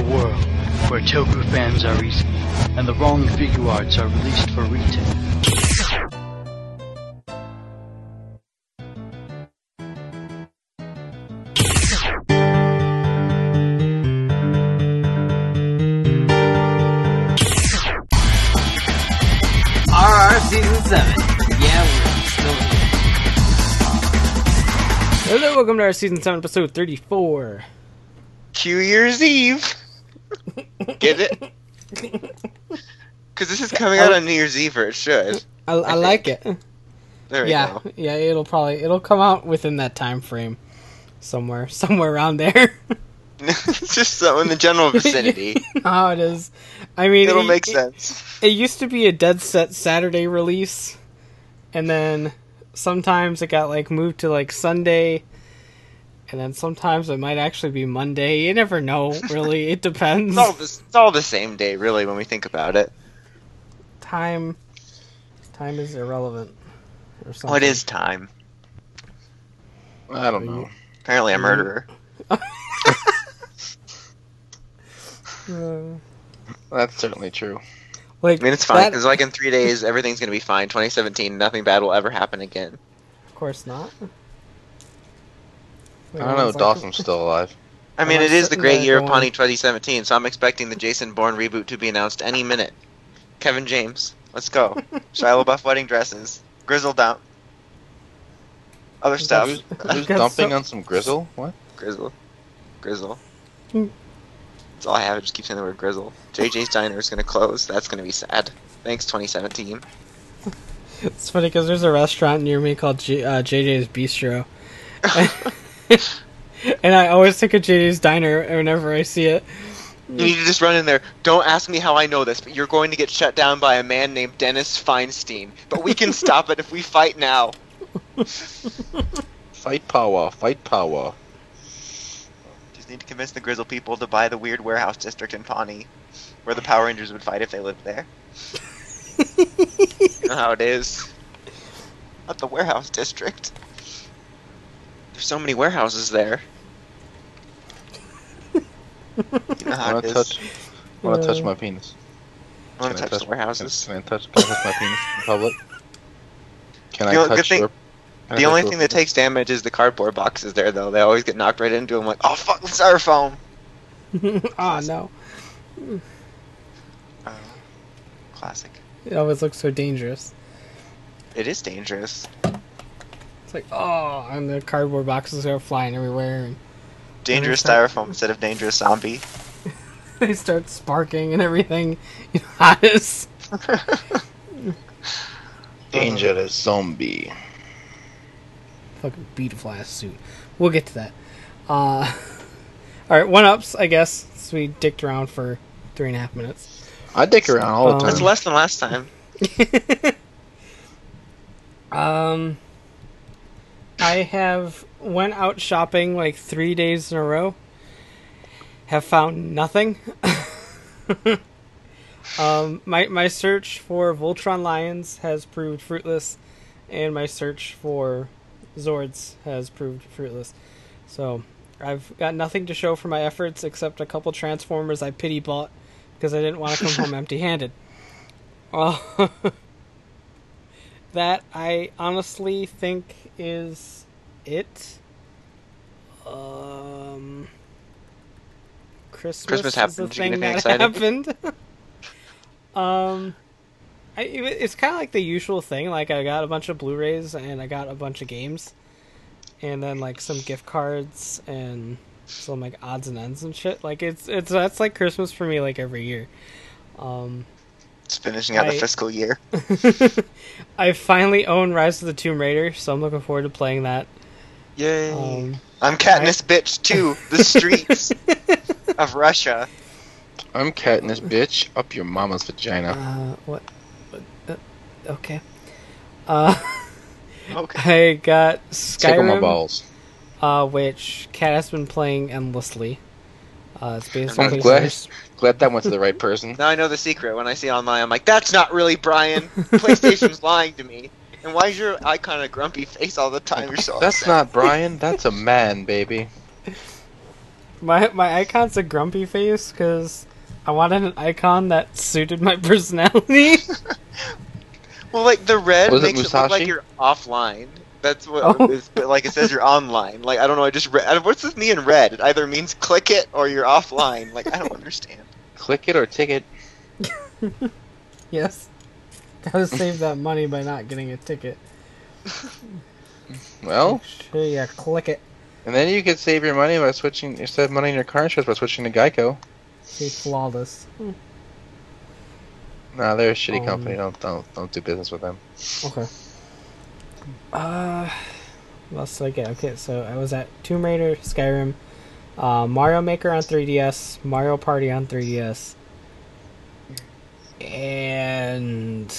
a world where toku fans are easy, and the wrong figure arts are released for retail. RR Season 7. Yeah, we're still here. Hello, welcome to our Season 7 episode 34. Q Year's Eve. Get it? Because this is coming out on New Year's Eve, or it should. I like it. There we go. Yeah, it'll come out within that time frame. Somewhere around there. It's just so in the general vicinity. Oh, it is. I mean, It'll make sense. It used to be a dead set Saturday release, and then sometimes it got moved to Sunday, and then sometimes it might actually be Monday. You never know, really. It depends. It's all the same day, really, when we think about it. Time is irrelevant. Or something. What is time? I don't know. Apparently a murderer. That's certainly true. I mean, it's fine, because in 3 days, everything's going to be fine. 2017, nothing bad will ever happen again. Of course not. I don't know, Dawson's still alive. I mean, it is the great year of Pawnee 2017, so I'm expecting the Jason Bourne reboot to be announced any minute. Kevin James, let's go. Shia LaBeouf wedding dresses. Grizzle down. Other stuff. Who's dumping on some Grizzle? What? Grizzle. That's all I have. I just keep saying the word Grizzle. JJ's Diner is going to close. That's going to be sad. Thanks, 2017. It's funny because there's a restaurant near me called JJ's Bistro. And I always think of JJ's Diner whenever I see it. You need to just run in there. Don't ask me how I know this, but you're going to get shut down by a man named Dennis Feinstein. But we can stop it if we fight now. Fight power. Just need to convince the Grizzle people to buy the weird warehouse district in Pawnee, where the Power Rangers would fight if they lived there. You know how it is. Not the warehouse district. There's so many warehouses there. You know how it is. I want to touch my penis. I want to touch the warehouses. Can I touch my penis in public? Can I touch your... The only thing that takes damage is the cardboard boxes there, though. They always get knocked right into them, like, oh, fuck, the styrofoam! Oh, no. Classic. It always looks so dangerous. It is dangerous. It's like, oh, and the cardboard boxes are flying everywhere. And dangerous styrofoam instead of dangerous zombie. They start sparking and everything. You know how it is. Dangerous zombie. Fucking beautiful ass suit. We'll get to that. Alright, 1-ups, I guess. So we dicked around for 3.5 minutes. I dick around all the time. That's less than last time. I have went out shopping 3 days in a row. Have found nothing. My search for Voltron Lions has proved fruitless, and my search for Zords has proved fruitless. So I've got nothing to show for my efforts except a couple Transformers I pity bought because I didn't want to come home empty-handed. That I honestly think is it. Christmas happened. is the thing that happened. It's kind of like the usual thing. I got a bunch of Blu-rays and I got a bunch of games, and then some gift cards and some odds and ends and shit. That's like Christmas for me every year. It's finishing out the fiscal year. I finally own Rise of the Tomb Raider, so I'm looking forward to playing that. Yay! I'm Katniss bitch too. The streets of Russia. I'm Katniss bitch up your mama's vagina. What? Okay. Okay. I got Tickle my Skyrim, balls. which Kat has been playing endlessly. It's basically I'm glad that went to the right person. Now I know the secret. When I see it online, I'm like, that's not really Brian. PlayStation's lying to me. And why is your icon a grumpy face all the time? You're so That's upset. not Brian. That's a man, baby. My icon's a grumpy face because I wanted an icon that suited my personality. Well, like the red Was it makes it look like Musashi? you're offline. That's what, Oh. but like it says you're online. Like I don't know. I just read. What's this mean in red? It either means click it or you're offline. Like I don't understand. Click it or ticket. Yes. Gotta save that money by not getting a ticket. Well, Make sure you click it. and then you could save your money by switching. You save money in your car insurance by switching to Geico. See, flawless. Nah, they're a shitty company. Don't do business with them. Okay. What else did I get? Okay, so I was at Tomb Raider, Skyrim, Mario Maker on 3DS, Mario Party on 3DS, and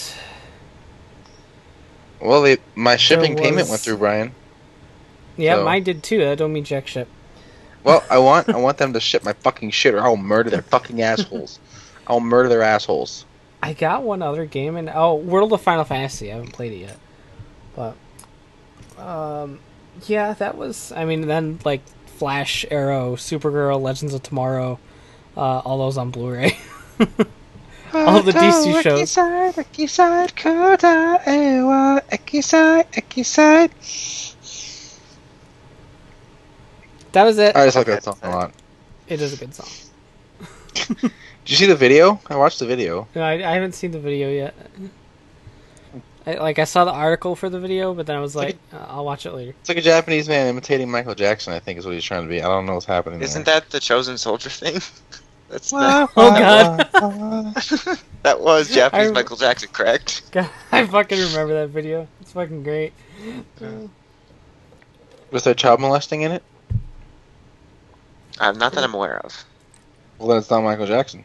Well, my shipping payment was- went through, Brian. yeah, So- mine did too. That don't mean jack shit. Well, I want them to ship my fucking shit, or I'll murder their fucking assholes. I'll murder their assholes. I got one other game, and World of Final Fantasy. I haven't played it yet, but yeah, that was. I mean, then like Flash, Arrow, Supergirl, Legends of Tomorrow, all those on Blu-ray. All the DC shows. That was it. I just like that song a lot. It is a good song. Did you see the video? I watched the video. No, I haven't seen the video yet. I saw the article for the video, but then I was like, I'll watch it later. It's like a Japanese man imitating Michael Jackson, I think is what he's trying to be. I don't know what's happening Isn't there. that the Chosen Soldier thing? That's Wah, the, Oh, wah, God. wah, wah. that was Japanese I- Michael Jackson, correct? God, I fucking remember that video. It's fucking great. Was there child molesting in it? Not that I'm aware of. Well, then it's not Michael Jackson.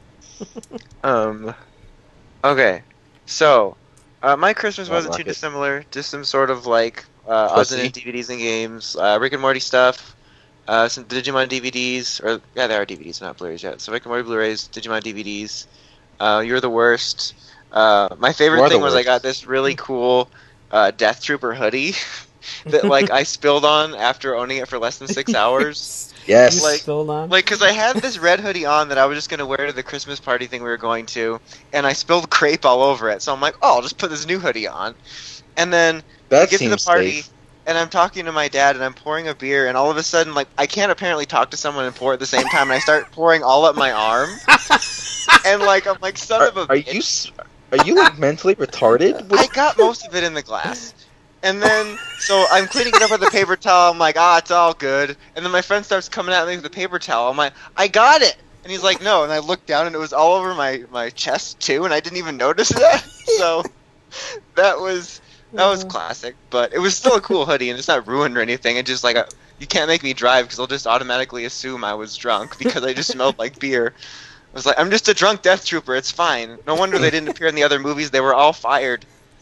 Okay, so my Christmas Oh, wasn't too Rocket. dissimilar. Just some sort of like odds and Pussy. DVDs and games, Rick and Morty stuff, some Digimon DVDs, or yeah, they are DVDs, not Blu-rays yet. So Rick and Morty Blu-rays, Digimon DVDs. You're the worst. My favorite You're the thing was I worst. got this really cool Death Trooper hoodie that like I spilled on after owning it for less than 6 hours. Yes. Like- Still on. Like, because I had this red hoodie on that I was just going to wear to the Christmas party thing we were going to, and I spilled crepe all over it. So I'm like, oh, I'll just put this new hoodie on. And then that I get to the seems party, safe. and I'm talking to my dad, and I'm pouring a beer, and all of a sudden, like, I can't apparently talk to someone and pour at the same time, and I start pouring all up my arm. And, like, I'm like, son of a Are bitch. you like mentally retarded? I got most of it in the glass. And then, so I'm cleaning it up with a paper towel. I'm like, it's all good. And then my friend starts coming at me with the paper towel. I'm like, I got it. And he's like, no. And I looked down, and it was all over my chest, too, and I didn't even notice that. So that was classic. But it was still a cool hoodie, and it's not ruined or anything. It's just like, you can't make me drive, because they'll just automatically assume I was drunk, because I just smelled like beer. I was like, I'm just a drunk Death Trooper. It's fine. No wonder they didn't appear in the other movies. They were all fired.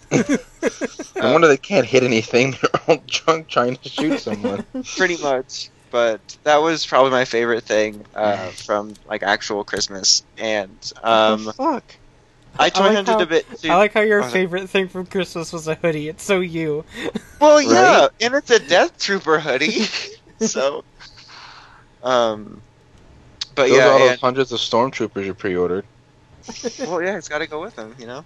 No wonder they can't hit anything. They're all drunk trying to shoot someone. Pretty much. But that was probably my favorite thing from like actual Christmas. And Fuck. I toy like hunted how- a bit too. I like how your Oh, favorite thing from Christmas was a hoodie. It's so you. Well, yeah, Right? and it's a Death Trooper hoodie. So, but Those yeah, are all those and, hundreds of stormtroopers you pre-ordered. well, yeah, it's got to go with them, you know.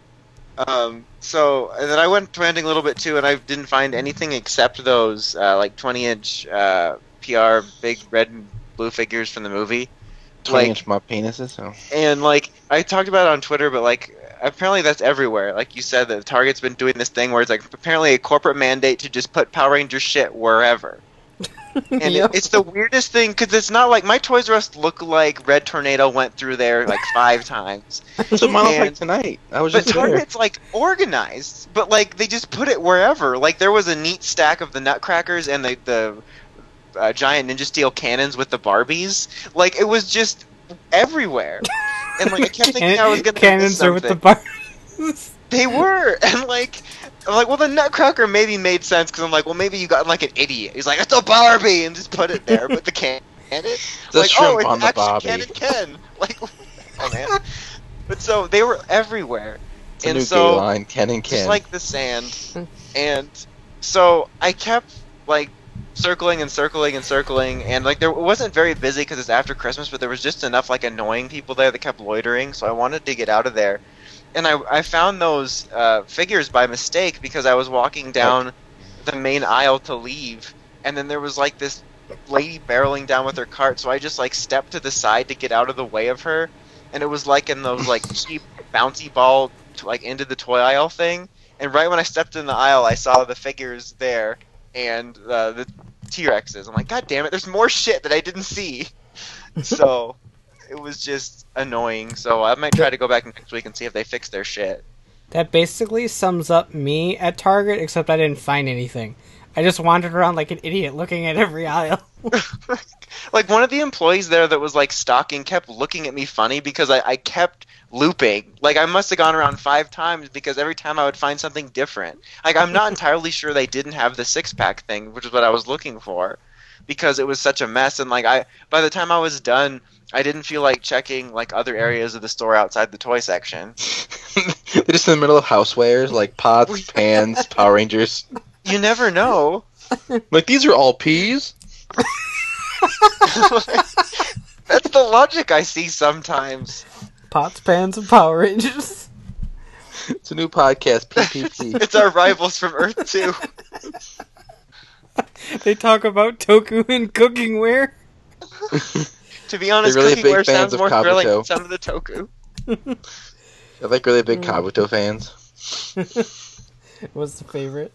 So and then I went hunting a little bit too, and I didn't find anything except those like 20-inch PR big red and blue figures from the movie. 20-inch my penises. So. And like I talked about it on Twitter, but like apparently that's everywhere. Like you said, that Target's been doing this thing where it's like apparently a corporate mandate to just put Power Ranger shit wherever. And Yep. it's the weirdest thing because it's not like my Toys R Us look like Red Tornado went through there like 5 times. That's what mine was like And- tonight. I was But just there. Target's like organized, but like they just put it wherever. Like there was a neat stack of the Nutcrackers and the giant Ninja Steel cannons with the Barbies. Like it was just everywhere. And like I kept thinking I was gonna miss Cannons are with the something. bars. They were, and like, I'm like, well, the Nutcracker maybe made sense because I'm like, well, maybe you got like an idiot. He's like, it's a Barbie, and just put it there. But the cannon, like, shrimp it's on the Action Barbie. Cannon Ken. Like, oh man. But so they were everywhere, It's a and new so gay line, Ken and Ken. just like the sand, and so I kept like circling and circling and circling, and like it wasn't very busy because it's after Christmas, but there was just enough like annoying people there that kept loitering, so I wanted to get out of there. And I found those figures by mistake because I was walking down the main aisle to leave, and then there was like this lady barreling down with her cart, so I just like stepped to the side to get out of the way of her, and it was like in those like cheap bouncy ball like into the toy aisle thing, and right when I stepped in the aisle, I saw the figures there and the T-Rexes. I'm like, God damn it, there's more shit that I didn't see. So it was just annoying. So I might try to go back next week and see if they fix their shit. That basically sums up me at Target, except I didn't find anything. I just wandered around like an idiot looking at every aisle. Like one of the employees there that was like stocking kept looking at me funny because I kept looping. Like I must have gone around 5 times because every time I would find something different. Like I'm not entirely sure they didn't have the 6-pack thing, which is what I was looking for, because it was such a mess. And like by the time I was done, I didn't feel like checking like other areas of the store outside the toy section. They're just in the middle of housewares, like pots, pans, Power Rangers. You never know. Like, these are all peas? That's the logic I see sometimes. Pots, pans, and Power Rangers. It's a new podcast, PPP. It's our rivals from Earth 2. They talk about Toku and cookingware. To be honest, They're really cookingware big fans sounds of more thrilling Kabuto. than some of the Toku. They're like really big Kabuto fans. What's the favorite?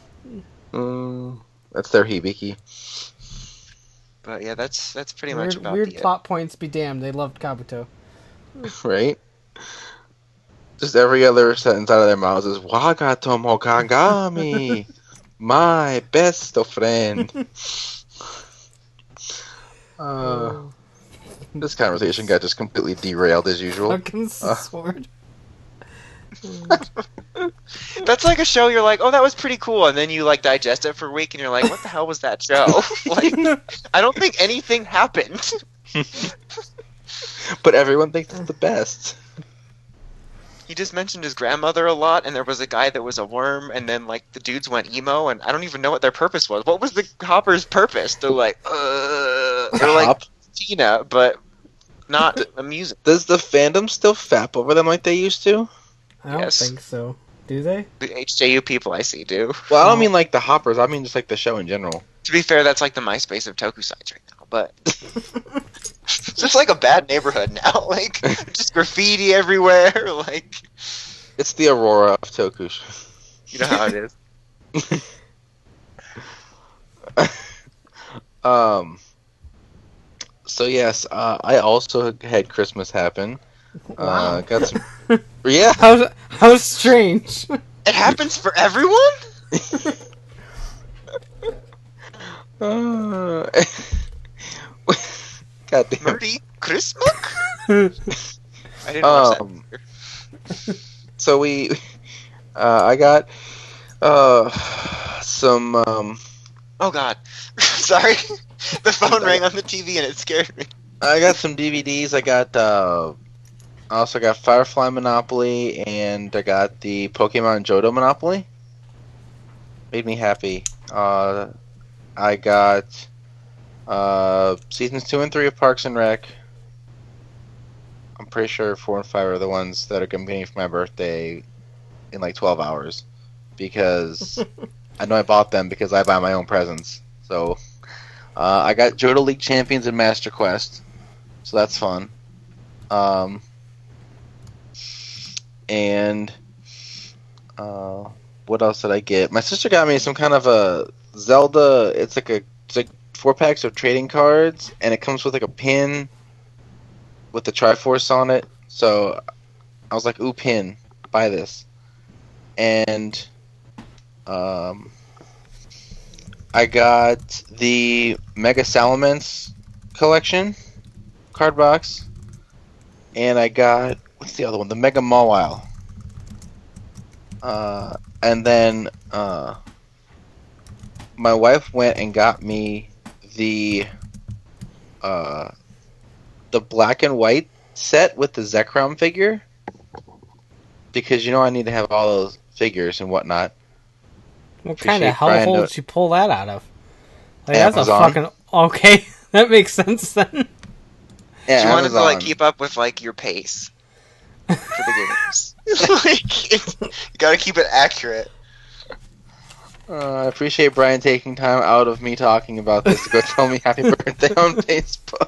That's their Hibiki. But yeah, that's pretty much about weird the plot points be damned. They loved Kabuto. Right? Just every other sentence out of their mouths is Wagatomo Kagami, my best friend. This conversation got just completely derailed as usual. Fucking sword. That's like a show you're like, oh, that was pretty cool, and then you like digest it for a week, and you're like, what the hell was that show? Like, I don't think anything happened. But everyone thinks it's the best. He just mentioned his grandmother a lot, and there was a guy that was a worm, and then like the dudes went emo, and I don't even know what their purpose was. What was the Hopper's purpose? They're like, they're like Tina, but not amusing. Does the fandom still fap over them like they used to? I don't Yes. think so. Do they? The HJU people I see do. Well, I don't mean like the Hoppers. I mean just like the show in general. To be fair, that's like the MySpace of Toku sites right now, but it's just like a bad neighborhood now. Like, just graffiti everywhere. Like, It's the Aurora of Toku. you know how it is. So yes, I also had Christmas happen. Wow. Got some. Yeah. How strange. It happens for everyone? God damn. Merry Christmas? I didn't watch that. So I got some Oh god. Sorry. The phone rang on the TV and it scared me. I got some DVDs. I also got Firefly Monopoly, and I got the Pokemon Johto Monopoly. Made me happy. I got seasons 2 and 3 of Parks and Rec. I'm pretty sure 4 and 5 are the ones that are going to be for my birthday in like 12 hours, because I know I bought them because I buy my own presents. So I got Johto League Champions and Master Quest, so that's fun. And what else did I get? My sister got me some kind of a Zelda. It's like 4 packs of trading cards, and it comes with like a pin with the Triforce on it. So I was like, "Ooh, pin, buy this." And I got the Mega Salamence collection card box, and I got, what's the other one? The Mega Mawile. And then my wife went and got me the black and white set with the Zekrom figure, because I need to have all those figures and whatnot. What kind of hellhole did you pull that out of? Like, that's a fucking... Okay, that makes sense then. Yeah, she wanted to like Amazon. keep up with like your pace for the games. Like, you gotta keep it accurate. I appreciate Brian taking time out of me talking about this to go tell me happy birthday on Facebook.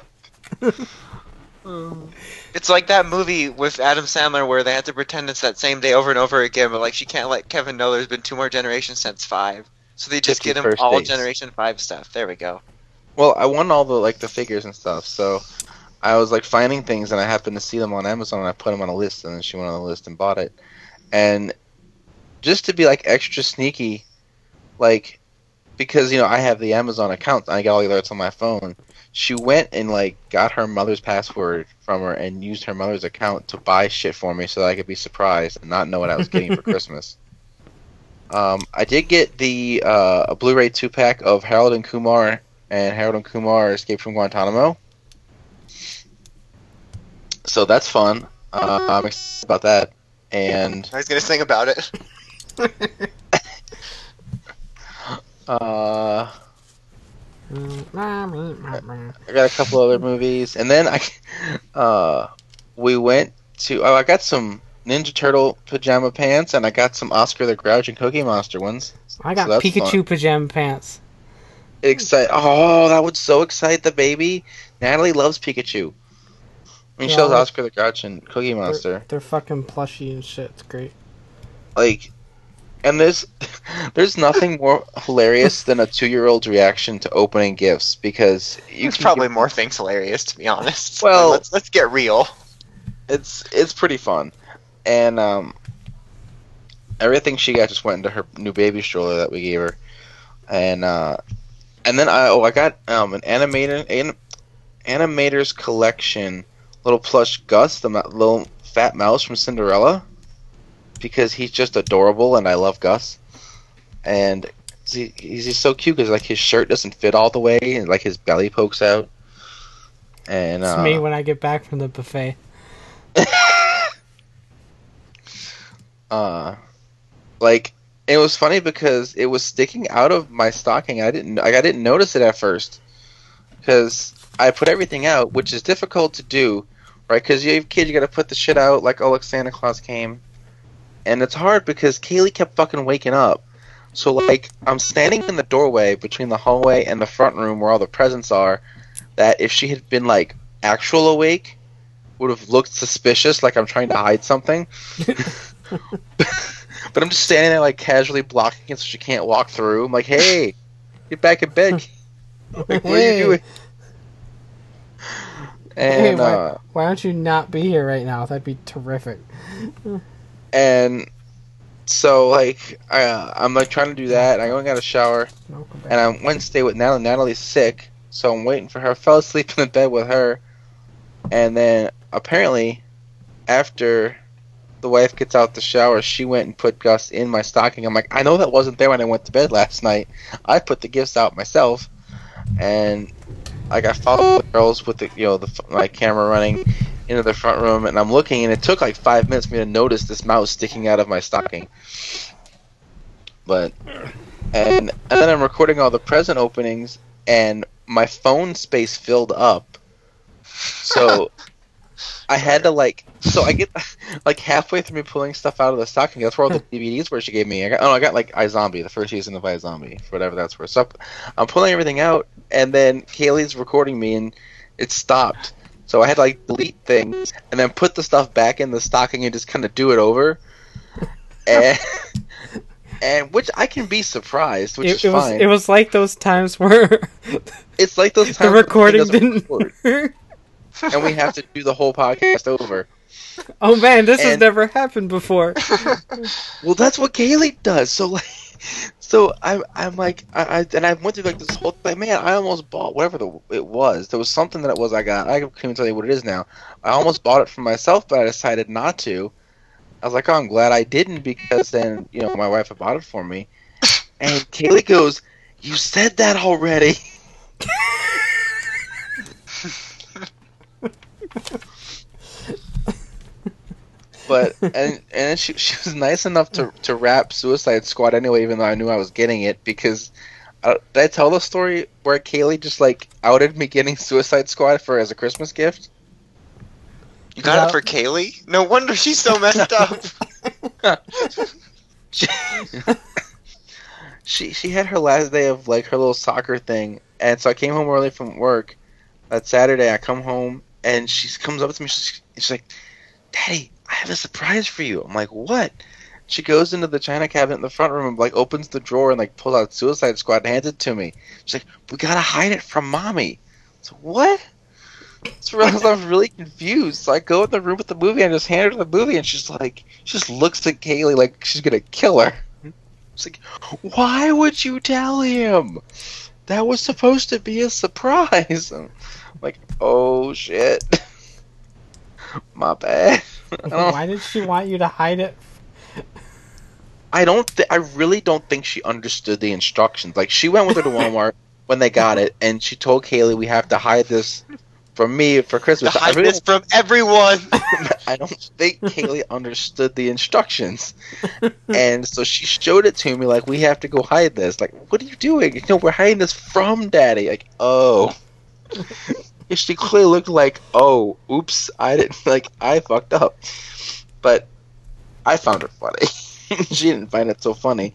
It's like that movie with Adam Sandler where they had to pretend it's that same day over and over again, but like she can't let Kevin know there's been 2 more generations since 5. So they just 50 get him first all dates. Generation 5 stuff. There we go. Well, I won all the the figures and stuff, so I was like finding things, and I happened to see them on Amazon, and I put them on a list, and then she went on the list and bought it. And just to be like extra sneaky, like because I have the Amazon account, and I get all the alerts on my phone. She went and like got her mother's password from her and used her mother's account to buy shit for me so that I could be surprised and not know what I was getting for Christmas. I did get the a Blu-ray 2-pack of Harold and Kumar Escape from Guantanamo. So that's fun. I'm excited about that. And I was gonna sing about it. I got a couple other movies, and then we went to. Oh, I got some Ninja Turtle pajama pants, and I got some Oscar the Grouch and Cookie Monster ones. I got that's Pikachu fun. pajama pants. Oh, that would so excite the baby. Natalie loves Pikachu. I mean, she loves Oscar the Grouch and Cookie Monster. They're fucking plushy and shit. It's great. Like, and there's nothing more hilarious than a 2-year-old's reaction to opening gifts, because There's probably more things hilarious, to be honest. Well, let's get real. It's pretty fun, and everything she got just went into her new baby stroller that we gave her, and then I got an animator's collection little plush Gus, the little fat mouse from Cinderella, because he's just adorable and I love Gus, and he's just so cute because like his shirt doesn't fit all the way and like his belly pokes out. And it's me when I get back from the buffet. Like, it was funny because it was sticking out of my stocking. I didn't notice it at first because I put everything out, which is difficult to do, right? Because you have kids, you got to put the shit out like, oh look, Santa Claus came, and it's hard because Kaylee kept fucking waking up. So like, I'm standing in the doorway between the hallway and the front room where all the presents are. That if she had been like actual awake, would have looked suspicious, like I'm trying to hide something. But I'm just standing there like casually blocking it so she can't walk through. I'm like, hey, get back in bed. Like, what are you doing? And hey, why don't you not be here right now? That'd be terrific. And so like I'm like trying to do that. And I go and got a shower, and I went and stayed with Natalie. Natalie's sick, so I'm waiting for her. I fell asleep in the bed with her, and then apparently after the wife gets out the shower, she went and put Gus in my stocking. I'm like, I know that wasn't there when I went to bed last night. I put the gifts out myself, and like I followed the girls with my camera running into the front room, and I'm looking, and it took like 5 minutes for me to notice this mouse sticking out of my stocking. But and then I'm recording all the present openings, and my phone space filled up, so I had to I get like halfway through me pulling stuff out of the stocking. That's where all the DVDs were she gave me. I got like iZombie, the first season of iZombie, for whatever that's worth. So I'm pulling everything out, and then Kaylee's recording me, and it stopped. So I had to like delete things and then put the stuff back in the stocking and just kind of do it over. And which I can be surprised, which is fine. It was like those times where it's like those times the recording didn't work. And we have to do the whole podcast over. Oh man, this has never happened before. Well, that's what Kaylee does. So I'm like, I went through like this whole thing. Man, I almost bought whatever it was. There was something that it was I got. I can't even tell you what it is now. I almost bought it for myself, but I decided not to. I was like, oh, I'm glad I didn't, because then my wife had bought it for me. And Kaylee goes, "You said that already." But and she was nice enough to wrap Suicide Squad anyway, even though I knew I was getting it, because Did I tell the story where Kaylee just like outed me getting Suicide Squad as a Christmas gift? You got it for Kaylee? No wonder she's so messed up. She had her last day of like her little soccer thing, and so I came home early from work. That Saturday, I come home and she comes up to me. She's like, "Daddy, I have a surprise for you." I'm like, "What?" She goes into the china cabinet in the front room and like opens the drawer and like pulls out Suicide Squad and hands it to me. She's like, "We gotta hide it from Mommy." So what? So I was really confused. So I go in the room with the movie and just hand her the movie, and she's like, she just looks at Kaylee like she's gonna kill her. It's like, why would you tell him? That was supposed to be a surprise. I'm like, oh shit, my bad. Why did she want you to hide it? I really don't think she understood the instructions. Like, she went with her to Walmart when they got it, and she told Kaylee, we have to hide this from me for Christmas. To hide this from everyone. I don't think Kaylee understood the instructions. And so she showed it to me, like, we have to go hide this. Like, what are you doing? You know, we're hiding this from Daddy. Like, oh. She clearly looked like, oh, oops, I fucked up. But I found her funny. She didn't find it so funny.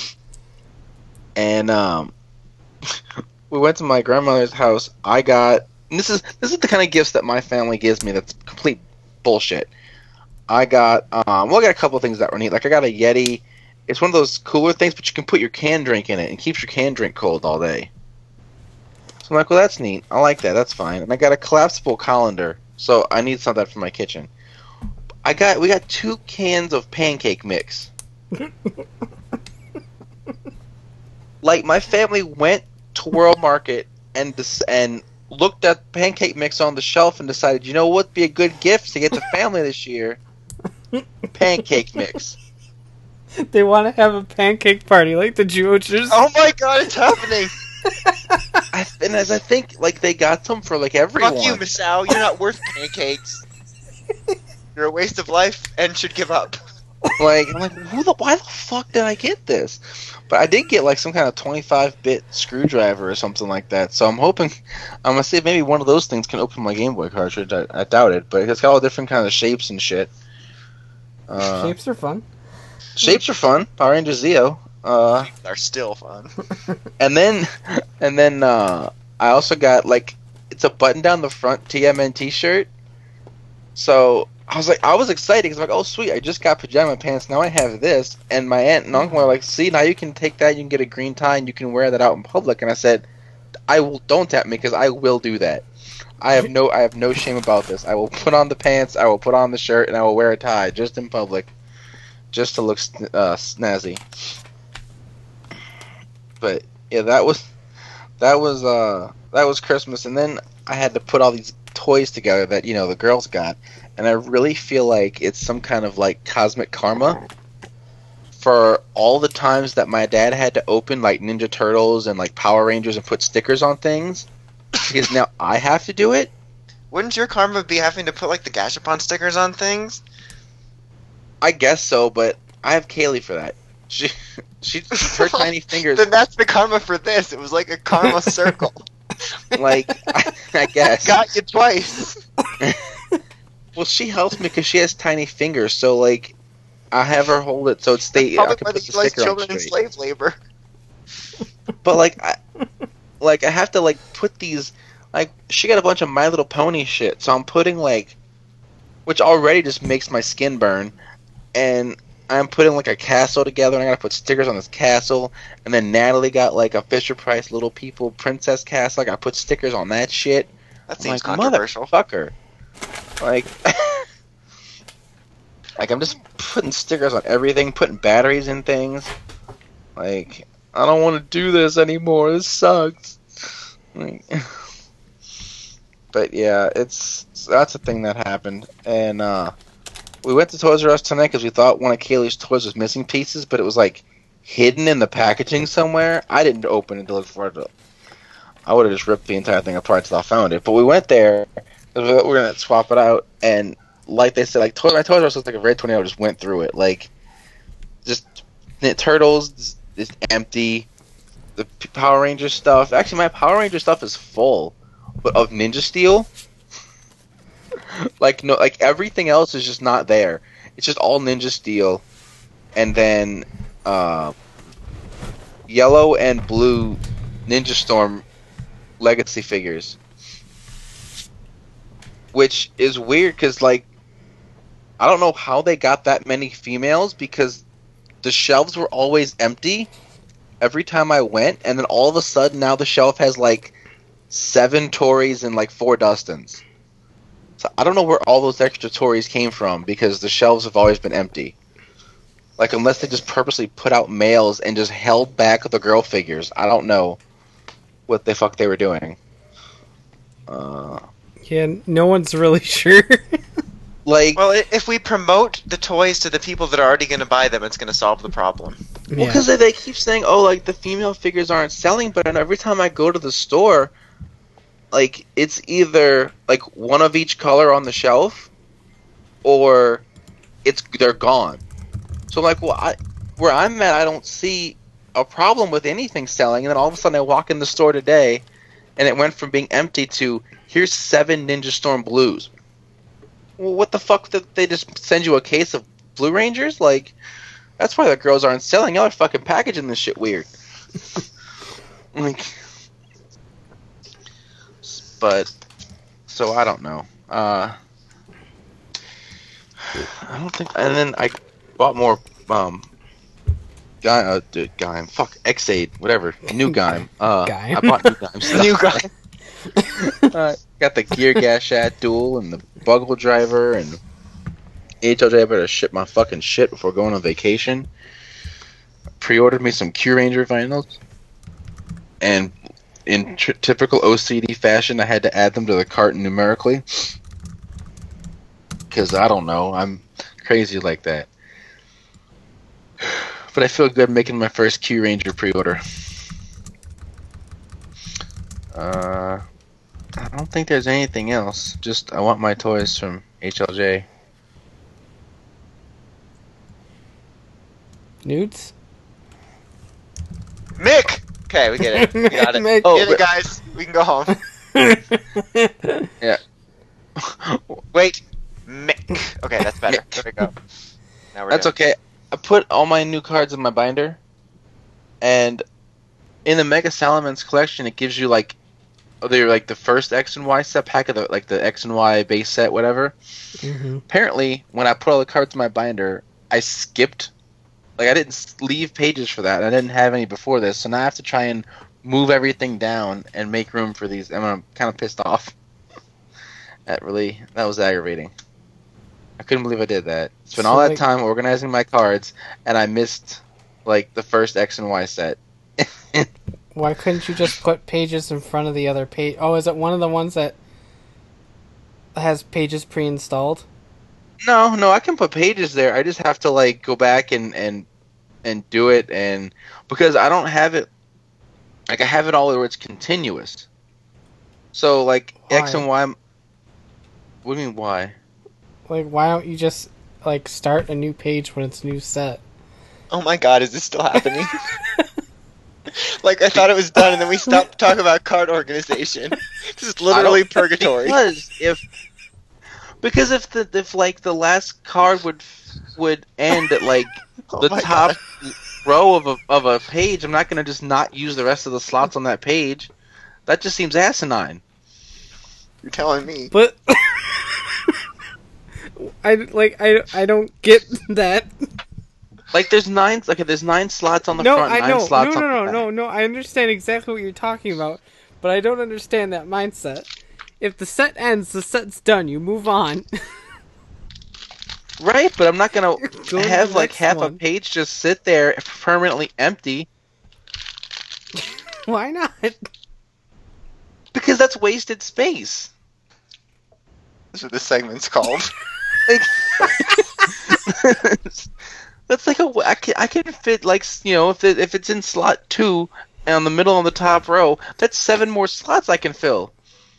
And we went to my grandmother's house. I got this is the kind of gifts that my family gives me that's complete bullshit. I got I got a couple of things that were neat. Like, I got a Yeti. It's one of those cooler things, but you can put your canned drink in it and keeps your canned drink cold all day. So I'm like, well, that's neat. I like that. That's fine. And I got a collapsible colander, so I need some of that for my kitchen. We got 2 cans of pancake mix. Like, my family went to World Market and looked at pancake mix on the shelf and decided, you know what would be a good gift to get the family this year? Pancake mix. They want to have a pancake party like the Jewishers. Oh my god, it's happening! I think like they got some for like everyone. Fuck you, Misao. You're not worth pancakes. You're a waste of life and should give up. Like, I'm like, why the fuck did I get this? But I did get like some kind of 25-bit screwdriver or something like that. So I'm gonna see if maybe one of those things can open my Game Boy cartridge. I doubt it, but it's got all different kind of shapes and shit. Shapes are fun. Shapes are fun. Power Rangers Zeo. They're still fun. and then I also got like, it's a button down the front TMNT shirt. So I was excited because I'm like, oh sweet, I just got pajama pants. Now I have this, and my aunt and uncle are like, see, now you can take that, you can get a green tie, and you can wear that out in public. And I said, don't tap me because I will do that. I have no shame about this. I will put on the pants, I will put on the shirt, and I will wear a tie just in public, just to look snazzy. But yeah, that was Christmas, and then I had to put all these toys together that the girls got, and I really feel like it's some kind of like cosmic karma for all the times that my dad had to open like Ninja Turtles and like Power Rangers and put stickers on things, because now I have to do it. Wouldn't your karma be having to put like the Gashapon stickers on things? I guess so, but I have Kaylee for that. Her tiny fingers. Then that's the karma for this. It was like a karma circle. Like, I guess. Got you twice. Well, she helps me because she has tiny fingers, so like, I have her hold it so it's I can put the sticker on children in straight. slave labor. But like, I have to like put these, like, she got a bunch of My Little Pony shit, so I'm putting like, which already just makes my skin burn, and I'm putting like a castle together, and I gotta put stickers on this castle, and then Natalie got like a Fisher Price Little People princess castle. I gotta put stickers on that shit. That seems like, controversial. Motherfucker. Like, like I'm just putting stickers on everything, putting batteries in things. Like, I don't want to do this anymore. This sucks. Like, but yeah, that's a thing that happened, and we went to Toys R Us tonight because we thought one of Kaylee's toys was missing pieces, but it was like hidden in the packaging somewhere. I didn't open it to look for it. I would have just ripped the entire thing apart until I found it. But we went there because we're gonna swap it out, and like they said, like my Toys R Us looks like a red tornado just went through it. Like, just Turtles is empty. the Power Ranger stuff. Actually, my Power Ranger stuff is full, but of Ninja Steel. Like everything else is just not there. It's just all Ninja Steel, and then yellow and blue Ninja Storm Legacy figures, which is weird because like I don't know how they got that many females because the shelves were always empty every time I went, and then all of a sudden now the shelf has like 7 Tories and like 4 Dustins. So I don't know where all those extra Tories came from because the shelves have always been empty. Like unless they just purposely put out males and just held back the girl figures. I don't know what the fuck they were doing. Yeah, no one's really sure. Like, well, if we promote the toys to the people that are already going to buy them, it's going to solve the problem. well, because they keep saying, oh, like the female figures aren't selling, but every time I go to the store, like it's either like one of each color on the shelf, or they're gone. So I'm like, well, where I'm at, I don't see a problem with anything selling, and then all of a sudden I walk in the store today, and it went from being empty to here's 7 Ninja Storm Blues. Well, what the fuck did they just send you a case of Blue Rangers? Like, that's why the girls aren't selling. Y'all are fucking packaging this shit weird. Like, but so I don't know. I don't think. And then I bought more Gaim. Fuck, X-Aid, whatever. New Gaim. Gaim. I bought New Gaim stuff. New Gaim. Got the Gear Gashat duel and the Buggle Driver and HLJ. I better ship my fucking shit before going on vacation. Pre-ordered me some Q Ranger vinyls, and in typical OCD fashion, I had to add them to the cart numerically because I don't know, I'm crazy like that. But I feel good making my first Q Ranger pre-order. I don't think there's anything else. Just I want my toys from HLJ. Nudes? Mick! Okay, we get it. We got it. Mick. Get it, guys. We can go home. Yeah. Wait. Mick. Okay, that's better. There we go. Now we're That's doing okay. I put all my new cards in my binder, and in the Mega Salamence collection, it gives you like they're like the first X and Y set pack of the like the X and Y base set, whatever. Mm-hmm. Apparently, when I put all the cards in my binder, I skipped. Like I didn't leave pages for that. I didn't have any before this, so now I have to try and move everything down and make room for these. And I'm kind of pissed off. That was aggravating. I couldn't believe I did that. Spent all that time organizing my cards, and I missed like the first X and Y set. Why couldn't you just put pages in front of the other page? Oh, is it one of the ones that has pages pre-installed? No, I can put pages there. I just have to like go back and do it, and because I don't have it, like I have it all where it's continuous. So like Why? X and Y. What do you mean why? Like, why don't you just like start a new page when it's new set? Oh my god, is this still happening? Like, I thought it was done, and then we stopped talking about card organization. This is literally purgatory. Because if like the last card would end at like Oh the my top God. row of a page, I'm not gonna just not use the rest of the slots on that page. That just seems asinine. You're telling me. But I don't get that. Like there's 9 slots on the front, 9 slots on the back. No. I understand exactly what you're talking about, but I don't understand that mindset. If the set ends, the set's done. You move on. Right, but I'm not gonna to have the like next half one. a page just sit there permanently empty Why not? because that's wasted space. That's what this segment's called. Like, that's like I can fit like if it's in slot 2 and on the middle on the top row, that's 7 more slots I can fill.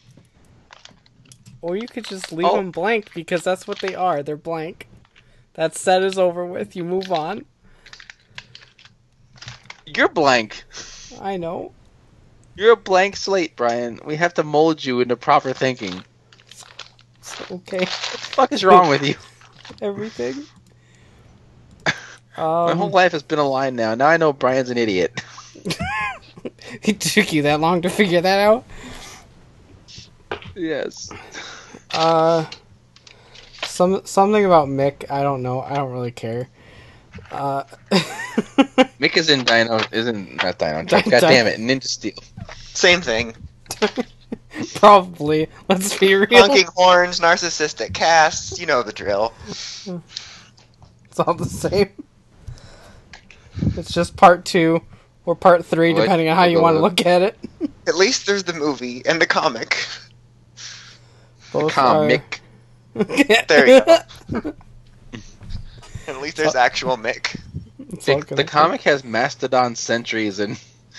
Or you could just leave them blank because that's what they are. They're blank. That set is over with. You move on. You're blank. I know. You're a blank slate, Brian. We have to mold you into proper thinking. Okay. What the fuck is wrong with you? Everything. My whole life has been a lie now. Now I know Brian's an idiot. It took you that long to figure that out? Yes. Something about Mick. I don't know. I don't really care. Mick is in Dino. Not Dino. God damn it, Ninja Steel. Same thing. Probably. Let's be real. Honking horns, narcissistic casts. You know the drill. It's all the same. It's just part 2 or part 3, depending on how you want to look at it. At least there's the movie and the comic. The comic. There you go. At least there's actual Mick. The comic has Mastodon sentries and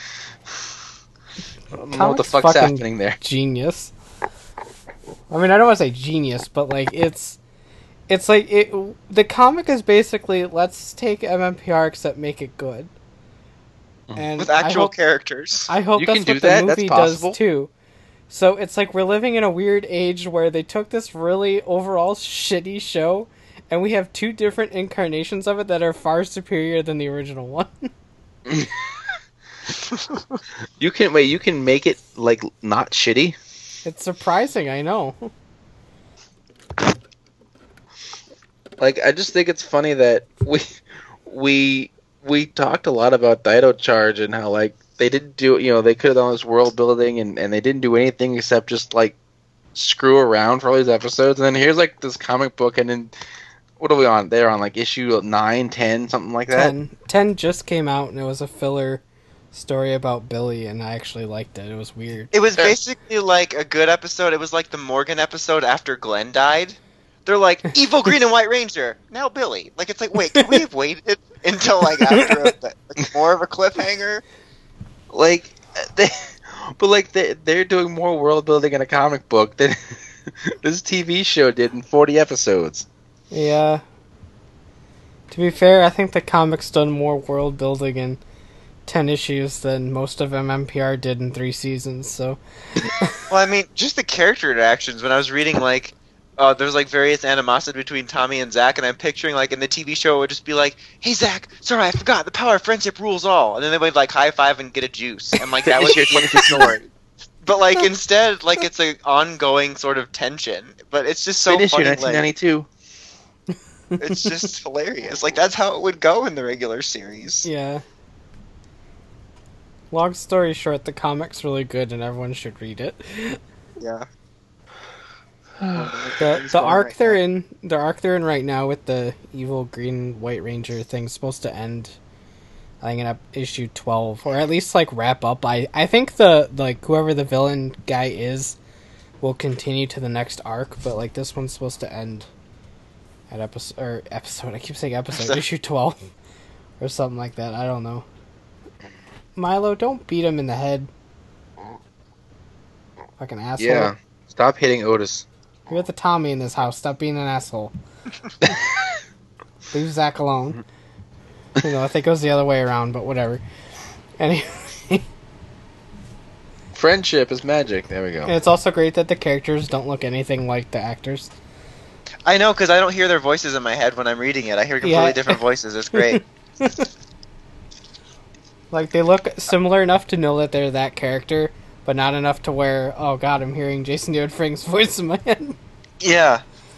I don't know what the fuck's happening there. Genius. I mean, I don't want to say genius, but like it's like the comic is basically let's take MMP arcs that make it good. And with actual characters. I hope that's what the movie does too. So it's like we're living in a weird age where they took this really overall shitty show and we have 2 different incarnations of it that are far superior than the original one. You can make it like not shitty. It's surprising, I know. Like I just think it's funny that we talked a lot about Dino Charge and how like they didn't do, they could have done this world building and they didn't do anything except just like screw around for all these episodes, and then here's like this comic book, and then what are we on? They're on like issue 9, 10, something like that. 10 just came out and it was a filler story about Billy, and I actually liked it. It was weird. It was basically like a good episode. It was like the Morgan episode after Glenn died. They're like, evil Green and White Ranger, now Billy. Like, it's like, wait, can we have waited until like after more of a cliffhanger? Like, they're doing more world building in a comic book than this TV show did in 40 episodes. Yeah. To be fair, I think the comic's done more world building in 10 issues than most of MMPR did in 3 seasons, so... Well, I mean, just the character interactions, when I was reading, like, there's, like, various animosity between Tommy and Zach, and I'm picturing, like, in the TV show, it would just be like, hey, Zach, sorry, I forgot, the power of friendship rules all, and then they would, like, high-five and get a juice, and, like, that was your story. But, like, instead, like, it's an ongoing sort of tension, but it's just so funny, 1992. Like, it's just hilarious. Like, that's how it would go in the regular series. Yeah. Long story short, the comic's really good and everyone should read it. Yeah. The arc they're in right now with the evil Green White Ranger thing's supposed to end, I think, in issue 12, or at least like wrap up. I think whoever the villain guy is will continue to the next arc, but like this one's supposed to end at episode. I keep saying episode. Issue 12 or something like that. I don't know. Milo, don't beat him in the head. Fucking asshole. Yeah. Stop hitting Otis. You're the Tommy in this house. Stop being an asshole. Leave Zach alone. You know, I think it goes the other way around, but whatever. Anyway. Friendship is magic. There we go. And it's also great that the characters don't look anything like the actors. I know, because I don't hear their voices in my head when I'm reading it. I hear completely different voices. It's great. Like, they look similar enough to know that they're that character, but not enough to where, oh god, I'm hearing Jason David Frank's voice in my head. Yeah.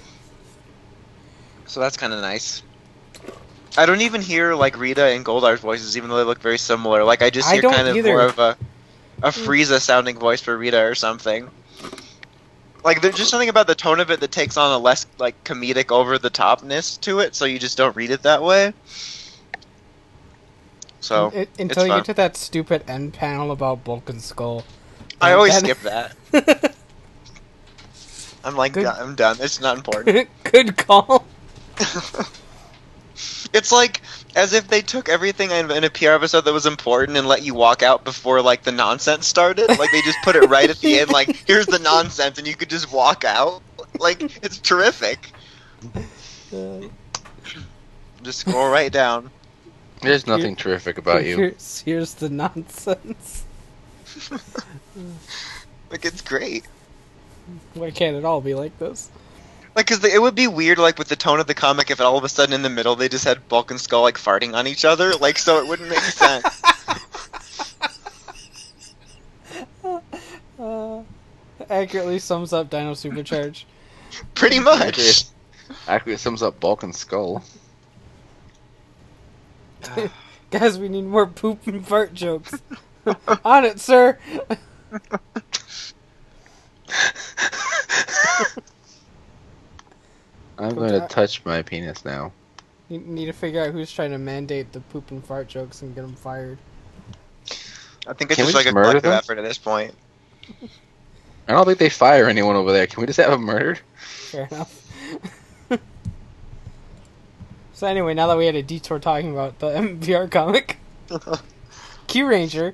So that's kind of nice. I don't even hear, like, Rita and Goldar's voices, even though they look very similar. Like, I just hear kind of more of a Frieza-sounding voice for Rita or something. Like, there's just something about the tone of it that takes on a less, like, comedic over-the-topness to it, so you just don't read it that way. So, until you get to that stupid end panel about Bulk and Skull. I always skip that. I'm like, I'm done. It's not important. Good call. It's like as if they took everything in a PR episode that was important and let you walk out before, like, the nonsense started. Like, they just put it right at the end, like, here's the nonsense, and you could just walk out. Like, it's terrific. Just scroll right down. There's nothing terrific about you. Here's the nonsense. Like, it's great. Why can't it all be like this? Like, cause it would be weird, like, with the tone of the comic if all of a sudden in the middle they just had Bulk and Skull, like, farting on each other. Like, so it wouldn't make sense. Accurately sums up Dino Supercharge. Pretty much. Actually, it sums up Bulk and Skull. Guys, we need more poop and fart jokes. On it, sir. I'm going to touch my penis now. You need to figure out who's trying to mandate the poop and fart jokes and get them fired. I think it's Can we just like a just murder collective them? effort at this point. I don't think they fire anyone over there. Can we just have them murdered? Fair enough. So anyway, now that we had a detour talking about the MVR comic, Q Ranger.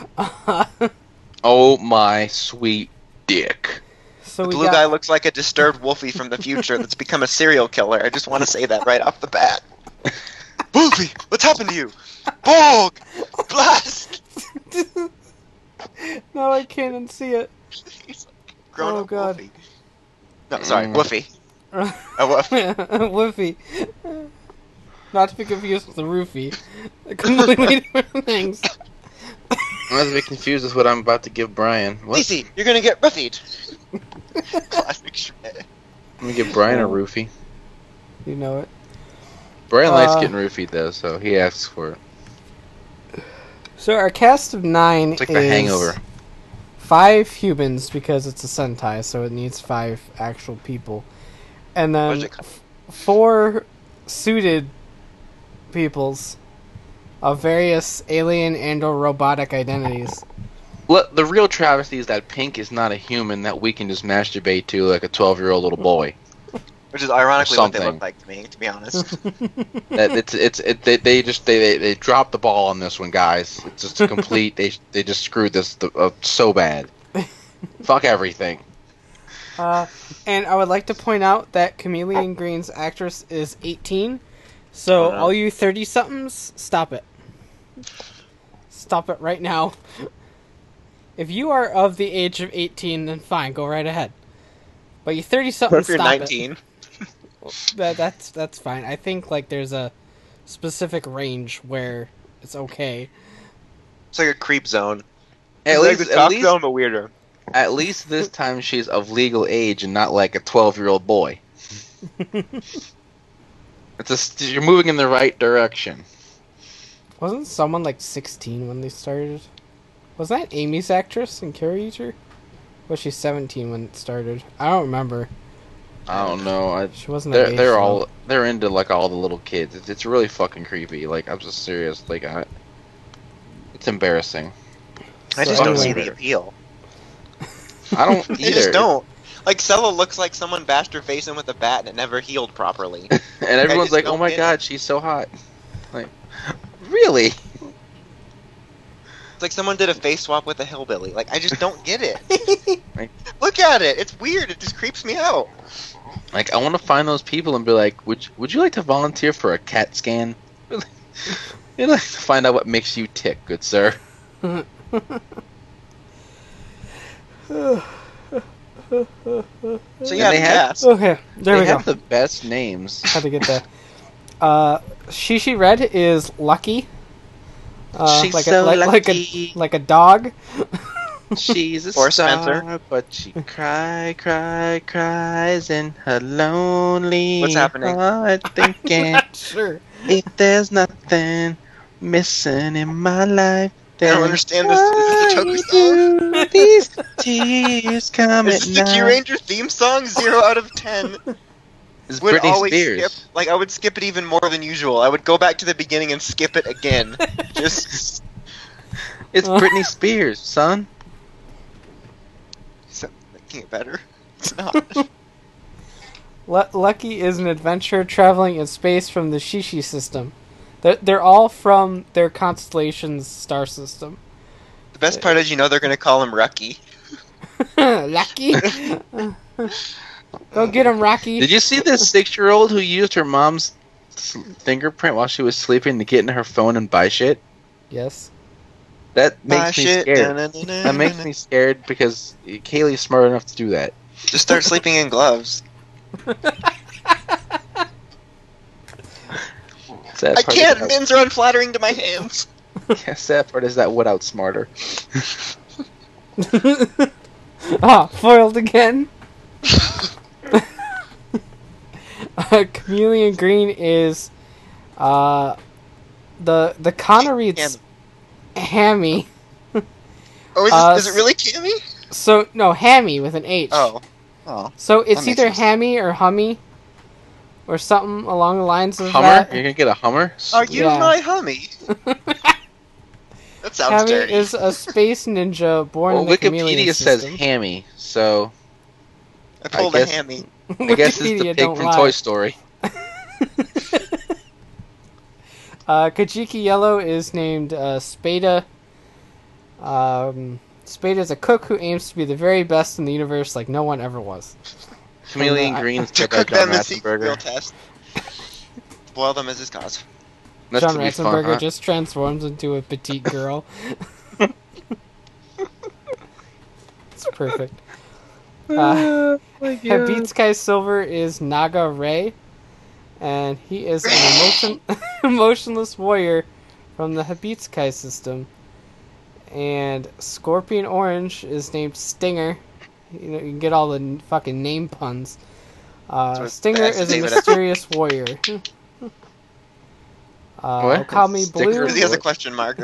Oh my sweet dick. So The we blue got, guy looks like a disturbed Wolfie from the future that's become a serial killer. I just want to say that right off the bat. Wolfie, what's happened to you? Bulk! Blast! Now I can't unsee it. He's like grown up God. Wolfie. No, sorry, Woofy. A woof. Woofy. Not to be confused with the roofie. They're completely different things. I'm a bit confused with what I'm about to give Brian. What? Lacey, you're gonna get roofied. Classic shit. I'm going to give Brian a roofie. You know it. Brian likes getting roofied though, so he asks for it. So our cast of 9 It's like is The Hangover. 5 humans because it's a Sentai, so it needs 5 actual people. And then What's it called? 4 suited peoples of various alien and/or robotic identities. Well, the real travesty is that Pink is not a human that we can just masturbate to like a 12-year-old little boy. Which is ironically what they Something. look like to me, to be honest. They dropped the ball on this one, guys. It's just a complete. They just screwed this so bad. Fuck everything. And I would like to point out that Chameleon Green's actress is 18. So all you 30-somethings, stop it. Stop it right now. If you are of the age of 18, then fine, go right ahead. But you 30-somethings, What if you're stop 19? it. That's fine. I think like there's a specific range where it's okay. It's like a creep zone. At It's like least, the talk zone, but weirder. at least this time she's of legal age and not like a 12-year-old boy. You're moving in the right direction. Wasn't someone like 16 when they started? Was that Amy's actress in Carrie Eater? Was she 17 when it started? I don't remember. I don't know. She wasn't that age, They're into like all the little kids. It's really fucking creepy. Like I'm just serious. Like it's embarrassing. I just don't see the appeal. I don't either. I just don't. Like, Sella looks like someone bashed her face in with a bat and it never healed properly. And everyone's just like, don't "Oh my get god, it. she's so hot." Like, really? It's like someone did a face swap with a hillbilly. Like, I just don't get it. Look at it. It's weird. It just creeps me out. Like, I want to find those people and be like, "Would you like to volunteer for a CAT scan?" You'd like to find out what makes you tick, good sir. So And yeah, they the have- cast. Okay, there They we go. have the best names. Had to get that. Shishi Red is lucky. She's like so a, lucky. like a dog. She's a Or star, Spencer. but she cries in her lonely What's happening? heart thinking, Not sure. if there's nothing missing in my life, I then don't understand this. Is this a Toku song? do these tears come Is at this the Q night? Ranger theme song? 0 out of 10. It's Would Britney always Spears. skip. Like, I would skip it even more than usual. I would go back to the beginning and skip it again. Just. It's Britney Spears, son. So, making it better. It's not. Lucky is an adventurer traveling in space from the Shishi system. They're all from their constellation's star system. The best part is, you know, they're gonna call him Rucky. Lucky? Go get him, Rocky. Did you see this 6-year-old who used her mom's fingerprint while she was sleeping to get in her phone and buy shit? Yes. That makes me scared. That makes me scared because Kaylee's smart enough to do that. Just start sleeping in gloves. I can't. Mittens are unflattering to my hands. Yeah, sad part is that would outsmart her. Foiled again. Chameleon Green is the Connor reads Hammy. Oh, is it really Cammy? So no, Hammy with an H. Oh. So it's either Hammy or Hummy, or something along the lines of Hummer? that. You're gonna get a Hummer? Are you my Hummy? That sounds dirty. Hammy is a space ninja born in the Chameleon Wikipedia system. says Hammy, so I pulled a Hammy. I guess it's the pig from Toy Story. Kajiki Yellow is named Spada. Spada is a cook who aims to be the very best in the universe, like no one ever was. Chameleon Green is to cook them as real test. Boil them as his cause. John Ratzenberger just transforms into a petite girl. It's perfect. Beat Sky Silver is Naga Ray, and he is an emotionless warrior from the Habitskai system. And Scorpion Orange is named Stinger. You can get all the fucking name puns. Stinger is a mysterious warrior. Okami Blue. Because he has a question mark.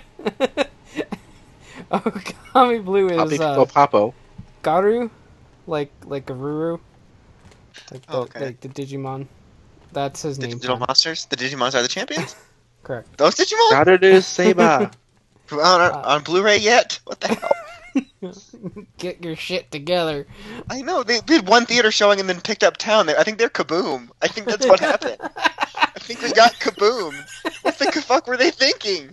Okami Blue is Papo. Garu, like a Ruru, like the Digimon. That's his name. Digital monsters. The Digimons are the champions. Correct. Those Digimon. Garu Seba. On Blu-ray yet? What the hell? Get your shit together. I know they did one theater showing and then picked up town. I think they're Kaboom. I think that's what happened. I think we got Kaboom. What the fuck were they thinking?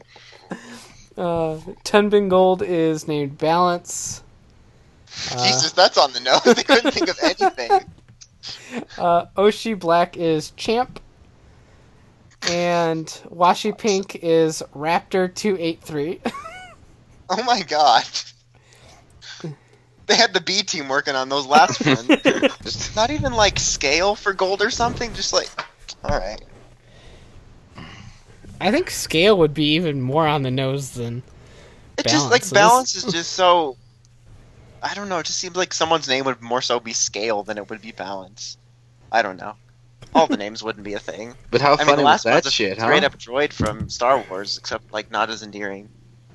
Tenbin Gold is named Balance. Jesus, that's on the nose. They couldn't think of anything. Oshi Black is Champ. And Washi Pink is Raptor 283. Oh my god. They had the B team working on those last ones. Just not even like scale for gold or something. Just like, all right. I think scale would be even more on the nose than it. Just like balance is just so. I don't know. It just seems like someone's name would more so be scale than it would be balance. I don't know. All the names wouldn't be a thing. But how funny was that shit, huh? Straight up droid from Star Wars, except like not as endearing.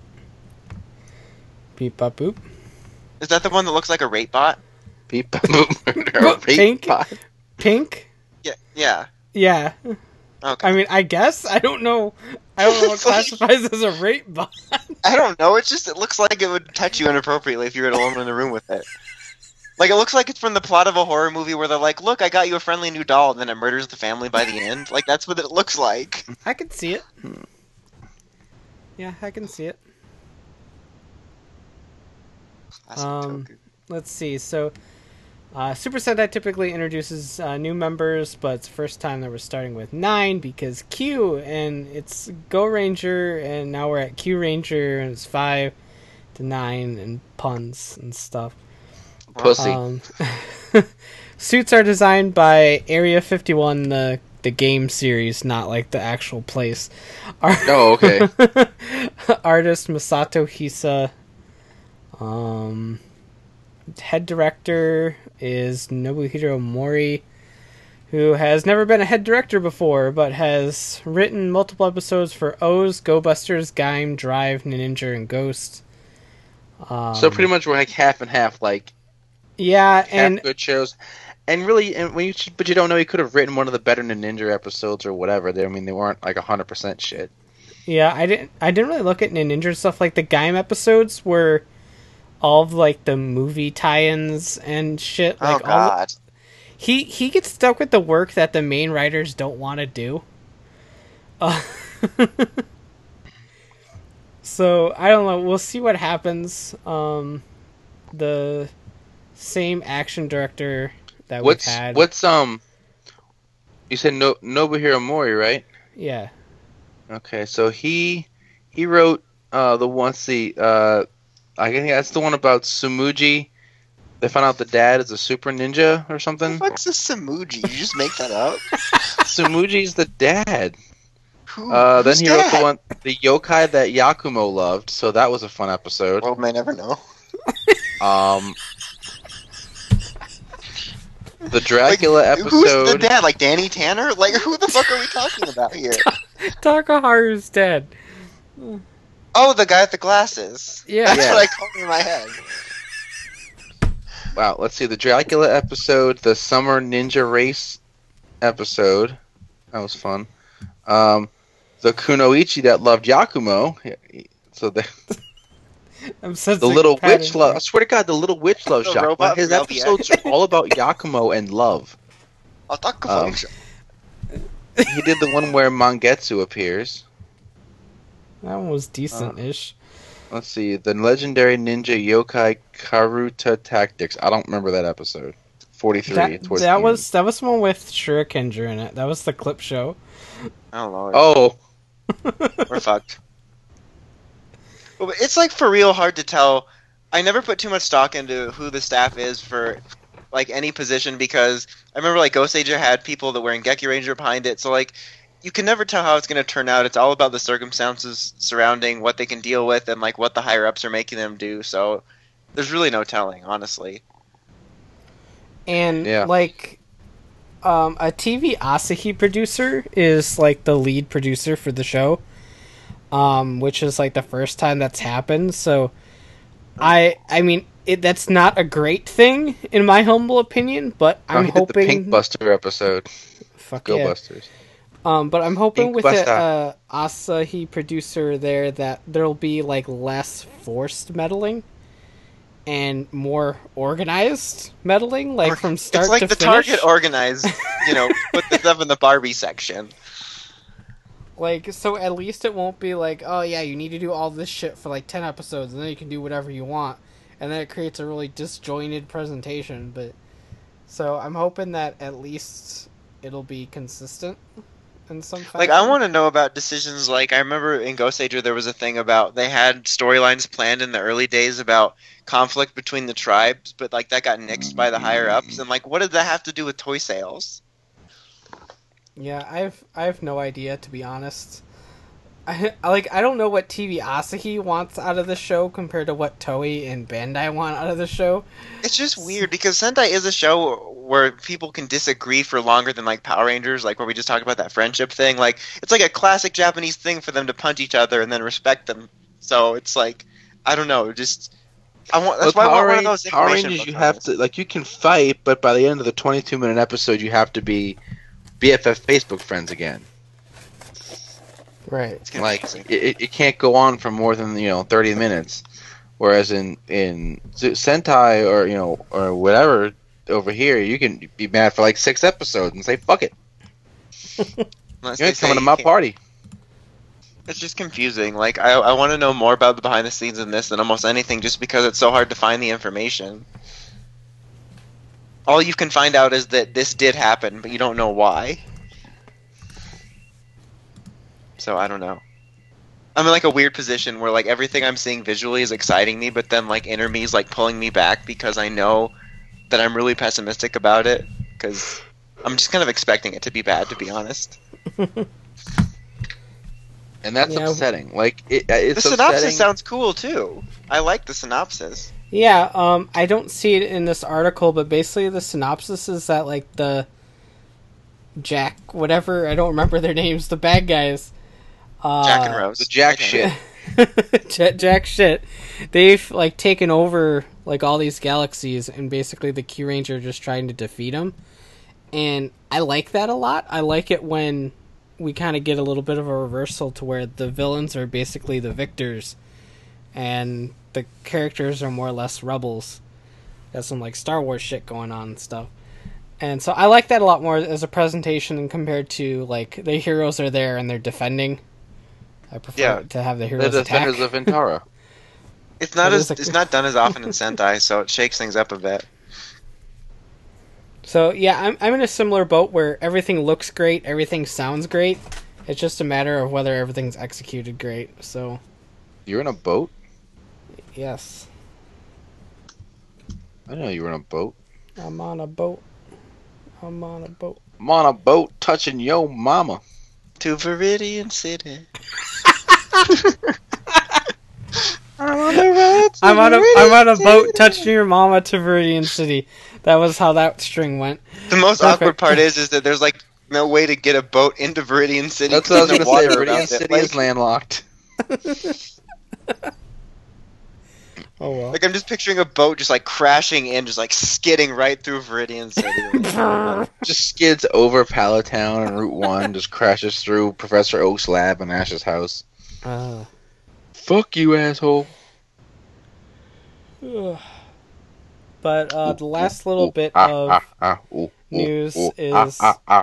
Beep bop boop. Is that the one that looks like a rate bot? Beep bop boop. Pink? Pink? Yeah. Yeah. Okay. I mean, I guess I don't know. I don't know what classifies as a rape bot. I don't know. It looks like it would touch you inappropriately if you were alone in the room with it. Like, it looks like it's from the plot of a horror movie where they're like, look, I got you a friendly new doll, and then it murders the family by the end. Like, that's what it looks like. I can see it. Yeah, I can see it. Let's see. So, Super Sentai typically introduces new members, but it's the first time that we're starting with 9 because Q, and it's Go Ranger, and now we're at Q Ranger, and it's 5 to 9, and puns and stuff. Pussy. Suits are designed by Area 51, the game series, not like the actual place. Oh, okay. Artist Masato Hisa. Head director is Nobuhiro Mori, who has never been a head director before, but has written multiple episodes for O's, Go Busters, Gaim, Drive, Ninja, and Ghost. So pretty much we're like half and half, like yeah, and good shows. And really, but you don't know, he could have written one of the better Ninja episodes or whatever. They weren't like 100% shit. Yeah, I didn't really look at Ninja stuff. Like the Gaim episodes were all of like the movie tie-ins and shit. Like, oh god. He gets stuck with the work that the main writers don't want to do. So I don't know. We'll see what happens. The same action director that we've had. What's You said Nobuhiro Mori, right? Yeah. Okay, so he wrote the one. I think that's the one about Sumuji. They found out the dad is a super ninja or something. What the fuck's a Samuji? You just make that up? Sumuji's the dad. Who's then he wrote dad? the yokai that Yakumo loved, so that was a fun episode. World may never know. The Dracula episode. Who's the dad? Like Danny Tanner? Like, who the fuck are we talking about here? Takaharu's dead. Oh, the guy with the glasses. Yeah. That's Yeah. what I called in my head. Wow, let's see. The Dracula episode, the Summer Ninja Race episode. That was fun. The Kunoichi that loved Yakumo. So the Little Witch love. I swear to God, the Little Witch loves The Yakumo. robot His from episodes are all about Yakumo and love. He did the one where Mangetsu appears. That one was decent-ish. Let's see. The legendary ninja yokai Karuta Tactics. I don't remember that episode. 43. That was the one with Shurikenja in it. That was the clip show. Oh, Lord. Oh. We're fucked. Well, it's like for real hard to tell. I never put too much stock into who the staff is for like any position because I remember like Ghost Ager had people that were in Geki Ranger behind it. So like you can never tell how it's going to turn out. It's all about the circumstances surrounding what they can deal with and like what the higher ups are making them do. So there's really no telling, honestly. And like a TV Asahi producer is like the lead producer for the show. Which is like the first time that's happened. So I mean that's not a great thing in my humble opinion, but I'm he hoping did the Pink Buster episode. Fuck Go yeah. Busters. But I'm hoping Pink with Buster. the Asahi producer there that there'll be like less forced meddling and more organized meddling, like from start to finish. It's like the Target organized, put the stuff in the Barbie section. Like, so at least it won't be like, oh yeah, you need to do all this shit for like 10 episodes, and then you can do whatever you want. And then it creates a really disjointed presentation, but... So I'm hoping that at least it'll be consistent in some fashion. Like, I want to know about decisions, like, I remember in Ghost Ager there was a thing about, they had storylines planned in the early days about conflict between the tribes, but, like, that got nixed by the higher-ups, and, like, what did that have to do with toy sales? Yeah, I have no idea, to be honest. I don't know what TV Asahi wants out of the show compared to what Toei and Bandai want out of the show. It's just weird because Sentai is a show where people can disagree for longer than like Power Rangers, like where we just talked about that friendship thing. Like it's like a classic Japanese thing for them to punch each other and then respect them. So it's like I don't know, just that's why I want one of those Power information Rangers, you books. have to like you can fight, but by the end of the 22-minute episode, you have to be BFF Facebook friends again. Right. Like it can't go on for more than 30 minutes, whereas in Sentai or whatever over here you can be mad for like 6 episodes and say fuck it. You ain't coming to my party. It's just confusing. Like I want to know more about the behind the scenes in this than almost anything, just because it's so hard to find the information. All you can find out is that this did happen, but you don't know why. So I don't know. I'm in like a weird position where like everything I'm seeing visually is exciting me, but then like inner me is like pulling me back because I know that I'm really pessimistic about it because I'm just kind of expecting it to be bad, to be honest. And that's upsetting. Like it's the synopsis upsetting. sounds cool too. I like the synopsis. Yeah, I don't see it in this article, but basically the synopsis is that like the Jack, whatever, I don't remember their names, the bad guys. Jack and Rose. The Jack shit. Jack shit. They've like taken over like all these galaxies, and basically the Key Ranger are just trying to defeat them. And I like that a lot. I like it when we kind of get a little bit of a reversal to where the villains are basically the victors, and the characters are more or less rebels. Got some like Star Wars shit going on and stuff. And so I like that a lot more as a presentation compared to like the heroes are there and they're defending. I prefer to have the heroes the attack. defenders of Ventara. It's not done as often in Sentai, so it shakes things up a bit. So yeah, I'm in a similar boat where everything looks great, everything sounds great. It's just a matter of whether everything's executed great. So You're in a boat? yes, I know you were in a boat. I'm on a boat. I'm on a boat. I'm on a boat touching yo mama. To Viridian City. I'm on a boat touching your mama to Viridian City. That was how that string went. The most Perfect. awkward part is that there's like no way to get a boat into Viridian City. That's what I was There's gonna no say. water Viridian around City it. is landlocked. Oh well. Like I'm just picturing a boat just like crashing in, just like skidding right through Viridian City. Just skids over Palatown and Route 1, just crashes through Professor Oak's lab and Ash's house. Fuck you, asshole. But the last little bit of news is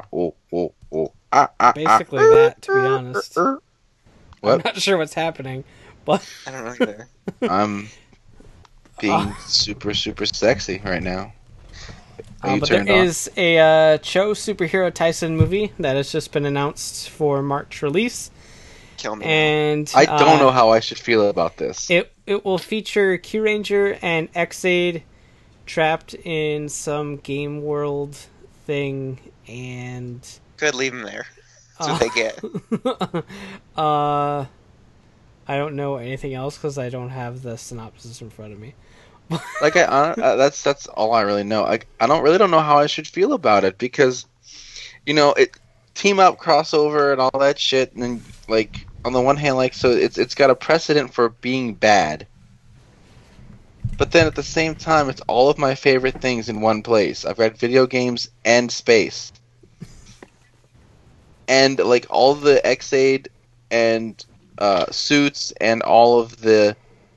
basically that, to be honest. What? I'm not sure what's happening, but I don't know either. I'm being super, super sexy right now. Are you but there turned on? is a Cho Superhero Tyson movie that has just been announced for March release. Kill me. And I don't know how I should feel about this. It will feature Q Ranger and X-Aid trapped in some game world thing, and Good, leave them there. That's what they get. I don't know anything else because I don't have the synopsis in front of me. Like that's all I really know. I don't know how I should feel about it because, it team up crossover and all that shit, and then, like, on the one hand, like, so it's got a precedent for being bad, but then at the same time, it's all of my favorite things in one place. I've got video games and space, and like all the X-Aid and suits and all of the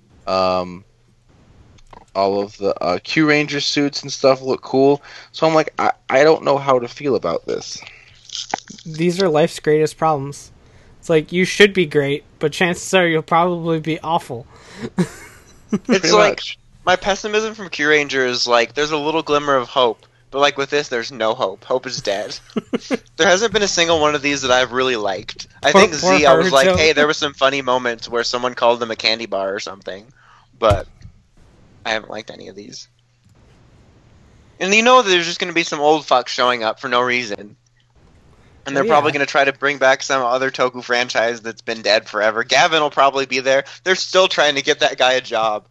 Q Ranger suits and stuff look cool. So I'm like, I don't know how to feel about this. These are life's greatest problems. It's like, you should be great, but chances are you'll probably be awful. It's Pretty like much. my pessimism from Q Ranger is like there's a little glimmer of hope, but like with this, there's no hope. Hope is dead. There hasn't been a single one of these that I've really liked. I think Poor Z, I was like, Haruto. hey, there were some funny moments where someone called them a candy bar or something, but I haven't liked any of these. And you know there's just going to be some old fucks showing up for no reason. And they're probably going to try to bring back some other Toku franchise that's been dead forever. Gavin will probably be there. They're still trying to get that guy a job.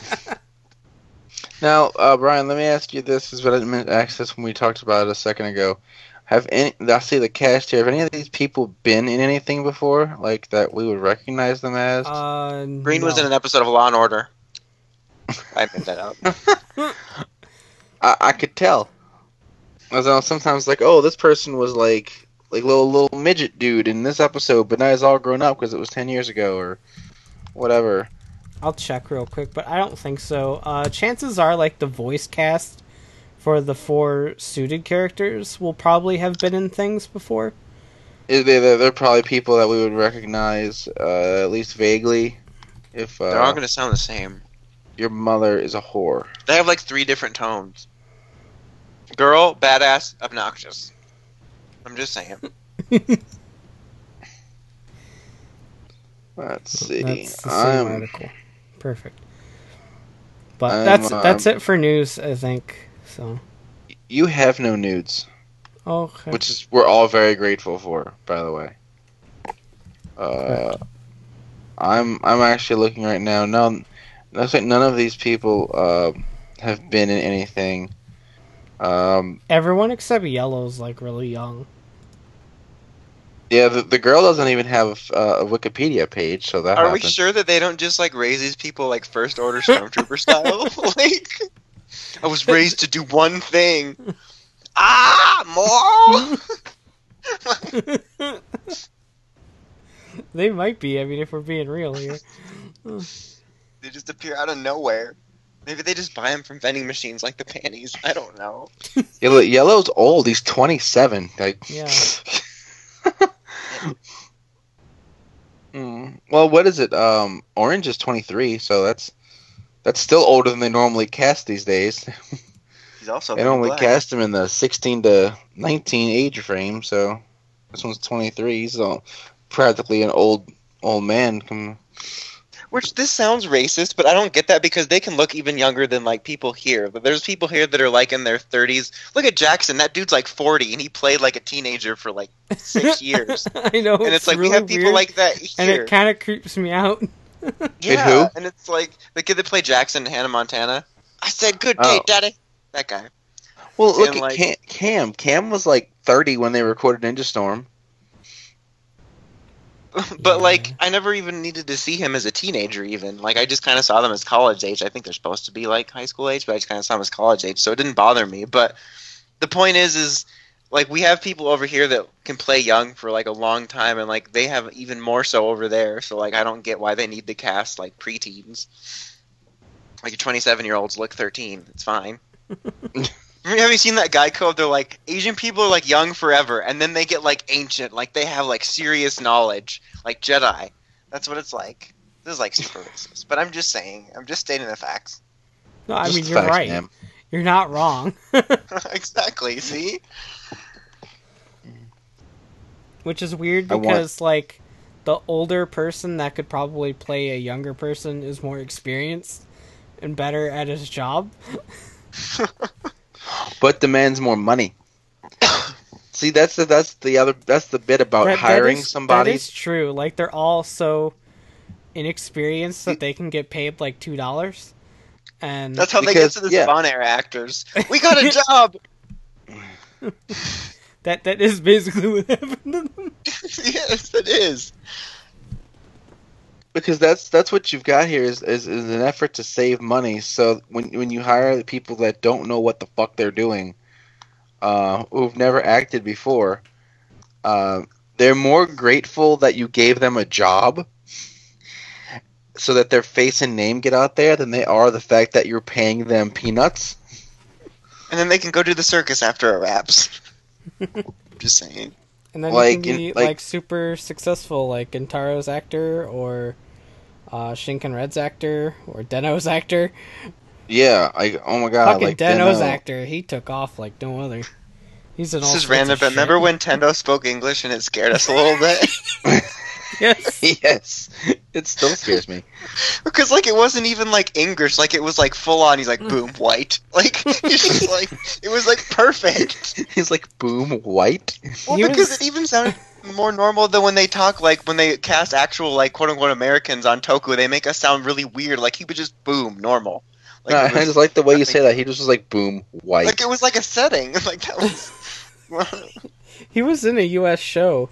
Now, Brian, let me ask you this: is what I meant to ask this when we talked about it a second ago. I see the cast here. Have any of these people been in anything before, like that we would recognize them as? Green was in an episode of Law and Order. I made that up. I could tell. I was sometimes like, oh, this person was like little midget dude in this episode, but now he's all grown up because it was 10 years ago or whatever. I'll check real quick, but I don't think so. Chances are, like, the voice cast for the 4 suited characters will probably have been in things before. They're probably people that we would recognize, at least vaguely. If They're all going to sound the same. Your mother is a whore. They have like 3 different tones. Girl, badass, obnoxious. I'm just saying. Let's see. That's the same article. Perfect. But that's it for news, I think. So. You have no nudes. Okay. Which we're all very grateful for, by the way. I'm actually looking right now. No, looks like none of these people have been in anything. Everyone except Yellow's like really young. Yeah, the girl doesn't even have a Wikipedia page, so that. Are happened. we sure that they don't just like raise these people like First Order Stormtrooper style? Like, I was raised to do one thing. More. They might be. I mean, if we're being real here. They just appear out of nowhere. Maybe they just buy them from vending machines like the panties. I don't know. Yellow's old. He's 27. Like, Yeah. Well, what is it? Orange is 23, so that's still older than they normally cast these days. He's also They Men in only Black. cast him in the 16 to 19 age frame, so this one's 23. He's practically an old man. Which, this sounds racist, but I don't get that because they can look even younger than, like, people here. But there's people here that are, like, in their 30s. Look at Jackson. That dude's, like, 40, and he played like a teenager for, like, 6 years. I know. And it's like, really we have people weird, like that here. and it kind of creeps me out. Yeah, who? and it's like, the kid that played Jackson in Hannah Montana. I said, good day, Oh. daddy. That guy. Well, look And, at like- Cam. Cam was like 30 when they recorded Ninja Storm. But, Yeah. like, I never even needed to see him as a teenager, even. Like, I just kind of saw them as college age. I think they're supposed to be, like, high school age, but I just kind of saw them as college age, so it didn't bother me. But the point is, like, we have people over here that can play young for, like, a long time, and, like, they have even more so over there. So, like, I don't get why they need to cast, like, preteens. Like, your 27-year-olds look 13. It's fine. Have you seen that guy code? They're like, Asian people are like young forever, and then they get like ancient, like they have like serious knowledge, like Jedi. That's what it's like. This is like super racist, but I'm just saying. I'm just stating the facts. No, I Just mean the you're facts, right. man. You're not wrong. Exactly. See? Which is weird I want- because like the older person that could probably play a younger person is more experienced and better at his job. But demands more money. See, that's the bit about hiring somebody. That is true. Like they're all so inexperienced that they can get paid like $2. And That's how they get Because- to the yeah. Spawn Era actors. We got a job. that is basically what happened to them. Yes, it is. Because that's what you've got here is an effort to save money. So when you hire the people that don't know what the fuck they're doing, who've never acted before, they're more grateful that you gave them a job, so that their face and name get out there, than they are the fact that you're paying them peanuts. And then they can go do the circus after it wraps. Just saying. And then Like, you can be in- like- like super successful, like Gintaro's actor or Shinken Red's actor or Deno's actor. Yeah, oh my god, Fucking like Deno's Deno. actor, he took off like no other. He's in all This is sorts random, of but shit. remember when Tendo spoke English and it scared us a little bit? Yes. Yes, it still scares me. Because, like, it wasn't even, like, English. Like, it was, like, full on. He's like, boom, white. Like, it's just, like, it was, like, perfect. He's like, boom, white. Well, He because was- it even sounded more normal than when they talk, like, when they cast actual, like, quote-unquote Americans on Toku, they make us sound really weird. Like, he would just boom, normal. Like, No, it I was just like the way you nothing- say that. He just was like, boom, white. Like, it was like a setting. Like, that was... He was in a US show.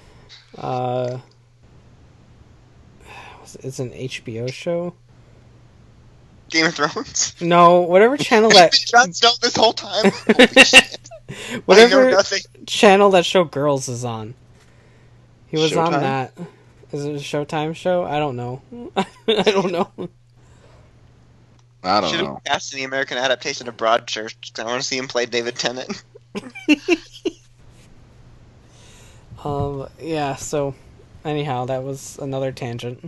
It's an HBO show. Game of Thrones? No, whatever channel that Jon Snow this whole time? Holy shit. I know whatever nothing. channel that show Girls is on. He was on Showtime? that. Is it a Showtime show? I don't know. I don't know. I don't Should know. have cast in the American adaptation of Broadchurch. I want to see him play David Tennant. Yeah, so anyhow, that was another tangent.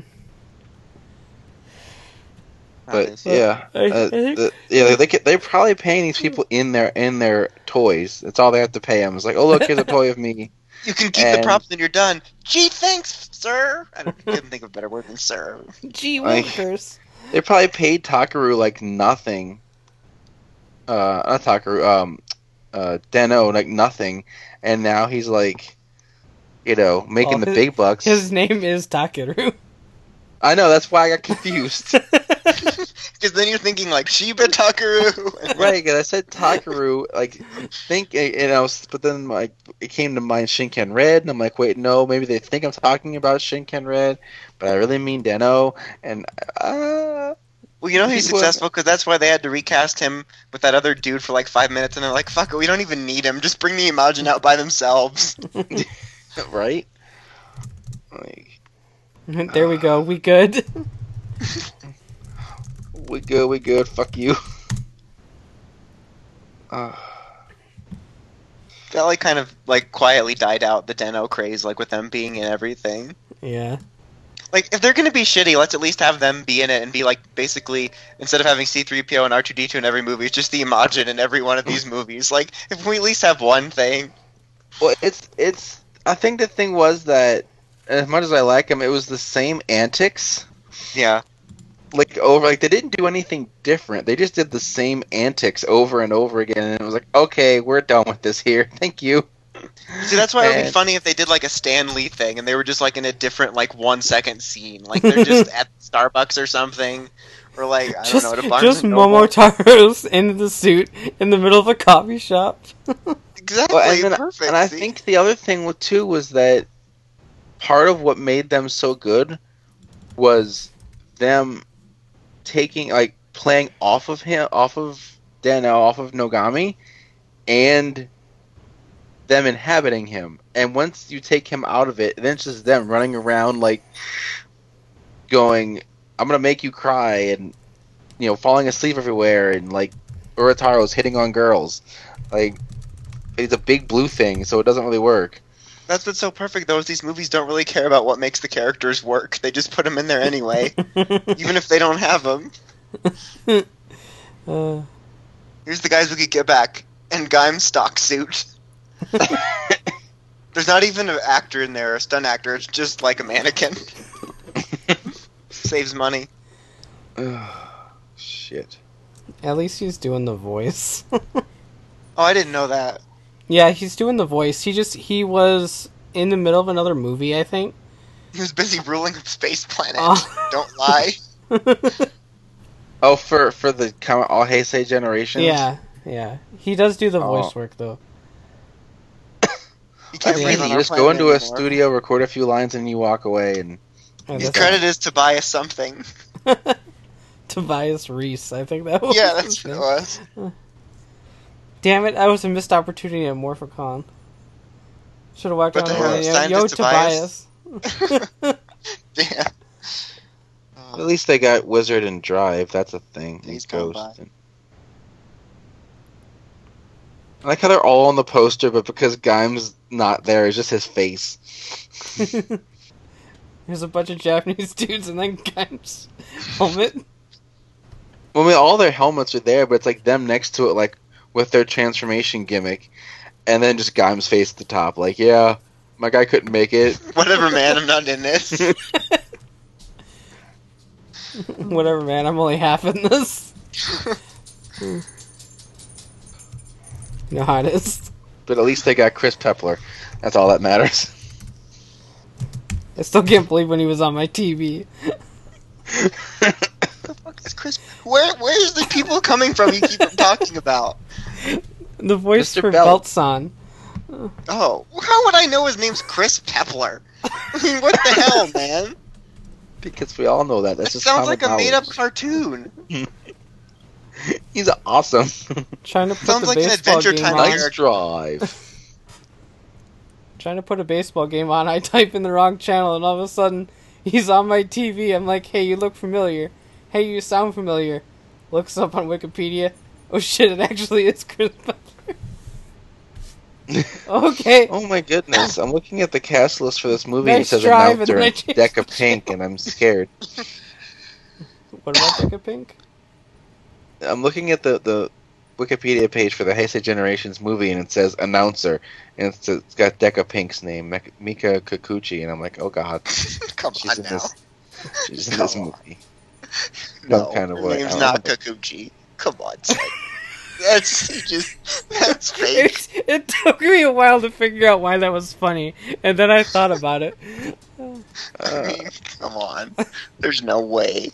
But Nice. yeah, I think- they're probably paying these people in their toys. That's all they have to pay them. It's like, oh look, here's a toy of me. You can keep the And- props when you're done. Gee, thanks, sir. I couldn't think of a better word than sir. Gee Like- willikers. They probably paid Takaru like nothing. Not Takaru. Deno like nothing, and now he's like, making Well, the big bucks. His name is Takeru. I know, that's why I got confused. Because then you're thinking like Shiba Takaru. Right, because I said Takaru, but then it came to mind Shinken Red, and I'm like, wait, no, maybe they think I'm talking about Shinken Red, but I really mean Deno, and Well, you know he's People- successful because that's why they had to recast him with that other dude for like 5 minutes, and they're like, "Fuck it, we don't even need him. Just bring the Imagine out by themselves." right? Like, There we go. We good. we good, fuck you. That like kind of like quietly died out the Deno craze, like with them being in everything. Yeah. Like, if they're gonna be shitty, let's at least have them be in it and be like, basically, instead of having C-3PO and R2-D2 in every movie, it's just the Imogen in every one of these movies. Like, if we at least have one thing. Well, it's. I think the thing was that, as much as I like them, it was the same antics. Yeah. Like they didn't do anything different. They just did the same antics over and over again, and it was like, okay, we're done with this here. Thank you. See, that's why it would be funny if they did like a Stan Lee thing, and they were just like in a different like 1 second scene, like they're just at Starbucks or something, or like I don't know, at a Barnes just and Noble. Momotaro's in the suit in the middle of a coffee shop. Exactly, Well, perfect. and I see? think the other thing too was that part of what made them so good was them playing off of him, off of Dano, off of Nogami, and them inhabiting him. And once you take him out of it, then it's just them running around like going, I'm gonna make you cry, and falling asleep everywhere, and like Urotaro's hitting on girls. Like, it's a big blue thing, so it doesn't really work. That's what's so perfect, though, is these movies don't really care about what makes the characters work. They just put them in there anyway, even if they don't have them. Here's the guys we could get back. And Gaim's stock suit. There's not even an actor in there, a stunt actor. It's just like a mannequin. Saves money. Shit. At least he's doing the voice. Oh, I didn't know that. Yeah, he's doing the voice. He was in the middle of another movie, I think. He was busy ruling a space planet. Oh. Don't lie. Oh, for the All Heisei Generations? Yeah. He does do the voice work, though. You can't breathe on You our just go planet into a anymore. studio, record a few lines, and you walk away. And His credit is Tobias something. Tobias Reese, I think that was. Yeah, his that's what it name. was. Damn it, that was a missed opportunity at Morphicon. Should have walked But on they have the signed Yo, to Tobias. Damn. at least they got Wizard and Drive. That's a thing. He's And gone Ghost. by. I like how they're all on the poster, but because Gaim's not there, it's just his face. There's a bunch of Japanese dudes and then Gaim's helmet. Well, I mean, all their helmets are there, but it's like them next to it, like with their transformation gimmick, and then just Gaim's face at the top. Like, yeah, my guy couldn't make it. Whatever, man, I'm not in this. Whatever, man, I'm only half in this. You know how it is. But at least they got Chris Pepler. That's all that matters. I still can't believe when he was on my TV. The fuck is Chris? Where's the people coming from you keep talking about? The voice Mr. for Belt. Beltson. Oh, how would I know his name's Chris Pepler? I mean, what the hell, man? Because we all know that. That's It just sounds like a common made-up knowledge. cartoon. He's awesome. Trying to put Sounds the like an baseball Adventure game Time on. Nice drive. Trying to put a baseball game on. I type in the wrong channel, and all of a sudden, he's on my TV. I'm like, hey, you look familiar. Hey, you sound familiar. Looks up on Wikipedia. Oh shit, it actually is Chris Butler. Okay. Oh my goodness! I'm looking at the cast list for this movie, and it Nice says drive, and announcer then I and changed Deca Pink, and I'm scared. What about Deca Pink? I'm looking at the Wikipedia page for the Heisei Generations movie, and it says announcer, and it's got Deca Pink's name, Mika Kikuchi, and I'm like, oh god, Come she's on in now. this. She's in this Come on. movie. No, Some kind of her way. name's I not don't Kikuchi. Come on, son. That's fake. It took me a while to figure out why that was funny, and then I thought about it. I mean, come on. There's no way.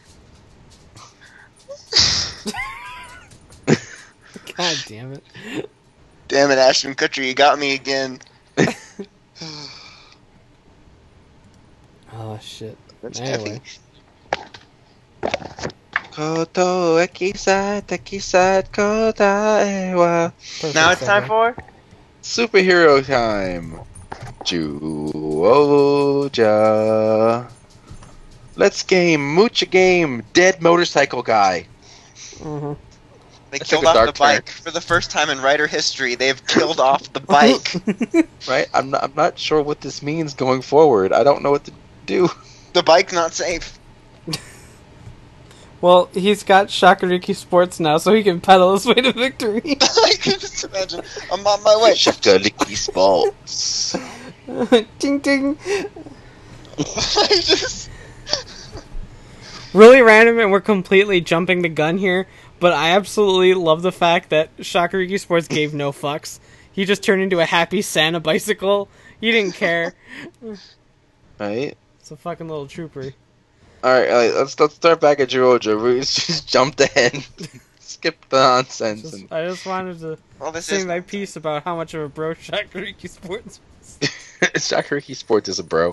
God damn it. Damn it, Ashton Kutcher, you got me again. Oh shit. That's Anyway. Koto ekisat kota ewa. Perfect Now it's time segue. for Superhero time. Juoja. Let's game. Mooch a game. Dead motorcycle guy. Mhm. They That killed took a off the dark turn. bike for the first time in writer history. They've killed off the bike. Right? I'm not sure what this means going forward. I don't know what to do. The bike's not safe. Well, he's got Shakariki Sports now, so he can pedal his way to victory. I can just imagine. I'm on my way. Shakariki Sports. Ding ding. I just... Really random, and we're completely jumping the gun here, but I absolutely love the fact that Shakariki Sports gave no fucks. He just turned into a happy Santa bicycle. He didn't care. Right? It's a fucking little trooper. Alright, let's start back at Georgia. We just jumped ahead. Skip the nonsense. I just wanted to say my piece about how much of a bro Shakariki Sports was. Shakariki Sports is a bro.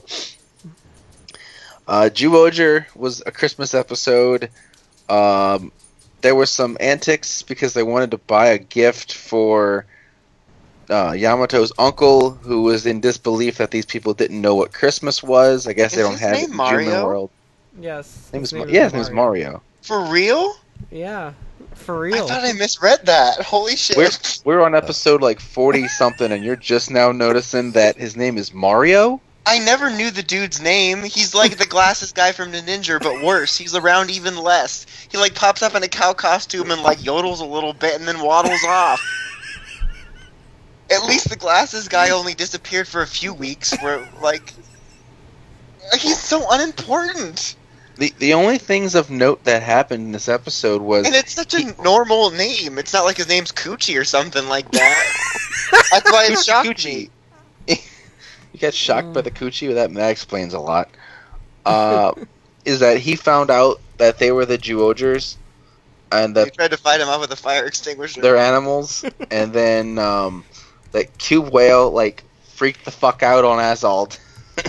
Zyuohger was a Christmas episode. There were some antics because they wanted to buy a gift for Yamato's uncle, who was in disbelief that these people didn't know what Christmas was. I guess they don't have it in the Human world. Yes. His name is Mario. For real? Yeah, for real. I thought I misread that. Holy shit. We're on episode like 40-something, and you're just now noticing that his name is Mario? I never knew the dude's name. He's like the glasses guy from the Ninja, but worse. He's around even less. He like pops up in a cow costume and like yodels a little bit and then waddles off. At least the glasses guy only disappeared for a few weeks. Where like he's so unimportant. The only things of note that happened in this episode was... And it's such a normal name. It's not like his name's Coochie or something like that. That's why it shocked me. You got shocked by the Coochie? That explains a lot. Is that he found out that they were the Zyuohgers, and that he tried to fight him off with a fire extinguisher. They're animals, and then that Cube Whale like freaked the fuck out on Azald.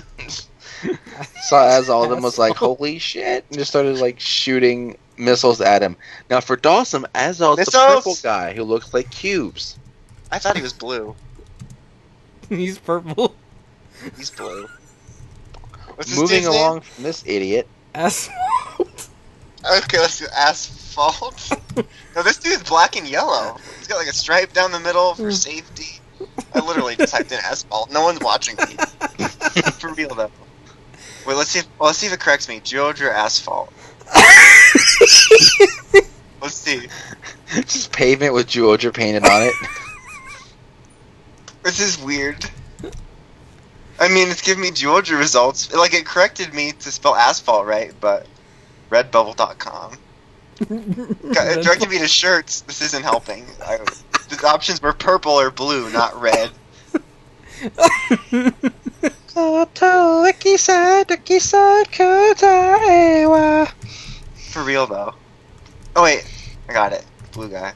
Saw Azald and was like, "Holy shit!" and just started like shooting missiles at him. Now for Dawson, Azald's the purple guy who looks like cubes. I thought he was blue. He's purple. He's blue. Moving along from this idiot. Asphalt. Okay, let's do Asphalt. No, this dude's black and yellow. He's got like a stripe down the middle for safety. I literally just typed in Asphalt. No one's watching me. For real though. Wait, let's see if it corrects me. Zyuohger Asphalt. Let's see. Just pavement with Zyuohger painted on it. This is weird. I mean, it's giving me Zyuohger results. Like, it corrected me to spell asphalt right, but redbubble.com. It directed me to shirts. This isn't helping. The options were purple or blue, not red. For real, though. Oh, wait. I got it. Blue guy.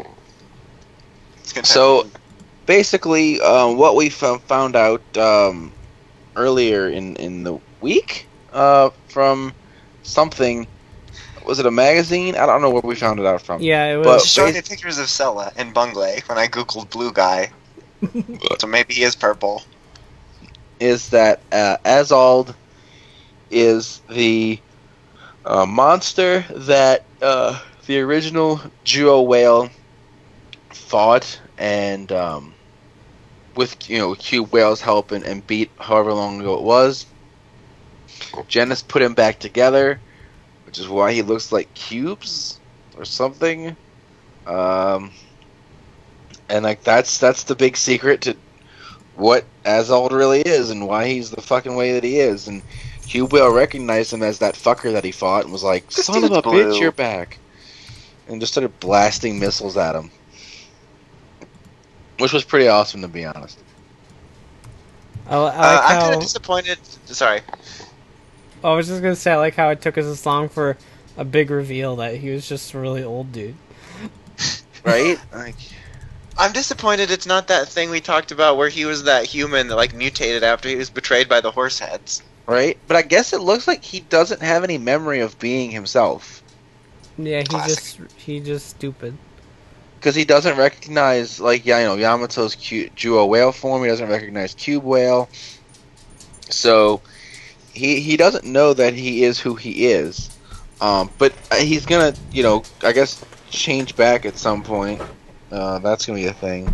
So, basically, what we found out earlier in the week from something... Was it a magazine? I don't know where we found it out from. Yeah, it was. But showing me pictures of Sella and Bungley when I googled blue guy. So maybe he is purple. Is that Azald is the monster that the original Zyuoh whale fought and with Cube Whale's help and beat however long ago it was. Genis put him back together, which is why he looks like cubes or something. And like that's the big secret to what Azald really is and why he's the fucking way that he is. And Cube Whale recognized him as that fucker that he fought and was like, "Son of a bitch, you're back," and just started blasting missiles at him, which was pretty awesome, to be honest. I'm kind of disappointed. Sorry. I was just gonna say, I like how it took us this long for a big reveal that he was just a really old dude. Right? I'm disappointed it's not that thing we talked about where he was that human that like mutated after he was betrayed by the horse heads. Right? But I guess it looks like he doesn't have any memory of being himself. Yeah, he's just stupid. Because he doesn't recognize, like, Yamato's Zyuoh whale form. He doesn't recognize Cube Whale. So he doesn't know that he is who he is. But he's gonna, I guess, change back at some point. That's gonna be a thing.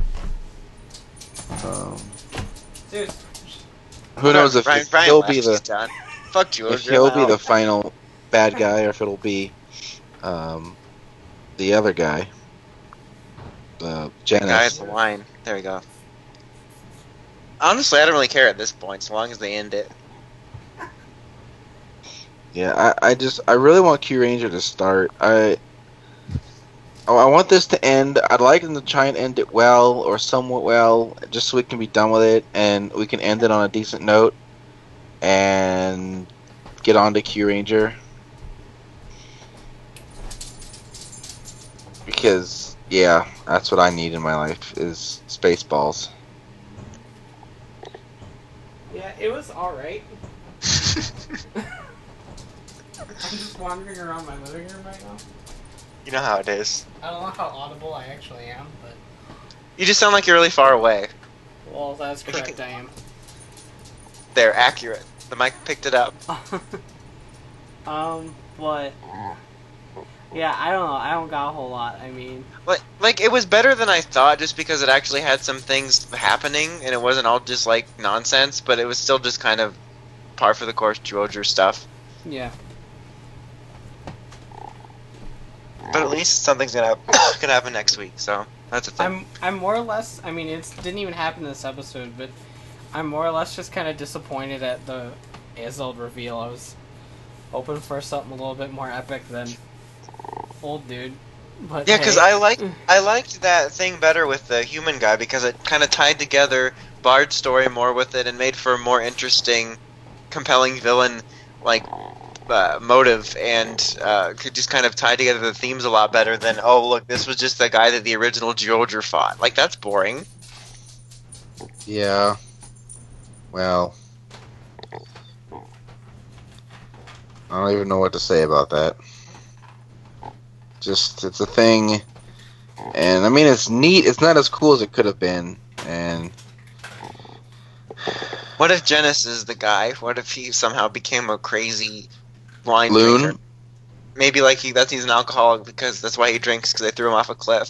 Who knows if he'll be the... Done. Fuck Georgia. If he'll be the final bad guy, or if it'll be the other guy, Janice. Guy at the line. There we go. Honestly, I don't really care at this point, so long as they end it. Yeah, I really want Q Ranger to start. I want this to end. I'd like them to try and end it well, or somewhat well, just so we can be done with it, and we can end it on a decent note, and get on to Q Ranger. Because, yeah, that's what I need in my life, is Spaceballs. Yeah, it was alright. I'm just wandering around my living room right now. You know how it is. I don't know how audible I actually am, but... You just sound like you're really far away. Well, that's correct, I am. They're accurate. The mic picked it up. But... Yeah, I don't know. I don't got a whole lot. I mean... Like, it was better than I thought just because it actually had some things happening, and it wasn't all just, like, nonsense, but it was still just kind of par for the course Georgia stuff. Yeah. But at least something's gonna happen next week, so that's a thing. I'm more or less... I mean, it didn't even happen in this episode, but I'm more or less just kind of disappointed at the Isolde reveal. I was hoping for something a little bit more epic than old dude. But Yeah, because I liked that thing better with the human guy because it kind of tied together Bard's story more with it and made for a more interesting, compelling villain like motive, and could just kind of tie together the themes a lot better than, oh look, this was just the guy that the original Georgia fought. Like, that's boring. Yeah. Well, I don't even know what to say about that. Just, it's a thing, and I mean, it's neat. It's not as cool as it could have been, and... What if Genis is the guy? What if he somehow became a crazy wine Loon? drinker? Maybe like he's an alcoholic because that's why he drinks, because they threw him off a cliff.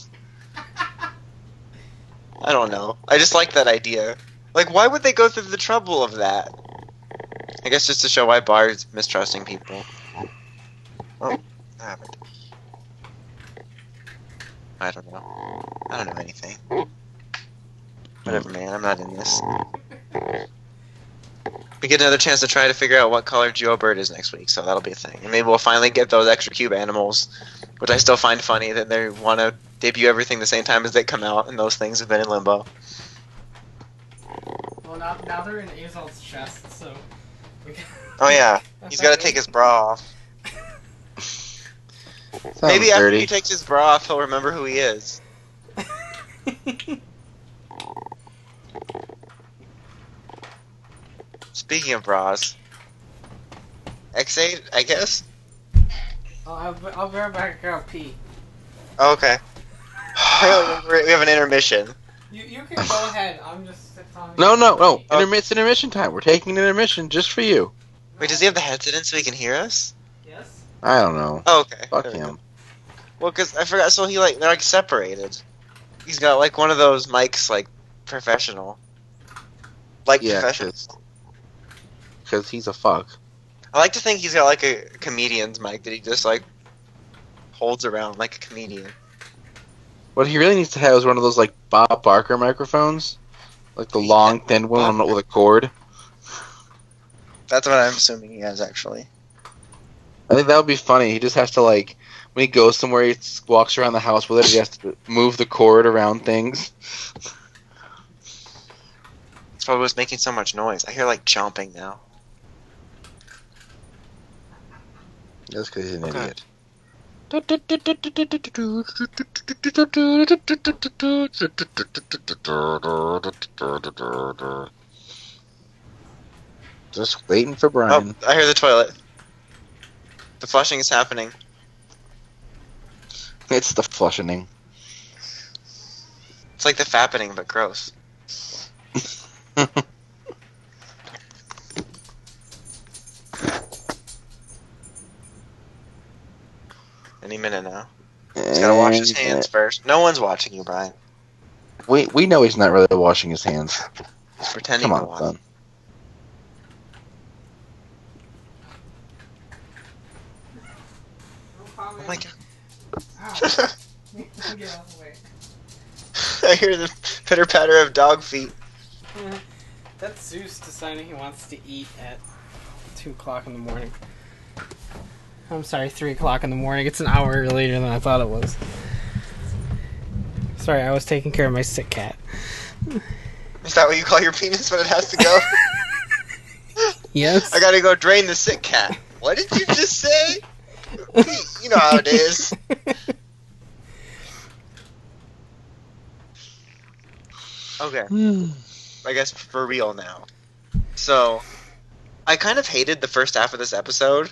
I don't know. I just like that idea. Like, why would they go through the trouble of that? I guess just to show why Bard's mistrusting people. Oh, what happened? I don't know. I don't know anything. Whatever, man. I'm not in this. We get another chance to try to figure out what color Geobird is next week, so that'll be a thing. And maybe we'll finally get those extra cube animals, which I still find funny that they want to debut everything the same time as they come out, and those things have been in limbo. Well, now they're in Isolde's chest, so... Oh yeah, he's got to take his bra off. Maybe after he takes his bra off, he'll remember who he is. Speaking of bras, X8, I guess? I'll be right back. I gotta pee. Oh, okay. We have an intermission. You can go ahead. I'm just... No. It's intermission time. We're taking an intermission just for you. Wait, does he have the headset in so he can hear us? Yes? I don't know. Oh, okay. Fuck him. Well, because I forgot, so they're like separated. He's got like one of those mics, like professional. Like professional. Because he's a fuck. I like to think he's got like a comedian's mic that he just like holds around like a comedian. What he really needs to have is one of those like Bob Barker microphones. Like the long, thin one with a cord. That's what I'm assuming he has, actually. I think that would be funny. He just has to, like, when he goes somewhere, he walks around the house with it, he has to move the cord around things. That's probably what's making so much noise. I hear, like, chomping now. That's because he's an idiot. Just waiting for Brian. Oh, I hear the toilet. The flushing is happening. It's the flushing. It's like the fappening, but gross. Any minute now. He's gotta wash his hands first. No one's watching you, Brian. We know he's not really washing his hands. He's pretending Come to on, wash. son. Oh my god. Ow. Get out of the way. I hear the pitter patter of dog feet. That's Zeus deciding he wants to eat at 2 o'clock in the morning. I'm sorry, 3 o'clock in the morning. It's an hour earlier than I thought it was. Sorry, I was taking care of my sick cat. Is that what you call your penis when it has to go? Yes. I gotta go drain the sick cat. What did you just say? You know how it is. Okay. I guess for real now. So, I kind of hated the first half of this episode.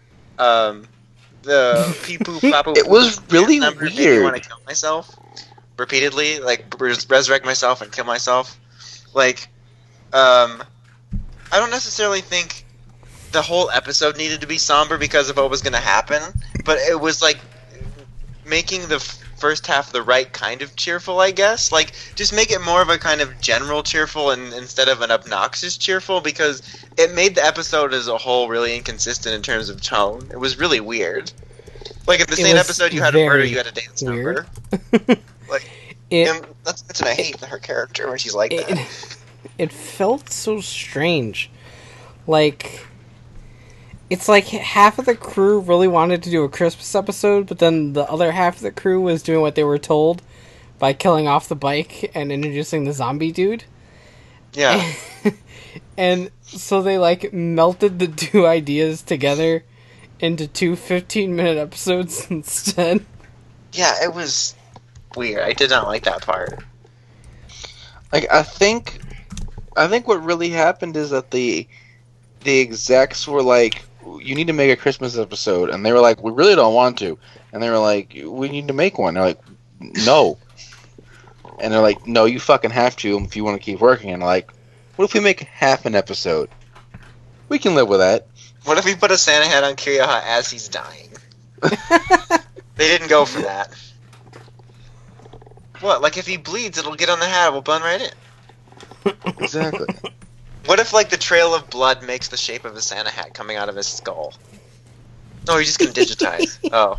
The pee-poo, papu. It was really number made me weird. want to kill myself repeatedly, like resurrect myself and kill myself. Like, I don't necessarily think the whole episode needed to be somber because of what was going to happen, but it was like making the first half the right kind of cheerful, I guess. Like, just make it more of a kind of general cheerful and instead of an obnoxious cheerful, because it made the episode as a whole really inconsistent in terms of tone. It was really weird. Like, in the same episode you had a murder, you had a dance number. Like, that's what I hate her character when she's like that. It felt so strange. Like, it's like half of the crew really wanted to do a Christmas episode, but then the other half of the crew was doing what they were told by killing off the bike and introducing the zombie dude. Yeah. And so they, like, melted the two ideas together into two 15-minute episodes instead. Yeah, it was weird. I did not like that part. Like, I think what really happened is that the execs were like, you need to make a Christmas episode, and they were like, we really don't want to, and they were like, we need to make one. They're like, no, and they're like, no, you fucking have to if you want to keep working. And like, what if we make half an episode? We can live with that. What if we put a Santa hat on Kiryu as he's dying? They didn't go for that. What? Like, if he bleeds, it'll get on the hat, it will blend right in. Exactly. What if, like, the trail of blood makes the shape of a Santa hat coming out of his skull? Oh, he's just gonna digitize. Oh.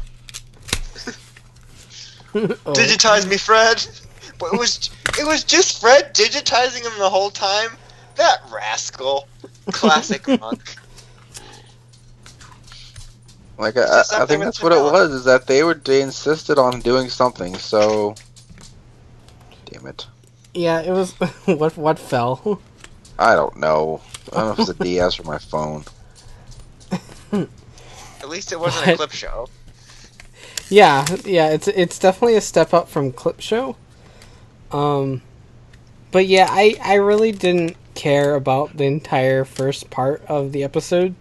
Digitize me, Fred! But it was just Fred digitizing him the whole time? That rascal. Classic monk. Like, I think that's what it was, is that they insisted on doing something, so... Damn it. Yeah, it was... what fell? I don't know. I don't know if it's a DS or my phone. At least it wasn't a clip show. Yeah, it's definitely a step up from clip show. But yeah, I really didn't care about the entire first part of the episode.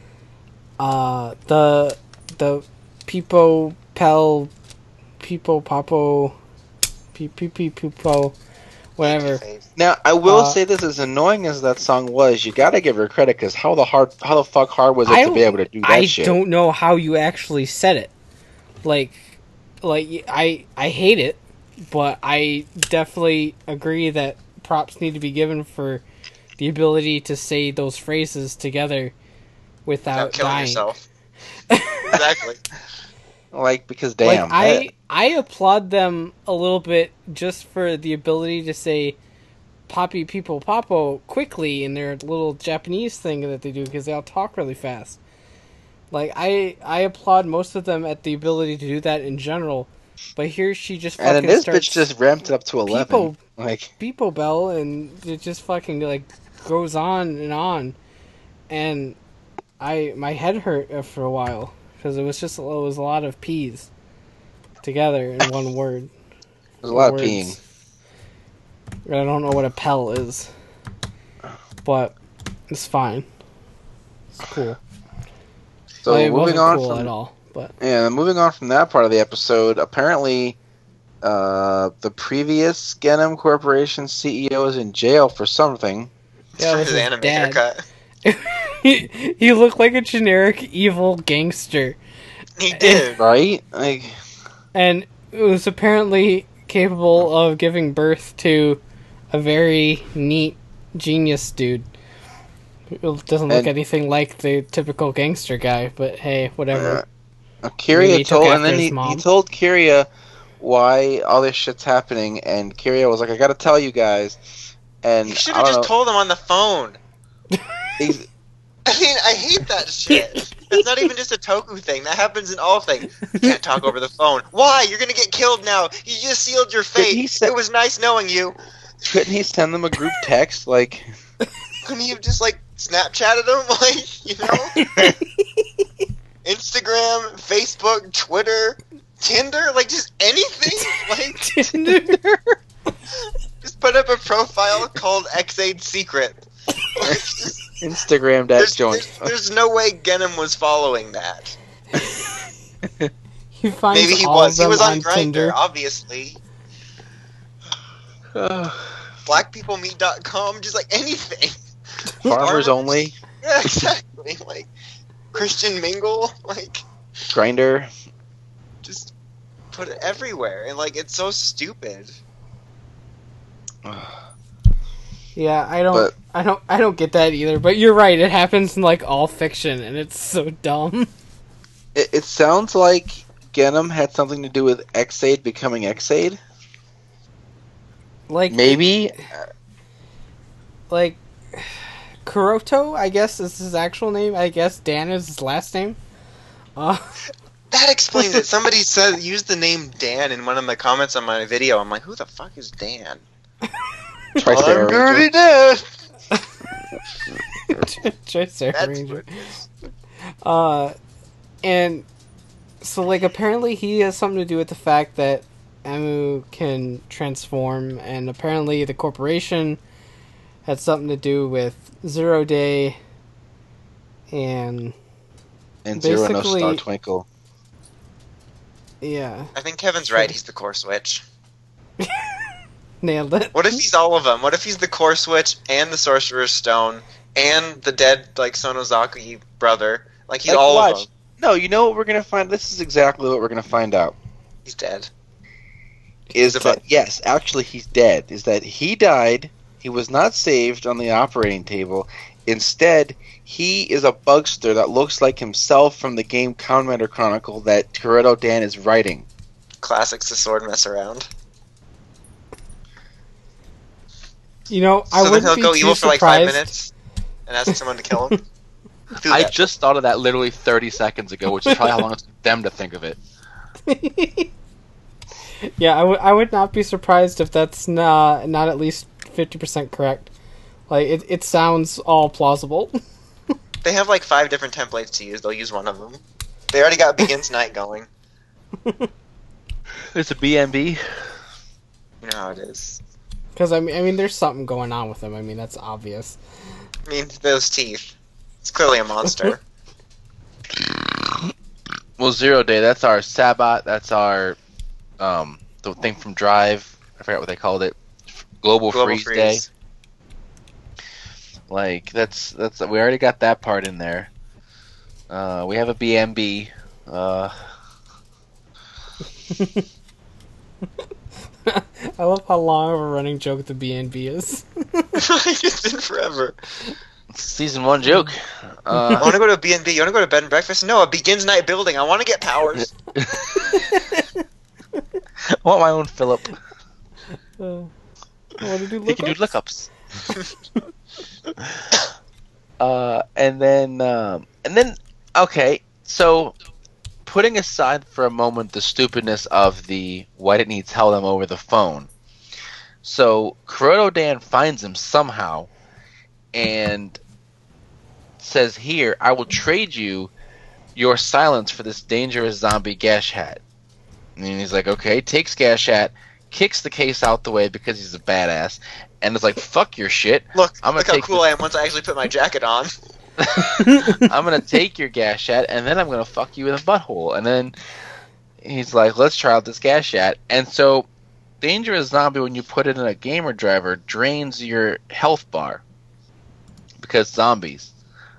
The Peepo Pel Peepo Papo Peepo whatever. Now, I will say this, as annoying as that song was, you gotta give her credit, because how the fuck hard was it to be able to do that shit? I don't know how you actually said it. Like I hate it, but I definitely agree that props need to be given for the ability to say those phrases together without killing dying. yourself. Exactly. Like, because damn. Like, I applaud them a little bit just for the ability to say Poppy People Popo quickly in their little Japanese thing that they do, because they all talk really fast. Like, I applaud most of them at the ability to do that in general, but here she just fucking and then this starts bitch just ramped it up to 11. Beepo Bell, and it just fucking, like, goes on, and my head hurt after a while, because it was a lot of P's together in one word. There's a lot of peeing. I don't know what a Pel is, but it's fine. It's cool. So moving on cool from at all, but moving on from that part of the episode, apparently, the previous Genom Corporation CEO is in jail for something. Yeah, for his anime haircut. he looked like a generic evil gangster. He did. Right? Like, and it was apparently capable of giving birth to a very neat genius dude. It doesn't look anything like the typical gangster guy, but hey, whatever. Maybe he took told, and after then his he mom. told Kiria why all this shit's happening, and Kiria was like, "I gotta tell you guys." And You should I have don't just know. told him on the phone. He's, I mean, I hate that shit. It's not even just a Toku thing. That happens in all things. You can't talk over the phone. Why? You're gonna get killed now. You just sealed your Couldn't he fate. say- It was nice knowing you. couldn't he send them a group text like? Couldn't you have just, like, Snapchatted them? Like, you know? Instagram, Facebook, Twitter, Tinder? Like, just anything? Like, Tinder. just put up a profile called Xaid Secret. Like, Instagram that joint. there's no way Genom was following that. He finds Maybe he all was. of He them was on Tinder. Grindr, obviously. Blackpeoplemeet.com, just like anything. Farmers only. Yeah, exactly. Like Christian Mingle, like Grinder. just put it everywhere, and like it's so stupid. Yeah, But- I don't get that either. But you're right. It happens in like all fiction, and it's so dumb. It sounds like Genom had something to do with Xaid becoming Xaid. Like Maybe. like Kuroto, I guess is his actual name. I guess Dan is his last name. That explains it. Somebody said use the name Dan in one of the comments on my video. I'm like, who the fuck is Dan? Tri-Star I'm Ranger. dirty Dan. Tri-Star That's Ranger. what. And so like apparently he has something to do with the fact that Amu can transform, and apparently the corporation had something to do with Zero Day and And Zero No basically- Star Twinkle. yeah, I think Kevin's right. He's the core switch. nailed it. What if he's all of them? What if he's the core switch and the sorcerer's stone and the dead like Sonozaki brother? Like he's Like, all watch. of them. No, you know what we're gonna find? This is exactly what we're gonna find out. He's dead. Is He's a that yes, actually he's dead. Is that he died? He was not saved on the operating table. Instead, he is a bugster that looks like himself from the game Commander Chronicle that Kuroto Dan is writing. Classics the sword mess around. You know, I So then wouldn't he'll be go too evil for like surprised. 5 minutes and ask someone to kill him. Do I that. just thought of that literally 30 seconds ago, which is probably how long it took them to think of it. Yeah, I would not be surprised if that's not at least 50% correct. Like it sounds all plausible. They have like 5 different templates to use. They'll use one of them. They already got Begins Night going. It's a BNB. You know how it is. Because I mean, there's something going on with him. I mean, that's obvious. I mean, those teeth. It's clearly a monster. Well, Zero Day, that's our Sabat, that's our, the thing from Drive, I forgot what they called it, Global Freeze Day. Like, that's, we already got that part in there. We have a BNB, I love how long of a running joke the BNB is. It's been forever. Season 1 joke. I want to go to a B&B. You want to go to bed and breakfast? No, a Begins Night building. I want to get powers. I want my own Philip. What did you He look can do up? lookups. And then, okay, so putting aside for a moment the stupidness of the why didn't he tell them over the phone? So Kuroto Dan finds him somehow and says, "Here, I will trade you your silence for this dangerous zombie Gash Hat." And he's like, "Okay," takes Gash Hat, kicks the case out the way because he's a badass, and is like, "Fuck your shit. Look, I'm gonna look how take cool this- I am once I actually put my jacket on. I'm gonna take your gas shot, and then I'm gonna fuck you in the butthole." And then he's like, "Let's try out this gas shot." And so, Dangerous Zombie, when you put it in a gamer driver, drains your health bar because zombies.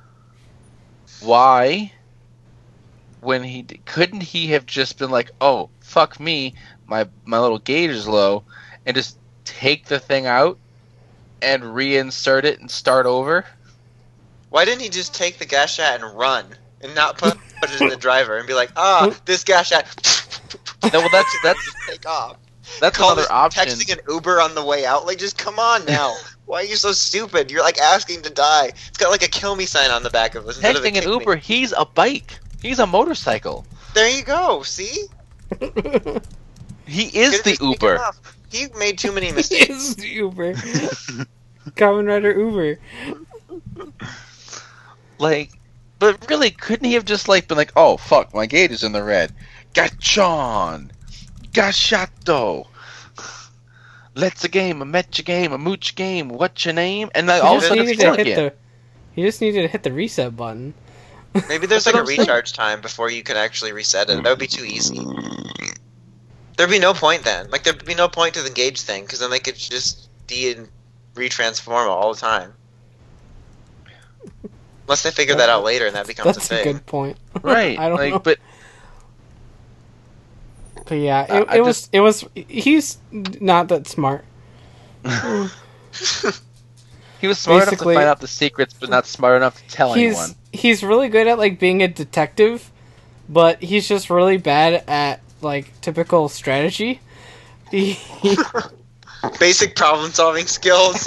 Why? When couldn't he have just been like, "Oh, fuck me, my little gauge is low," and just take the thing out and reinsert it and start over? Why didn't he just take the gas shot and run and not put put it in the driver and be like, this gas shot. No, well, that's Take off. that's Call another this option. texting an Uber on the way out. Like, just come on now. Why are you so stupid? You're like asking to die. It's got like a kill me sign on the back of it. instead of a Texting an kick me. Uber, he's a bike. He's a motorcycle. There you go. See? He is Could've the just taken Uber. off. He made too many He mistakes. is the Uber. Kamen Rider Uber. Like, but really, couldn't he have just like been like, oh fuck, my gauge is in the red. Gachon, Gashato. Let's a game, a metcha game, a mooch game. What's your name? And like, He all of a just sudden needed it's to full hit again. he just needed to hit the reset button. Maybe there's That's like a what I'm saying. recharge time before you can actually reset it. That would be too easy. There'd be no point then. Like, there'd be no point to the gauge thing, because then they could just and retransform all the time. Unless they figure that out later and that becomes That's a a thing. good point. Right. I don't like, know. but yeah, I it was. He's not that smart. he was smart enough to Basically, find out the secrets, but not smart enough to tell anyone. He's really good at like being a detective, but he's just really bad at like typical strategy. Basic problem solving skills.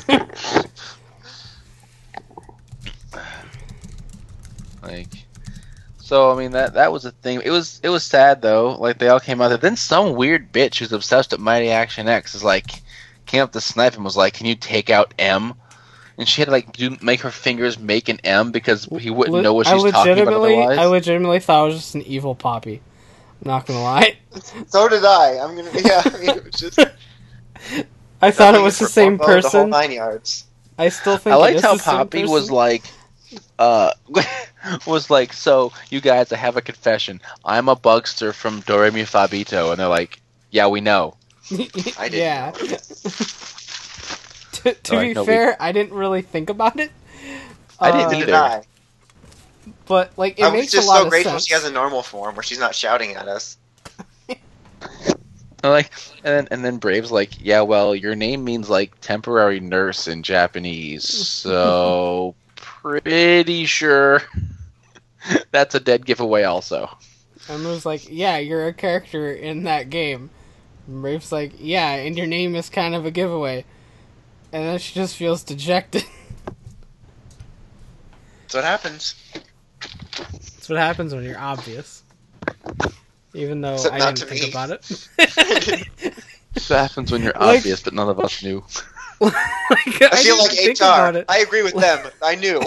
Like, so I mean that was a thing. It was sad though. Like they all came out there. Then some weird bitch who's obsessed with Mighty Action X is like came up to Snipe and was like, "Can you take out M?" And she had to like make her fingers make an M because he wouldn't know what she's talking about otherwise. I legitimately thought it was just an evil Poppy. I'm not gonna lie. So did I. I'm gonna. Yeah. I mean, it was just. I thought it was the same The whole person. 9 yards. I still think I it liked is how the same Poppy person. was like, was like, so you guys, I have a confession. I'm a bugster from Do Re Mi Fa Bito, and they're like, yeah, we know. I didn't yeah. know. To Alright, be no, fair, I didn't really think about it. I didn't Neither either. did I. But like, it I was makes just a lot so of grateful sense. she has a normal form where she's not shouting at us. Like, and then Brave's like, yeah, well, your name means like temporary nurse in Japanese, so pretty sure that's a dead giveaway also. And was like, yeah, you're a character in that game. And Rafe's like, yeah, and your name is kind of a giveaway. And then she just feels dejected. That's what happens. That's what happens when you're obvious. Even though Except I not didn't to think me. about it. This happens when you're Like- obvious, but none of us knew. Like, I feel didn't like think about HR. it. I agree with them. I knew.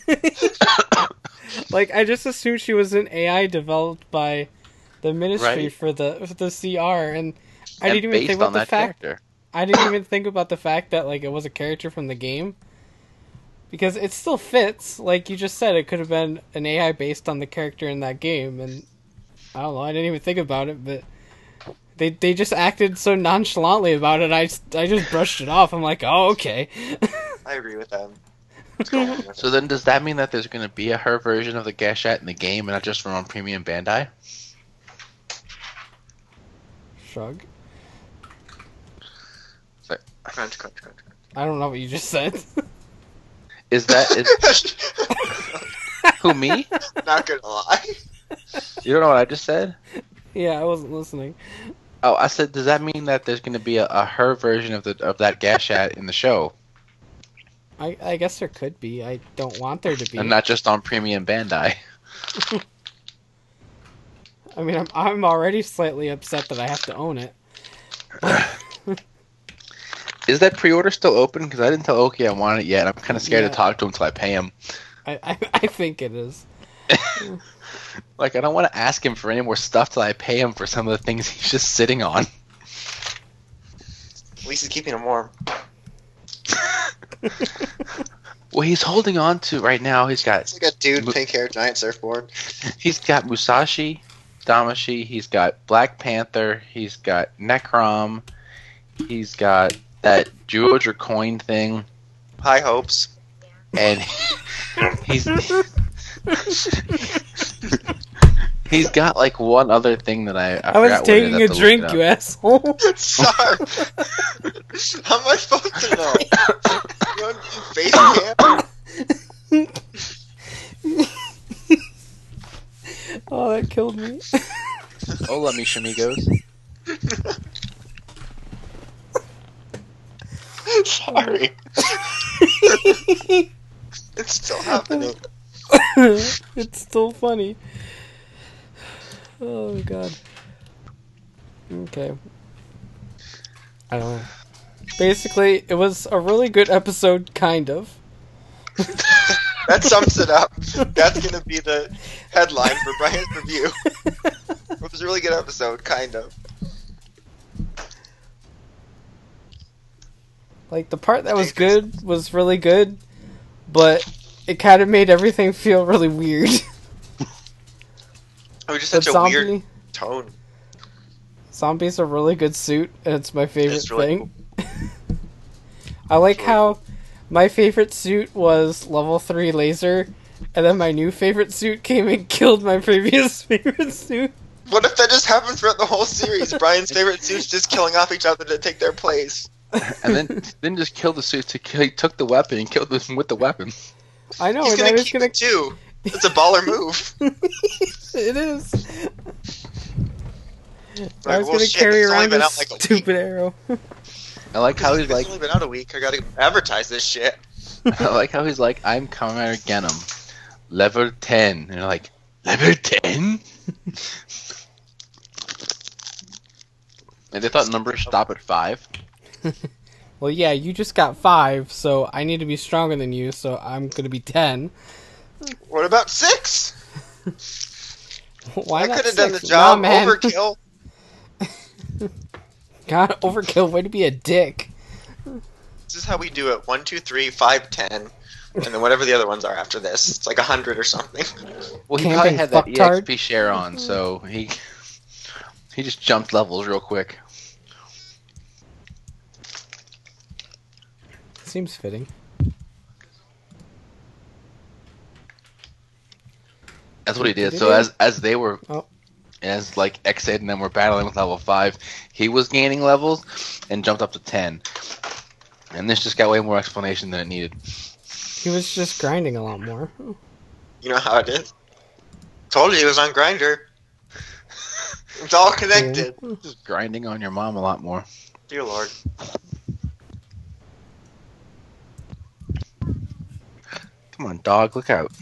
Like, I just assumed she was an AI developed by the ministry Right. for the CR, and I And didn't even based think about on the that fact. character. I didn't even think about the fact that like it was a character from the game, because it still fits. Like you just said, it could have been an AI based on the character in that game, and I don't know. I didn't even think about it, but they just acted so nonchalantly about it. I just brushed it off. I'm like, oh, okay. I agree with them. Let's go on with it. So then, does that mean that there's going to be a her version of the Gashat in the game, and not just from on Premium Bandai? Shrug. Crunch, crunch, crunch, crunch. I don't know what you just said. Is who, me? Not gonna lie. You don't know what I just said? Yeah, I wasn't listening. Oh, I said, does that mean that there's going to be a her version of that Gashat in the show, I guess there could be. I don't want there to be. and not just on Premium Bandai? I mean, I'm already slightly upset that I have to own it. Is that pre-order still open? Because I didn't tell Oki I want it yet. I'm kind of scared Yeah. to talk to him until I pay him. I think it is. Like, I don't want to ask him for any more stuff till I pay him for some of the things he's just sitting on. At least he's keeping him warm. Well, he's holding on to right now. He's got It's like a dude, pink hair, giant surfboard. He's got Musashi, Damashi, he's got Black Panther, he's got Necrom, he's got that Geoger coin thing, High hopes. and he's he's got like one other thing that I I was forgot what it is. taking I a have to look drink, it up. you asshole. Sorry. How am I supposed to know? You want to face cam? that killed me. Hola, mis amigos. Sorry. It's still happening. It's still funny. Oh god. Okay. I don't know. Basically, it was a really good episode, kind of. That sums it up. That's gonna be the headline for Brian's review. It was a really good episode, kind of. Like, the part that was good was really good, but it kind of made everything feel really weird. It was just such a weird tone. Zombie's a really good suit, and it's my favorite It's really thing. I like how my favorite suit was level 3 laser, and then my new favorite suit came and killed my previous favorite suit. What if that just happened throughout the whole series? Brian's favorite suits just killing off each other to take their place. And then just killed the suit. He took the weapon and killed them with the weapon. I know, He's and gonna I was keep gonna... it too. It's a baller move. It is. I Like, was well, gonna shit, carry it's only around been this out like a stupid arrow. I like how he's It's like. only been out a week. I gotta advertise this shit. I like how he's like, I'm Commander Genom, level 10. And you're like, level 10? And they thought numbers stop at 5. Well, yeah, you just got 5, so I need to be stronger than you, so I'm gonna be 10. What about 6? Why I not could have done the 6? job. Nah, man. Overkill. God, overkill, way to be a dick. This is how we do it. 1, 2, 3, 5, 10. And then whatever the other ones are after this. It's like 100 or something. Well, he Camping probably had that fucktard. EXP share on, so he just jumped levels real quick. Seems fitting. That's what he did. So as they were, Oh. as like X8 and them were battling with level 5, he was gaining levels and jumped up to 10. And this just got way more explanation than it needed. He was just grinding a lot more. You know how it is. Told you he was on Grinder. It's all connected. Just grinding on your mom a lot more. Dear Lord. Come on, dog, look out.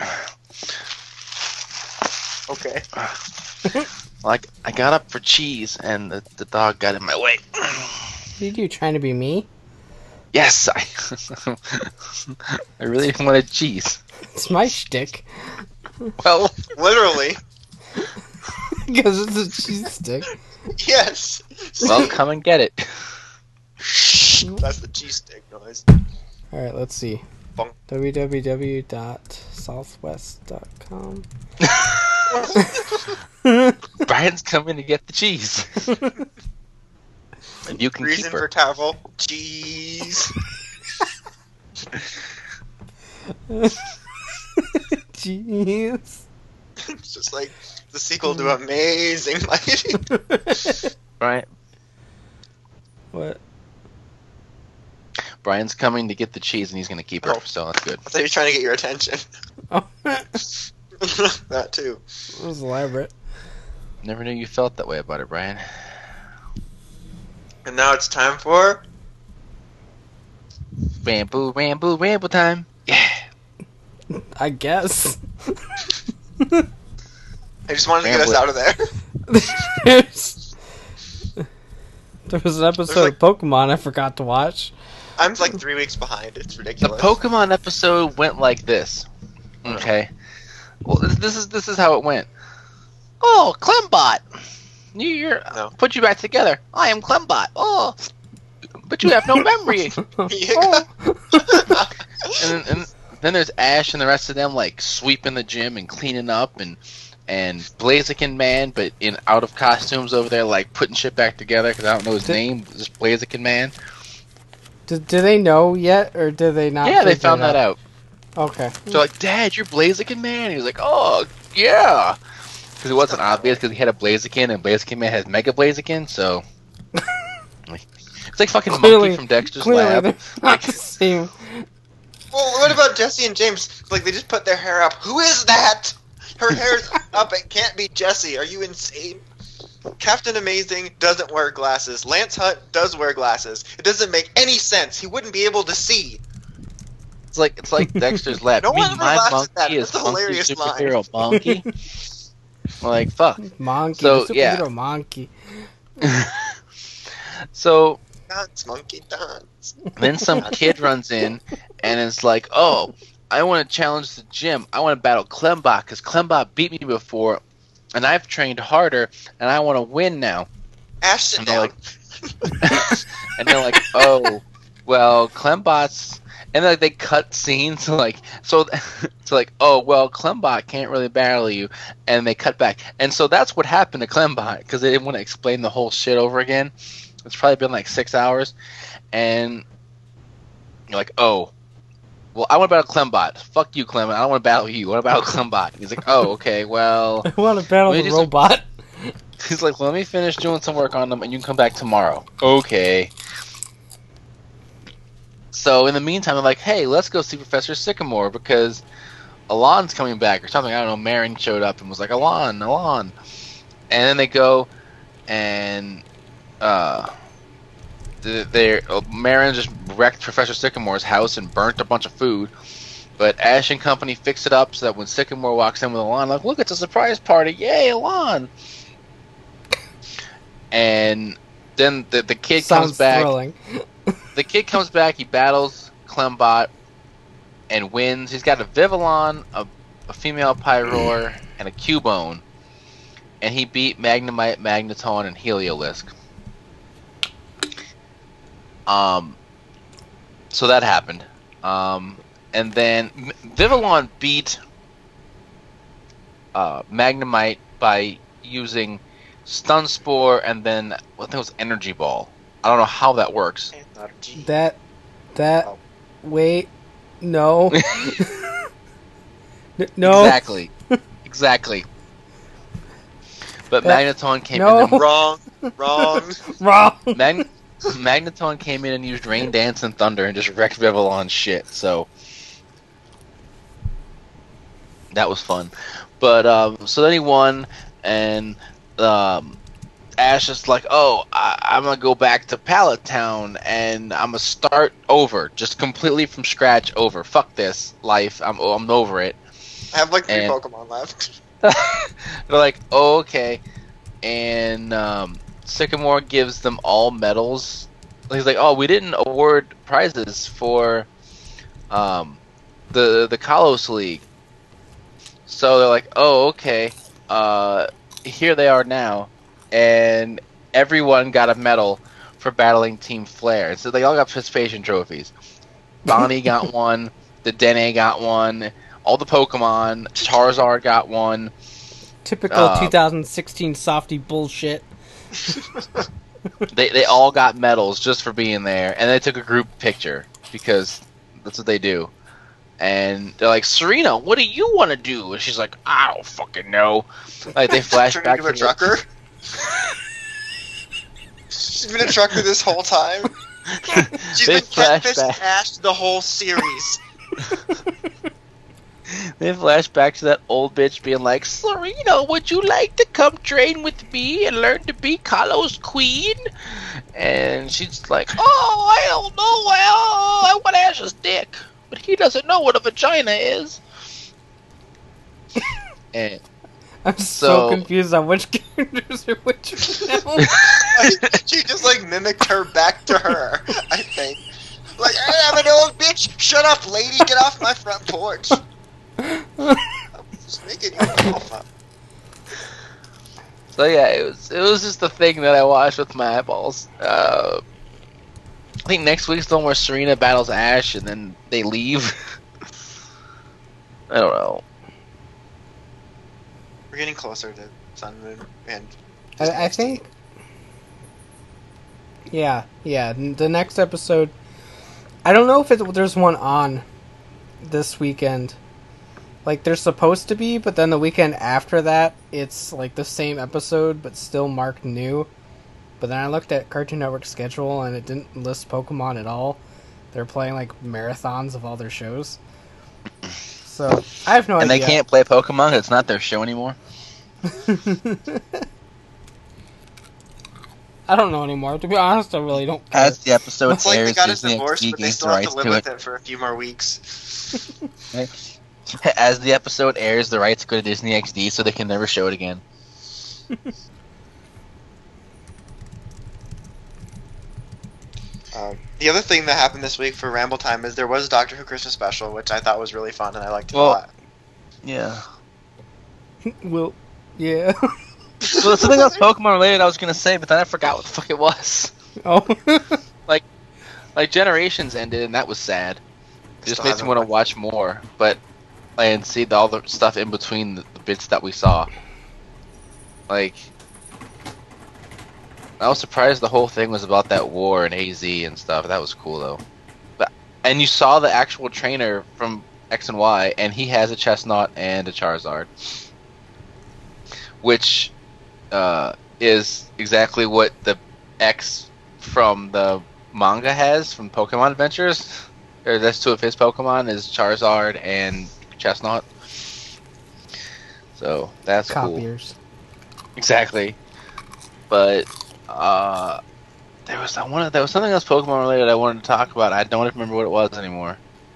Okay. Like, I got up for cheese, and the dog got in my way. What are you trying to be me? Yes, I really wanted cheese. It's my shtick. Well, Literally. Because it's a cheese stick. Yes. well, come and get it. That's the cheese stick noise. Alright, let's see. Bonk. www.southwest.com. Brian's coming to get the cheese. And you can Reason keep for her. travel. Cheese. Jeez. It's just like the sequel to Amazing Mighty. Right. What? Brian's coming to get the cheese, and he's going to keep her, Oh. so that's good. I thought he was trying to get your attention. Oh, that That too. was elaborate. Never knew you felt that way about it, Brian. And now it's time for Ramble time. Yeah. I guess. I just wanted to get us Ramble. out of there. There was an episode like- of Pokemon I forgot to watch. I'm like 3 weeks behind. It's The ridiculous. Pokemon episode went like this. Okay. Well, this is how it went. Oh, Clembot. You're No. put you back together. I am Clembot. Oh, but you have no memory. Yeah. and then there's Ash and the rest of them like sweeping the gym and cleaning up and Blaziken Man, but in out of costumes over there, like putting shit back together because I don't know his name. Just Blaziken Man. Do they know yet, or did they not? Yeah, they figure found it that out. Okay. So like, Dad, you're Blaziken Man. He was like, oh yeah, because it wasn't obvious because he had a Blaziken and Blaziken Man has Mega Blaziken, so it's like fucking Clearly- Monkey from Dexter's Clearly, Lab. they're not the same. Well, what about Jesse and James? Like, they just put their hair up. Who is that? Her hair's up. It can't be Jessie. Are you insane? Captain Amazing doesn't wear glasses. Lance Hunt does wear glasses. It doesn't make any sense. He wouldn't be able to see. It's like Dexter's Lab. No one ever laughs monkey at that. is That's a hilarious superhero monkey. Like fuck. Monkey, So, the yeah. superhero monkey. So Dance, monkey, dance. then some kid runs in and is like, "Oh, I want to challenge the gym. I want to battle Clembot because Clembot beat me before, and I've trained harder, and I want to win now." Ash, sit And they're down. like, and they're like, "Oh, well, Clembot's," and like they cut scenes like so like, "Oh, well, Clembot can't really battle you," and they cut back, and so that's what happened to Clembot because they didn't want to explain the whole shit over again. It's probably been like 6 hours, and you're like, "Oh, well, I want to battle Clembot. Fuck you, Clembot. I don't want to battle you. I want to battle Clembot." He's like, "Oh, okay, well." I want to battle Let me the just- robot. He's like, "Let me finish doing some work on them, and you can come back tomorrow." Okay. So in the meantime, they're like, "Hey, let's go see Professor Sycamore because Alon's coming back or something." I don't know. Marin showed up and was like, "Alon, Alon," and then they go and Marin just wrecked Professor Sycamore's house and burnt a bunch of food. But Ash and company fix it up so that when Sycamore walks in with Alon, like, "Look, it's a surprise party! Yay, Alon!" And then the kid Sounds comes back. thrilling. The kid comes back. He battles Clembot and wins. He's got a Vivillon, a female Pyroar, and a Cubone. And he beat Magnemite, Magneton, and Heliolisk. So that happened. And then Vivillon beat Magnemite by using Stun Spore and then I think it was Energy Ball. I don't know how that works. That, Oh. wait, no. No. Exactly. But That- Magneton came no. in. And, Wrong. Wrong. Magneton came in and used Rain Dance and Thunder and just wrecked Vivillon's shit. So that was fun. But so then he won, and Ash is like, "Oh, I'm gonna go back to Pallet Town and I'm gonna start over, just completely from scratch. Over. Fuck this life. I'm over it." I have like 3 And- Pokemon left. They're like, "Oh, okay," and Sycamore gives them all medals. He's like, "Oh, we didn't award prizes for the Kalos League." So they're like, "Oh, okay." Here they are now, and everyone got a medal for battling Team Flare. So they all got participation trophies. Bonnie got one. The Dene got one. All the Pokemon. Charizard got one. Typical 2016 softy bullshit. They all got medals just for being there, and they took a group picture because that's what they do. And they're like, "Serena, what do you want to do?" And she's like, "I don't fucking know." Like they flash Turned back into a to trucker. She's been a trucker this whole time. She's They been flash catfished back. Ash the whole series. They flash back to that old bitch being like, "Serena, would you like to come train with me and learn to be Kalos Queen?" And she's like, "Oh, I don't know. Well, I want Ash's dick, but he doesn't know what a vagina is." And I'm so confused on which characters are which now. She just like mimicked her back to her, I think. Like, I'm an old bitch. Shut up, lady. Get off my front porch. I'm just making you alpha. So yeah, it was just the thing that I watched with my eyeballs. I think next week's the one where Serena battles Ash and then they leave. I don't know. We're getting closer to Sun Moon and. I think. Yeah. The next episode. I don't know if there's one on this weekend. Like, there's supposed to be, but then the weekend after that, it's like the same episode, but still marked new. But then I looked at Cartoon Network's schedule, and it didn't list Pokemon at all. They're playing, like, marathons of all their shows. So I have no And idea. they can't play Pokemon. It's not their show anymore. I don't know anymore. To be honest, I really don't care. As the episode It's like they airs, got a Disney divorce, XD but they gains the still have to rights live to with it. it for a few more weeks. As the episode airs, the rights go to Disney XD, so they can never show it again. The other thing that happened this week for Ramble Time is there was a Doctor Who Christmas special, which I thought was really fun and I liked it a Well- lot. Yeah. Well, yeah. Well, something else Pokemon related I was gonna say, but then I forgot what the fuck it was. Oh. Like Generations ended, and that was sad. It just Still makes me haven't want to watch more, but and see all the stuff in between the bits that we saw. Like, I was surprised the whole thing was about that war and AZ and stuff. That was cool though. And you saw the actual trainer from X and Y, and he has a Chestnut and a Charizard, which is exactly what the X from the manga has from Pokemon Adventures. Or that's two of his Pokemon is Charizard and Chestnut. So that's cool. Copiers. Exactly. But there was something else Pokemon related I wanted to talk about. I don't remember what it was anymore.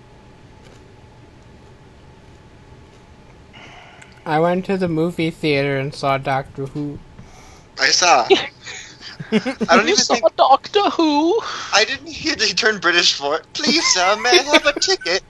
I went to the movie theater and saw Doctor Who. I saw. I don't even think Doctor Who. I didn't hear they turned British for it. Please, sir, may I have a ticket?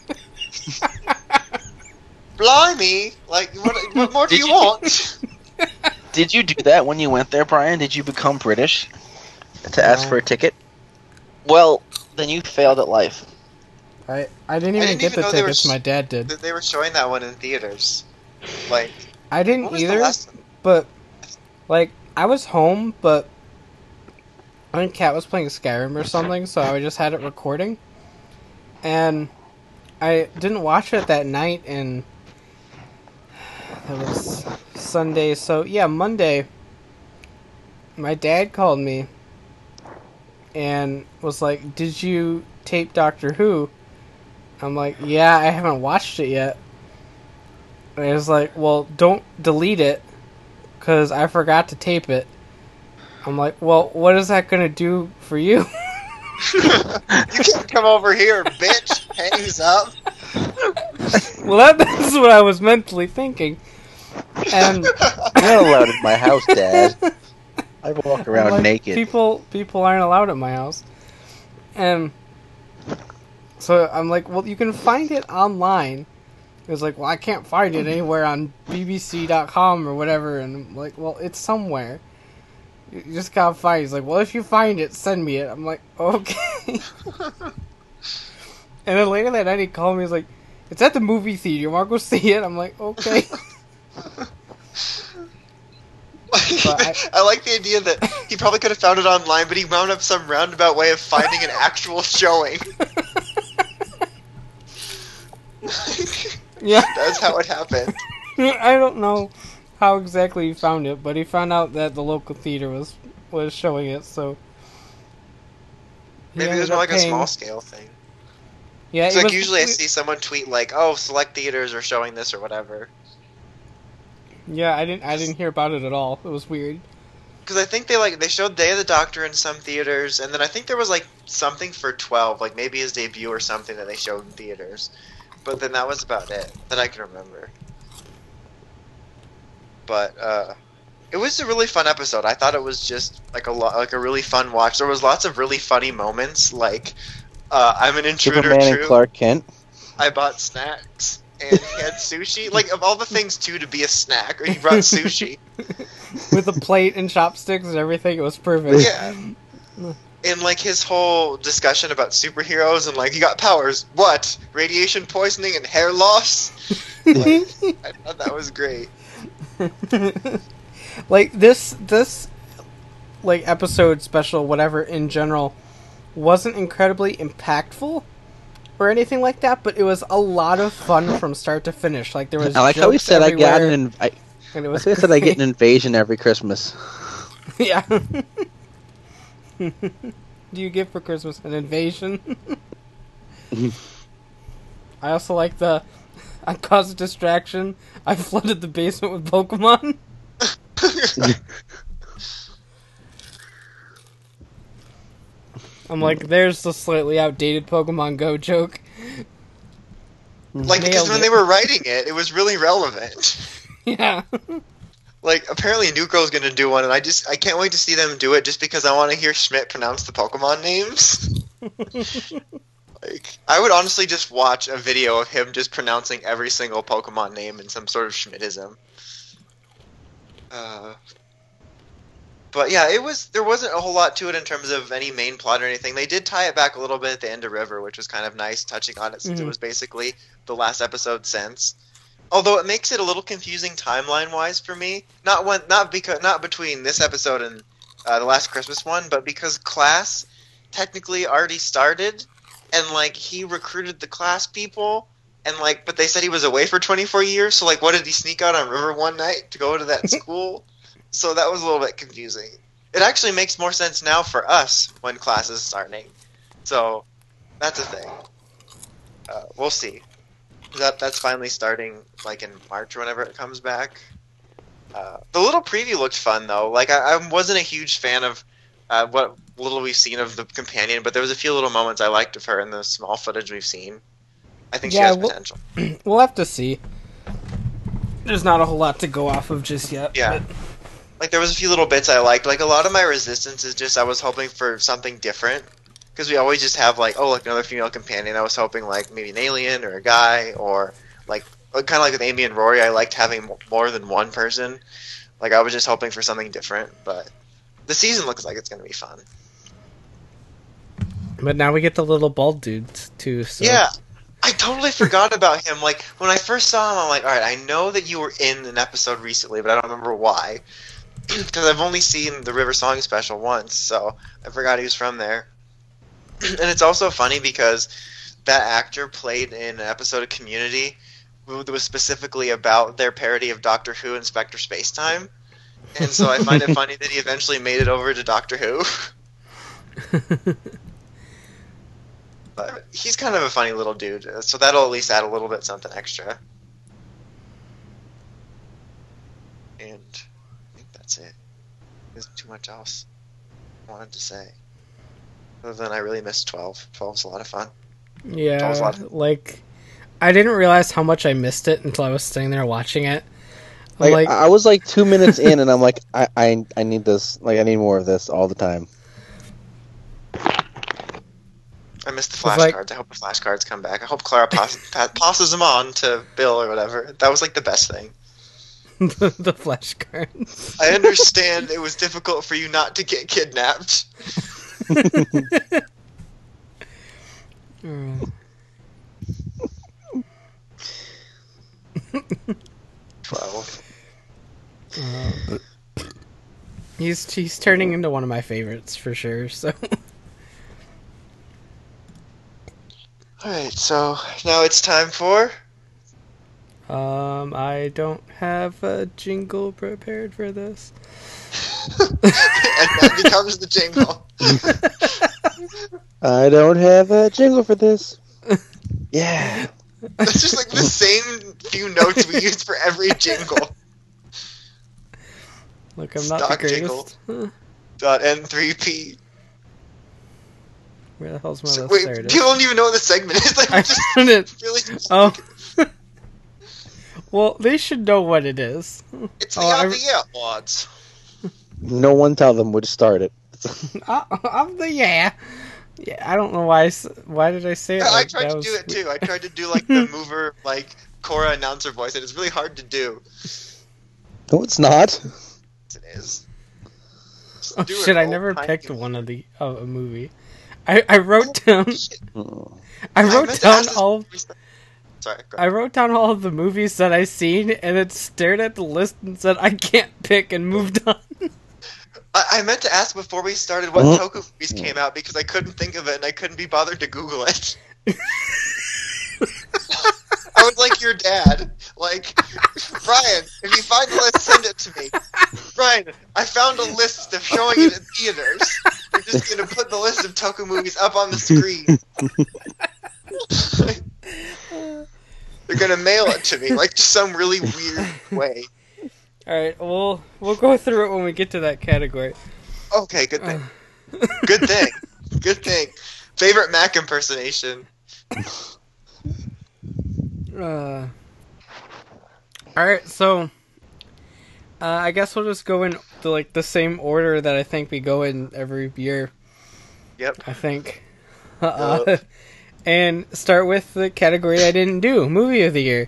Blimey! Like, what more do you want? Did you do that when you went there, Brian? Did you become British to ask for a ticket? Well, then you failed at life. I didn't even get the know they were tickets. My dad did. That they were showing that one in theaters. Like, I what didn't was the either, last one? but like I was home, but I think Kat was playing Skyrim or something, so I just had it recording, and I didn't watch it that night, and it was Sunday. So yeah, Monday, my dad called me and was like, "Did you tape Doctor Who?" I'm like, "Yeah, I haven't watched it yet." And he was like, "Well, don't delete it, because I forgot to tape it." I'm like, "Well, what is that going to do for you?" You can't come over here, bitch. Hangs up. Well, that's what I was mentally thinking. And You're not allowed in my house, Dad. I walk around like, naked. People aren't allowed at my house. And so I'm like, "Well, you can find it online." He was like, "Well, I can't find it anywhere on BBC.com or whatever." And I'm like, "Well, it's somewhere. You just gotta find it." He's like, "Well, if you find it, send me it." I'm like, "Okay." And then later that night he called me. He's like, "It's at the movie theater. You want to go see it?" I'm like, "Okay." I like the idea that he probably could have found it online, but he wound up some roundabout way of finding an actual showing. Yeah. That's how it happened. I don't know how exactly he found it, but he found out that the local theater was showing it, so he Maybe it ended was more up like a paying. small scale thing. Yeah, It's it like was, usually I see someone tweet like, "Oh, select theaters are showing this or whatever." Yeah, I didn't hear about it at all. It was weird. Because I think they showed Day of the Doctor in some theaters, and then I think there was like something for 12, like maybe his debut or something that they showed in theaters. But then that was about it that I can remember. But it was a really fun episode. I thought it was just like a really fun watch. There was lots of really funny moments, like I'm an intruder Superman and too. Clark Kent. I bought snacks and he had sushi. Like of all the things too to be a snack, or he brought sushi. With a plate and chopsticks and everything, it was perfect. Yeah. And like his whole discussion about superheroes and like you got powers, what? Radiation poisoning and hair loss? Like, I thought that was great. Like this like episode special, whatever, in general, wasn't incredibly impactful or anything like that, but it was a lot of fun from start to finish. Like there was I like how he jokes said everywhere, and it was I said I get an great. invasion every Christmas. Yeah. Do you get for Christmas an invasion? I also like the I caused a distraction. I flooded the basement with Pokemon. I'm like, there's the slightly outdated Pokemon Go joke. Like, because Nailed when it. they were writing it, it was really relevant. Yeah. Like, apparently Nucro's gonna do one, and I can't wait to see them do it just because I want to hear Schmidt pronounce the Pokemon names. Like, I would honestly just watch a video of him just pronouncing every single Pokemon name in some sort of Schmidtism. But yeah, there wasn't a whole lot to it in terms of any main plot or anything. They did tie it back a little bit at the end of River, which was kind of nice, touching on it since it was basically the last episode since. Although it makes it a little confusing timeline-wise for me. Not between this episode and the last Christmas one, but because class technically already started, and like he recruited the class people, and like, but they said he was away for 24 years. So like, what did he sneak out on River one night to go to that school? So that was a little bit confusing. It actually makes more sense now for us when class is starting. So that's a thing. We'll see. That's finally starting like in March or whenever it comes back. The little preview looked fun though. Like I wasn't a huge fan of what little we've seen of the companion, but there was a few little moments I liked of her in the small footage we've seen. I think she has potential. We'll have to see. There's not a whole lot to go off of just yet. Yeah. But... Like, there was a few little bits I liked. Like, a lot of my resistance is just I was hoping for something different. Because we always just have, like, oh, like, another female companion. I was hoping, like, maybe an alien or a guy. Or, like kind of like with Amy and Rory, I liked having more than one person. Like, I was just hoping for something different. But the season looks like it's going to be fun. But now we get the little bald dude, too. So. Yeah. I totally forgot about him. Like, when I first saw him, I'm like, alright, I know that you were in an episode recently, but I don't remember why. Because I've only seen the River Song special once, so I forgot he was from there. And it's also funny because that actor played in an episode of Community that was specifically about their parody of Doctor Who Inspector Spacetime. And so I find it funny that he eventually made it over to Doctor Who. But he's kind of a funny little dude, so that'll at least add a little bit something extra. And I think that's it. There's too much else I wanted to say. Other than I really missed 12. 12's a lot of fun. Yeah, like, I didn't realize how much I missed it until I was sitting there watching it. Like, I was like 2 minutes in, and I'm like, I need this. Like, I need more of this all the time. I missed the flashcards. I hope the flashcards come back. I hope Clara passes them on to Bill or whatever. That was like the best thing. The flashcards. I understand it was difficult for you not to get kidnapped. 12. He's turning into one of my favorites for sure. So. Alright, so now it's time for... I don't have a jingle prepared for this. And that becomes the jingle. I don't have a jingle for this. Yeah. It's just like the same few notes we use for every jingle. Look, I'm not the greatest. .n3p. Where the hell's my list? Wait, There it is. people don't even know what the segment is. Like, I just found it. really... Oh. Well, they should know what it is. It's the Of the Year Awards. No one tell them where to start it. Of the yeah. Yeah, I don't know why. Why did I say it? I tried to do it too. I tried to do like the mover, like Cora announcer voice, and it's really hard to do. No, it's not. It is. Oh shit! I never picked one of a movie. I wrote down. I wrote down all. Sorry. I wrote down all of the movies that I seen, and it stared at the list and said I can't pick, and moved on. I meant to ask before we started what Toku movies came out because I couldn't think of it and I couldn't be bothered to Google it. I was like your dad. Like, Brian, if you find the list, send it to me. Brian, I found a list of showing it in theaters. We're just going to put the list of Toku movies up on the screen. They're gonna mail it to me, like just some really weird way. Alright, we'll go through it when we get to that category. Okay, good thing. Good thing. Good thing. Favorite Mac impersonation. Alright, so I guess we'll just go in the same order that I think we go in every year. Yep. I think. And start with the category I didn't do, movie of the year.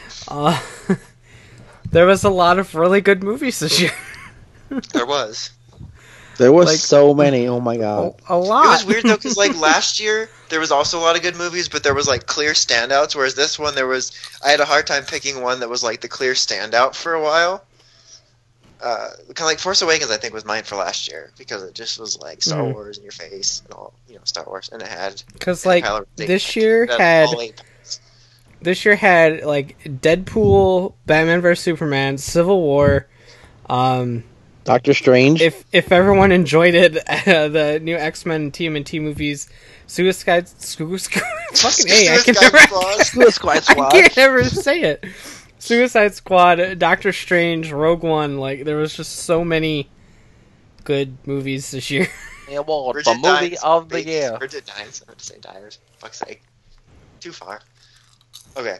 There was a lot of really good movies this year. There was. There was so many. Oh my god. A lot. It was weird though, because like last year there was also a lot of good movies, but there was like clear standouts. Whereas this one, I had a hard time picking one that was like the clear standout for a while. Kind of like Force Awakens, I think was mine for last year because it just was like Star Wars in your face and all, Star Wars, and it had because like this year had like Deadpool, Batman vs Superman, Civil War, Doctor Strange. If everyone enjoyed it, the new X-Men TMNT movies, Suicide Squad. I can't ever say it. Suicide Squad, Doctor Strange, Rogue One. Like there was just so many good movies this year. Yeah, well, the movie of the year. Bridget Dines. I meant to say Dyers. Fuck's sake. Too far. Okay.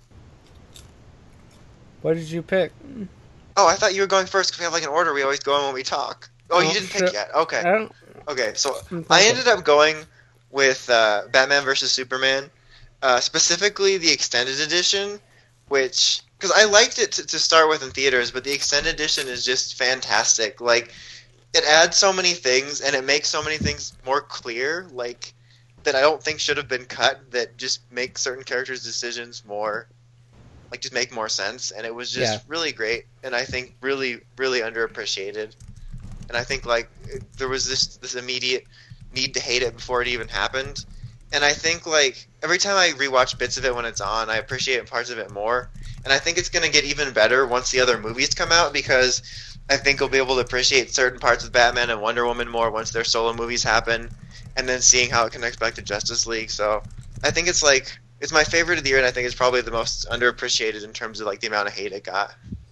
What did you pick? Oh, I thought you were going first because we have like an order we always go in when we talk. Oh, you didn't pick yet. Okay. Okay, so I ended up going with Batman vs Superman, specifically the extended edition, which because I liked it to start with in theaters, but the extended edition is just fantastic. Like it adds so many things and it makes so many things more clear, like that I don't think should have been cut. That just make certain characters' decisions more. Like, just make more sense, and it was just really great, and I think really, really underappreciated. And I think, like, there was this immediate need to hate it before it even happened. And I think, like, every time I rewatch bits of it when it's on, I appreciate parts of it more. And I think it's going to get even better once the other movies come out, because I think we'll be able to appreciate certain parts of Batman and Wonder Woman more once their solo movies happen, and then seeing how it connects back to Justice League. So I think it's, like... It's my favorite of the year, and I think it's probably the most underappreciated in terms of like the amount of hate it got.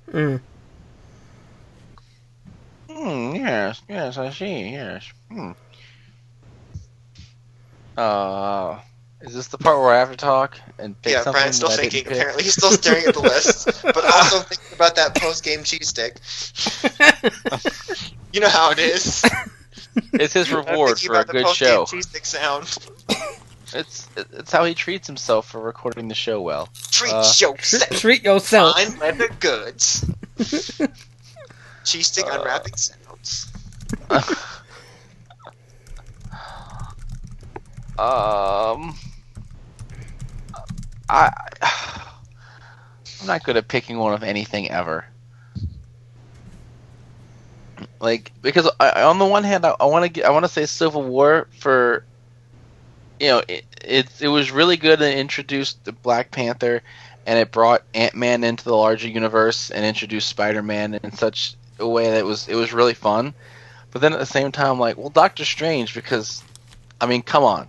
Yes, I see. Yes. Is this the part where I have to talk and pick something? Brian's still thinking. Apparently, he's still staring at the list, but also thinking about that post-game cheese stick. You know how it is. It's his reward for a good show. Cheese stick sound. It's how he treats himself for recording the show well. Treat yourself. Treat yourself. Fine leather goods. Cheese stick unwrapping sounds. I'm not good at picking one of anything ever. Like because on the one hand, I want to say Civil War for. It was really good and introduced the Black Panther, and it brought Ant-Man into the larger universe and introduced Spider-Man in such a way that it was really fun. But then at the same time, like, well, Doctor Strange, because I mean, come on,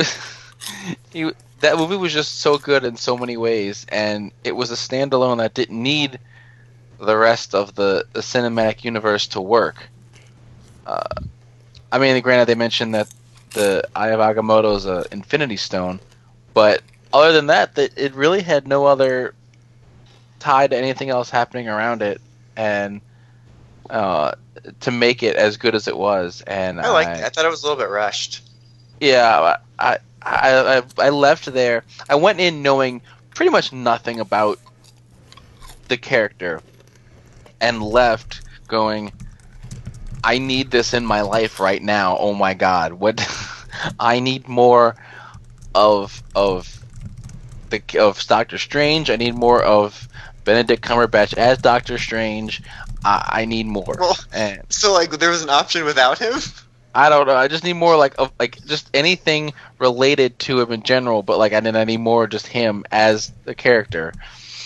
that movie was just so good in so many ways, and it was a standalone that didn't need the rest of the cinematic universe to work. I mean, granted, they mentioned that the Eye of Agamotto is an Infinity Stone, but other than that, it really had no other tie to anything else happening around it, and to make it as good as it was. And I liked it. I thought it was a little bit rushed. Yeah, I left there. I went in knowing pretty much nothing about the character, and left going, I need this in my life right now. Oh my god, what? I need more of Doctor Strange. I need more of Benedict Cumberbatch as Doctor Strange. I need more. Well, so like there was an option without him? I don't know. I just need more like just anything related to him in general. But like I need more just him as the character.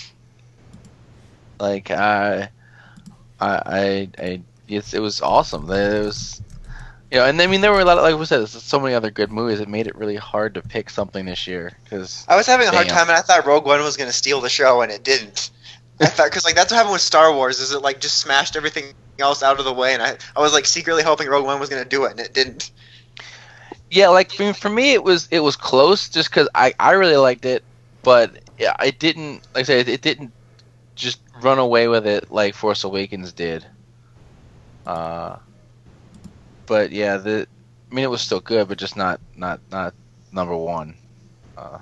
Like it was awesome. Yeah, and I mean there were a lot of, like we said, there's so many other good movies. It made it really hard to pick something this year because I was having a hard Damn. time, and I thought Rogue One was going to steal the show, and it didn't. I thought, because like that's what happened with Star Wars, is it like just smashed everything else out of the way, and I was like secretly hoping Rogue One was going to do it, and it didn't. yeah, like for me it was close just because I really liked it, but yeah, it didn't, like I said, it didn't just run away with it like Force Awakens did. But yeah, I mean it was still good, but just not number one. All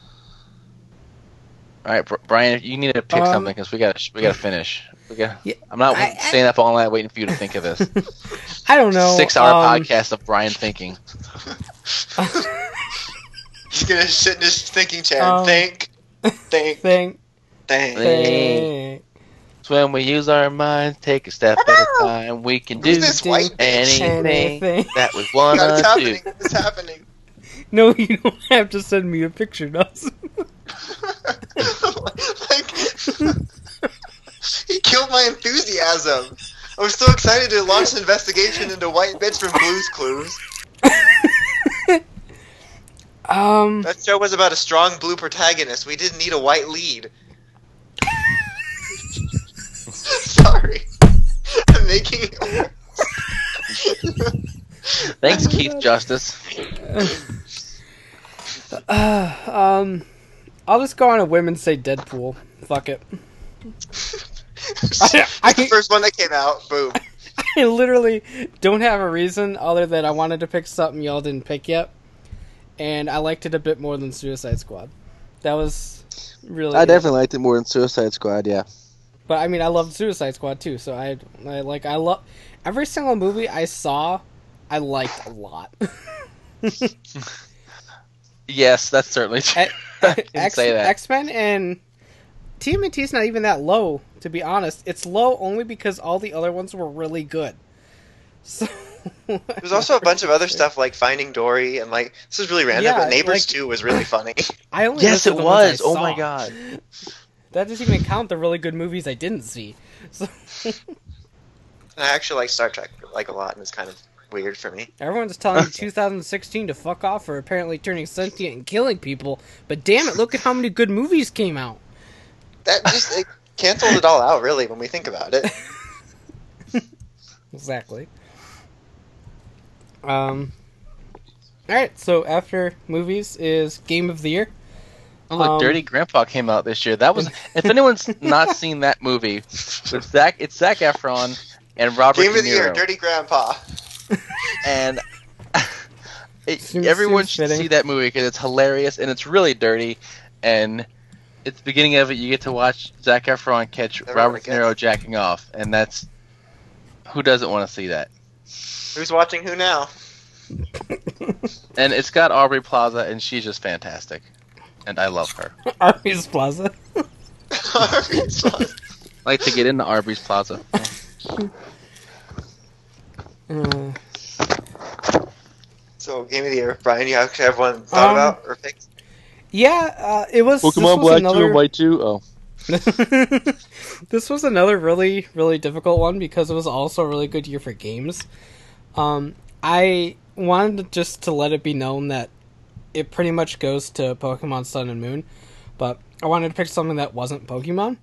right, Brian, you need to pick something because we gotta finish. Yeah, I'm not staying up all night waiting for you to think of this. I don't know. 6-hour podcast of Brian thinking. He's going to sit in his thinking chair and think. Think. So when we use our minds, take a step at a time, we can do this white anything that we want No, it's to happening. do. It's happening. No, you don't have to send me a picture, Nelson. Like, he killed my enthusiasm. I was so excited to launch an investigation into white bits from Blue's Clues. That show was about a strong blue protagonist. We didn't need a white lead. Sorry. I'm making it worse. Thanks, Keith Justice. I'll just go on a whim and say Deadpool. Fuck it. It's the first one that came out. Boom. I literally don't have a reason other than I wanted to pick something y'all didn't pick yet, and I liked it a bit more than Suicide Squad. That was really. I definitely liked it more than Suicide Squad. Yeah. But I mean, I loved Suicide Squad too. So I love every single movie I saw. I liked a lot. Yes, that's certainly true. X-Men and TMNT's not even that low, to be honest. It's low only because all the other ones were really good. So There's also a bunch of other stuff like Finding Dory and like this is really random, but Neighbors 2 was really funny. I only Yes, listed it the ones was. I Oh saw. my god. That doesn't even count the really good movies I didn't see. So I actually like Star Trek like a lot, and it's kind of weird for me. everyone's telling me 2016 to fuck off for apparently turning sentient and killing people, but damn it, look at how many good movies came out. That just it canceled it all out, really, when we think about it. Exactly. Alright, so after movies is Game of the Year. Oh, look, Dirty Grandpa came out this year. That was, if anyone's not seen that movie, it's Zac Efron and Robert Game De of the Year, Niro. Dirty Grandpa. And Seems everyone should fitting. see that movie because it's hilarious and it's really dirty. And at the beginning of it, you get to watch Zac Efron catch Robert De Niro jacking off, and that's, who doesn't want to see that? Who's watching who now? And it's got Aubrey Plaza, and she's just fantastic, and I love her. Arby's Plaza. I like to get into Arby's Plaza. So, Game of the Year, Brian, you actually have one thought about or picked? Yeah, it was. Pokemon Black 2 and White 2. Oh. This was another really, really difficult one because it was also a really good year for games. I wanted just to let it be known that it pretty much goes to Pokemon Sun and Moon, but I wanted to pick something that wasn't Pokemon.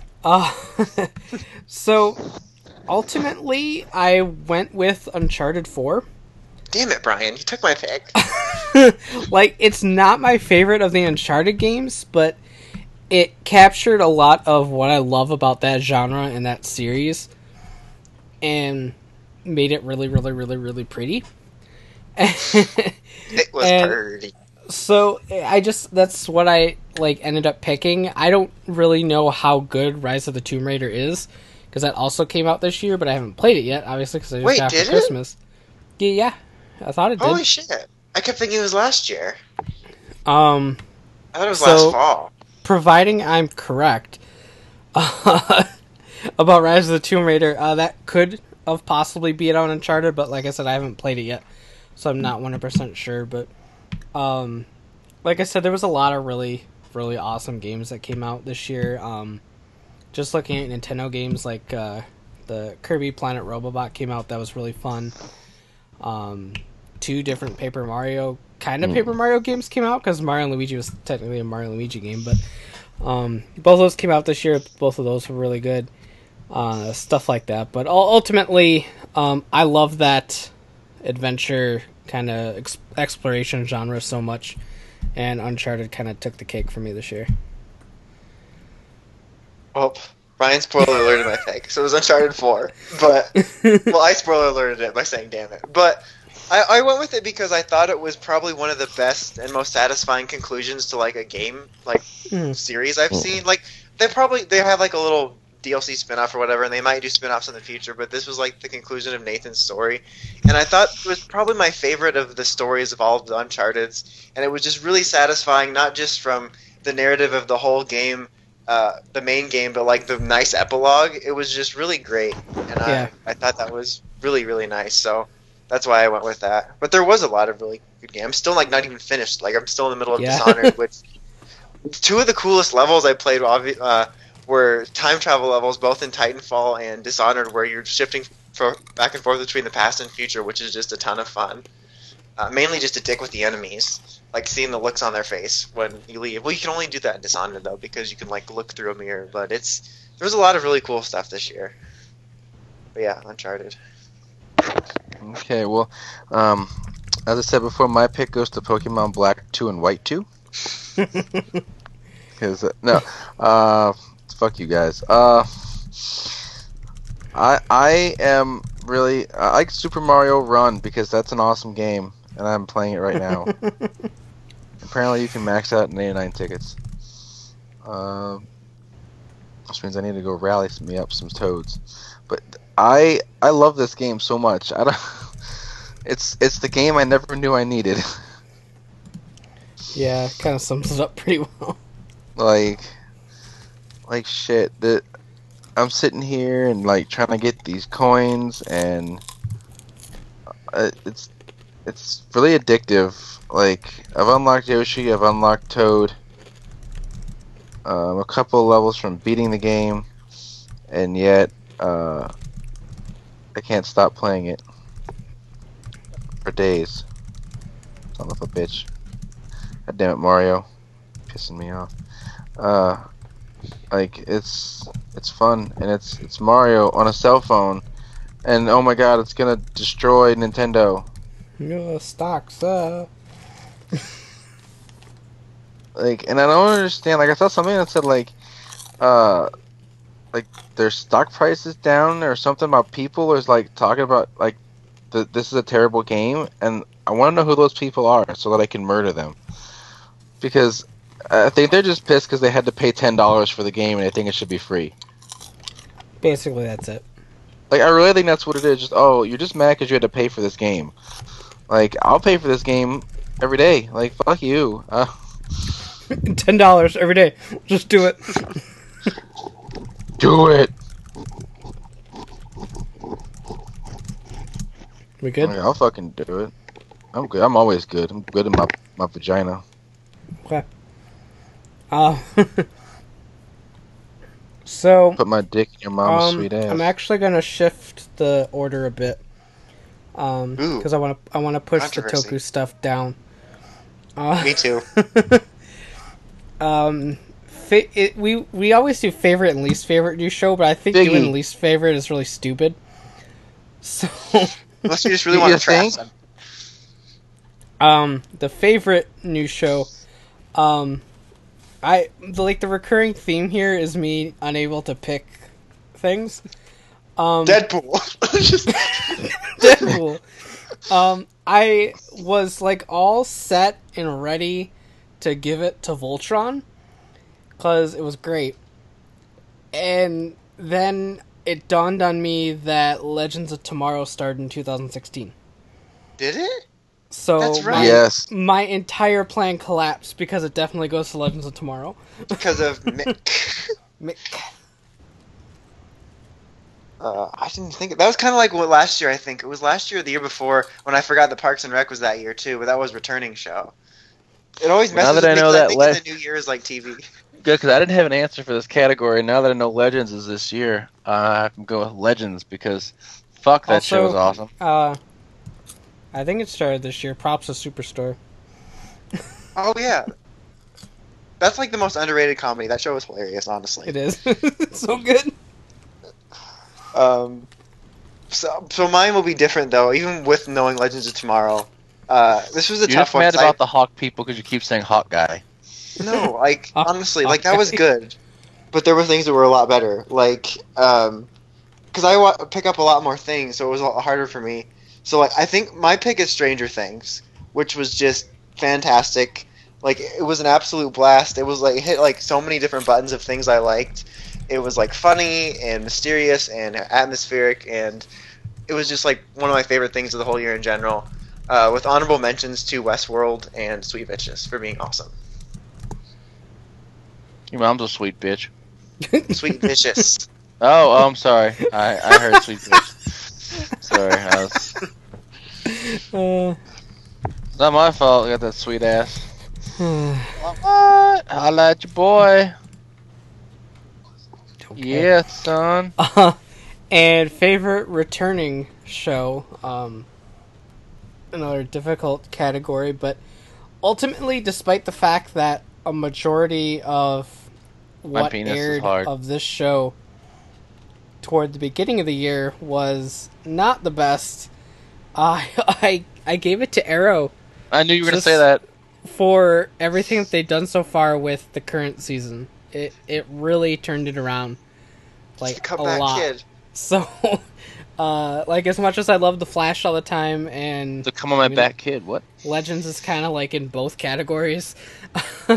So, ultimately, I went with Uncharted 4. Damn it, Brian, you took my pick. Like, it's not my favorite of the Uncharted games, but it captured a lot of what I love about that genre and that series, and made it really, really, really, really pretty. It was pretty. So that's what I ended up picking. I don't really know how good Rise of the Tomb Raider is because that also came out this year, but I haven't played it yet. Obviously, because I just got it for Christmas. Yeah, I thought it did. Holy shit! I kept thinking it was last year. I thought it was last fall. Providing I'm correct about Rise of the Tomb Raider, that could have possibly been on Uncharted, but like I said, I haven't played it yet, so I'm not 100% sure. But like I said, there was a lot of really, really awesome games that came out this year. Just looking at Nintendo games, like the Kirby Planet Robobot came out, that was really fun. 2 different Paper Mario Paper Mario games came out, because Mario and Luigi was technically a Mario and Luigi game, but both of those came out this year. Both of those were really good. Stuff like that. But ultimately, I love that adventure kind of exploration genre so much, and Uncharted kind of took the cake for me this year. Well, Ryan spoiler alerted my pick, so it was Uncharted 4. But well, I spoiler alerted it by saying "damn it." But I went with it because I thought it was probably one of the best and most satisfying conclusions to like a game series I've seen. Like they have like a little DLC spin-off or whatever, and they might do spin-offs in the future, but this was like the conclusion of Nathan's story, and I thought it was probably my favorite of the stories of all of the Uncharted's, and it was just really satisfying, not just from the narrative of the whole game, the main game, but like the nice epilogue. It was just really great, and I thought that was really, really nice, so that's why I went with that. But there was a lot of really good games. I'm still like not even finished, like I'm still in the middle of Dishonored, which 2 of the coolest levels I played were time travel levels, both in Titanfall and Dishonored, where you're shifting back and forth between the past and future, which is just a ton of fun. Mainly just to dick with the enemies, like seeing the looks on their face when you leave. Well, you can only do that in Dishonored, though, because you can like look through a mirror, but there was a lot of really cool stuff this year. But yeah, Uncharted. Okay, well, as I said before, my pick goes to Pokemon Black 2 and White 2. Because, fuck you guys. I am really... I like Super Mario Run because that's an awesome game, and I'm playing it right now. Apparently you can max out in 89 tickets. Which means I need to go rally me up some toads. But I love this game so much. It's the game I never knew I needed. Yeah, it kind of sums it up pretty well. Like shit. I'm sitting here and like trying to get these coins, and it's really addictive. Like I've unlocked Yoshi, I've unlocked Toad. A couple of levels from beating the game, and yet I can't stop playing it for days. Son of a bitch. God damn it, Mario. Pissing me off. Like it's fun, and it's Mario on a cell phone, and oh my god, it's gonna destroy Nintendo. Your stocks up. Like, and I don't understand. Like, I saw something that said like their stock price is down or something about people is like talking about like this is a terrible game, and I want to know who those people are so that I can murder them, because I think they're just pissed because they had to pay $10 for the game and they think it should be free. Basically, that's it. Like, I really think that's what it is. Just you're just mad because you had to pay for this game. Like, I'll pay for this game every day. Like, fuck you. $10 every day. Just do it. Do it. We good? Okay, I'll fucking do it. I'm good. I'm always good. I'm good in my vagina. Okay. So Put my dick in your mama's sweet ass. I'm actually gonna shift the order a bit, because I want to push the Toku stuff down. Me too. We always do favorite and least favorite new show, but I think doing least favorite is really stupid. So unless you just really want to trash them. The favorite new show, the recurring theme here is me unable to pick things. Deadpool. Deadpool. I was like all set and ready to give it to Voltron because it was great, and then it dawned on me that Legends of Tomorrow started in 2016. Did it? So that's right. Yes. My entire plan collapsed because it definitely goes to Legends of Tomorrow. Because of Mick. Mick. I didn't think that was kind of like what last year. I think it was last year or the year before when I forgot that Parks and Rec was that year too, but that was returning show. It always messes with me because I think the new year is like TV. Good, because I didn't have an answer for this category. Now that I know Legends is this year, I can go with Legends because fuck that show was awesome. I think it started this year. Props to Superstore. Oh yeah, that's like the most underrated comedy. That show was hilarious, honestly. It is. It's so good. So mine will be different though, even with knowing Legends of Tomorrow. This was a You're tough just one. mad about the Hawk people because you keep saying Hawk guy. No, like honestly, like that was good, but there were things that were a lot better. Like, because I pick up a lot more things, so it was a lot harder for me. So like, I think my pick is Stranger Things, which was just fantastic. Like, it was an absolute blast. It was like, it hit like so many different buttons of things I liked. It was like funny and mysterious and atmospheric, and it was just like one of my favorite things of the whole year in general. With honorable mentions to Westworld and Sweet Bitches for being awesome. Your mom's a sweet bitch. Sweet Vicious. Oh, I'm sorry. I heard sweet bitch. Sorry, it's not my fault. I got that sweet ass. What? Holla at your boy. Okay. Yeah, son. And favorite returning show. Another difficult category, but ultimately, despite the fact that a majority of what aired of this show toward the beginning of the year was not the best, I gave it to Arrow. I knew you were going to say that. For everything that they've done so far with the current season. It really turned it around. Like, a lot. Kid. So, like, as much as I love The Flash all the time, and... The come on my back kid, what? Legends is kind of, like, in both categories. in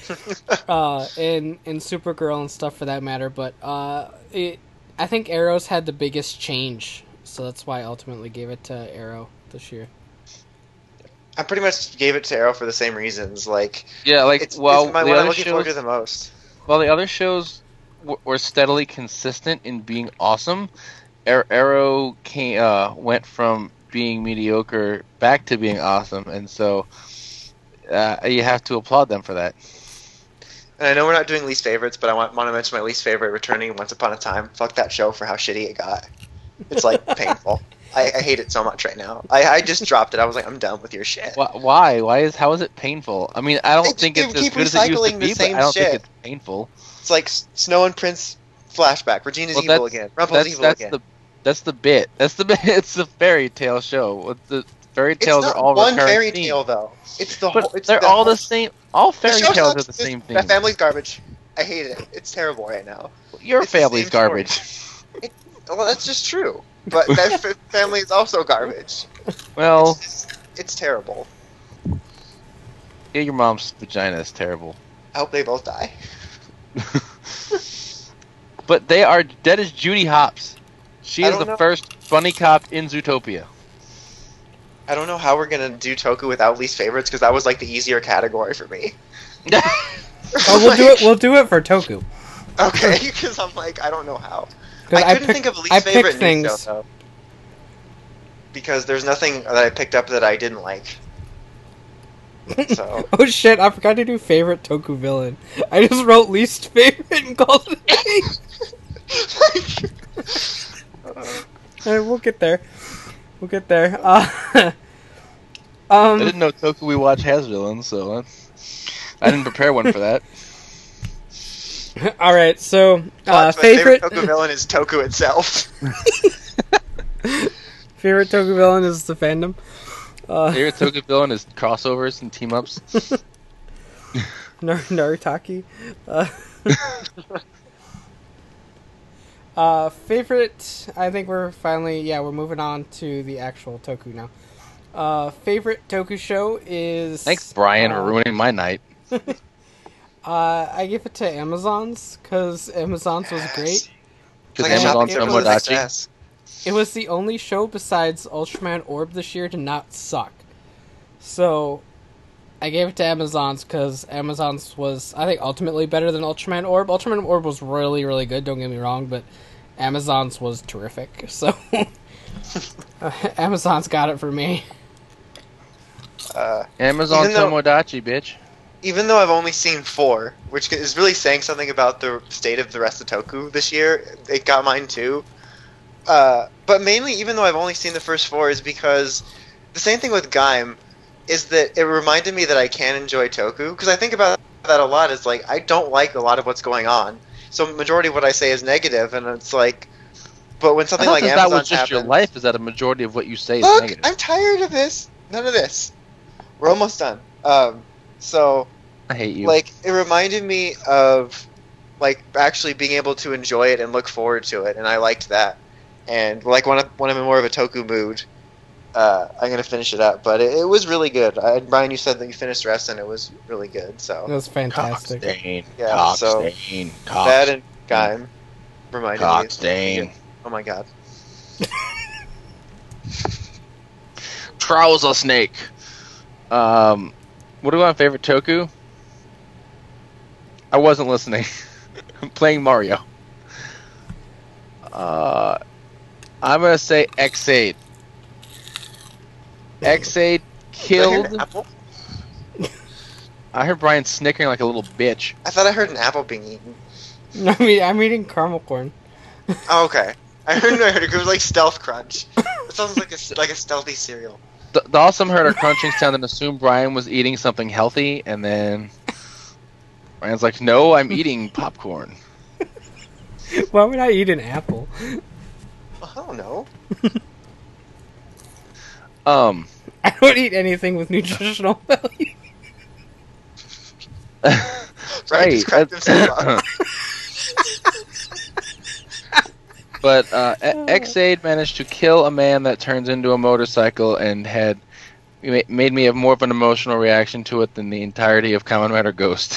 Supergirl and stuff, for that matter. But, I think Arrow's had the biggest change. So that's why I ultimately gave it to Arrow this year. I pretty much gave it to Arrow for the same reasons. Like, yeah, like, it's what I'm looking forward to the most. While the other shows were steadily consistent in being awesome, Arrow went from being mediocre back to being awesome, and so you have to applaud them for that. And I know we're not doing least favorites, but I want to mention my least favorite, returning Once Upon a Time. Fuck that show for how shitty it got. It's, like, painful. I hate it so much right now. I just dropped it. I was like, I'm done with your shit. Why? How is it painful? I mean, I don't think it's as good as it used to be, but I don't think it's painful. It's like Snow and Prince flashback. Regina's evil again. Rumple's evil again. That's the bit. It's a fairy tale show. The fairy tales are all one fairy tale though. It's the whole. They're all the same. All fairy tales are the same thing. That family's garbage. I hate it. It's terrible right now. Your family's garbage. Well, that's just true. But that family is also garbage. Well, it's terrible. Yeah, your mom's vagina is terrible. I hope they both die. But that is Judy Hopps. She is the first funny cop in Zootopia. I don't know how we're gonna do Toku without least favorites, because that was like the easier category for me. We'll do it for Toku. Okay, because I'm like, I don't know how. I couldn't think of least favorite news though. Because there's nothing that I picked up that I didn't like. So. Oh shit, I forgot to do favorite Toku villain. I just wrote least favorite and called it Alright, we'll get there. I didn't know Toku We Watch has villains, so I didn't prepare one for that. Alright, so favorite Toku villain is Toku itself. Favorite Toku villain is the fandom. Favorite Toku villain is crossovers and team-ups. Naritaki. Favorite, I think we're moving on to the actual Toku now. Favorite Toku show is... Thanks, Brian, for ruining my night. I give it to Amazon's, because Amazon's was great. Because Amazon's Tomodachi. It was the only show besides Ultraman Orb this year to not suck. So, I gave it to Amazon's, because Amazon's was, I think, ultimately better than Ultraman Orb. Ultraman Orb was really, really good, don't get me wrong, but Amazon's was terrific. So, Amazon's got it for me. Amazon Tomodachi, bitch. Even though I've only seen 4, which is really saying something about the state of the rest of Toku this year, it got mine too. But mainly, even though I've only seen the first 4, is because the same thing with Gaim is that it reminded me that I can enjoy Toku, because I think about that a lot. Is like I don't like a lot of what's going on, so majority of what I say is negative, and it's like, but when something like Amazon that was just happens, your life. Is that a majority of what you say is look, negative? I'm tired of this. None of this. We're almost done. So I hate you. like it reminded me of like actually being able to enjoy it and look forward to it, and I liked that. And like when I'm in more of a Toku mood, I'm gonna finish it up. But it was really good. Brian, you said that you finished Rest, and it was really good. It So was fantastic. Cockstain. Yeah, Cockstain. that and Gaim reminded me. Cockstain. Oh my god. Trouser Snake. What are my favorite Toku? I wasn't listening. I'm playing Mario. I'm gonna say X8. X8 Did I hear an killed. apple? I heard Brian snickering like a little bitch. I thought I heard an apple being eaten. I'm eating caramel corn. Oh, okay. I heard it. It was like Stealth Crunch. It sounds like a stealthy cereal. Dawson heard a crunching sound and assumed Brian was eating something healthy, and then Brian's like, "No, I'm eating popcorn." Why would I eat an apple? I don't know. I don't eat anything with nutritional value. Brian just cracked himself up. But X8 managed to kill a man that turns into a motorcycle and had made me have more of an emotional reaction to it than the entirety of Kamen Rider Ghost.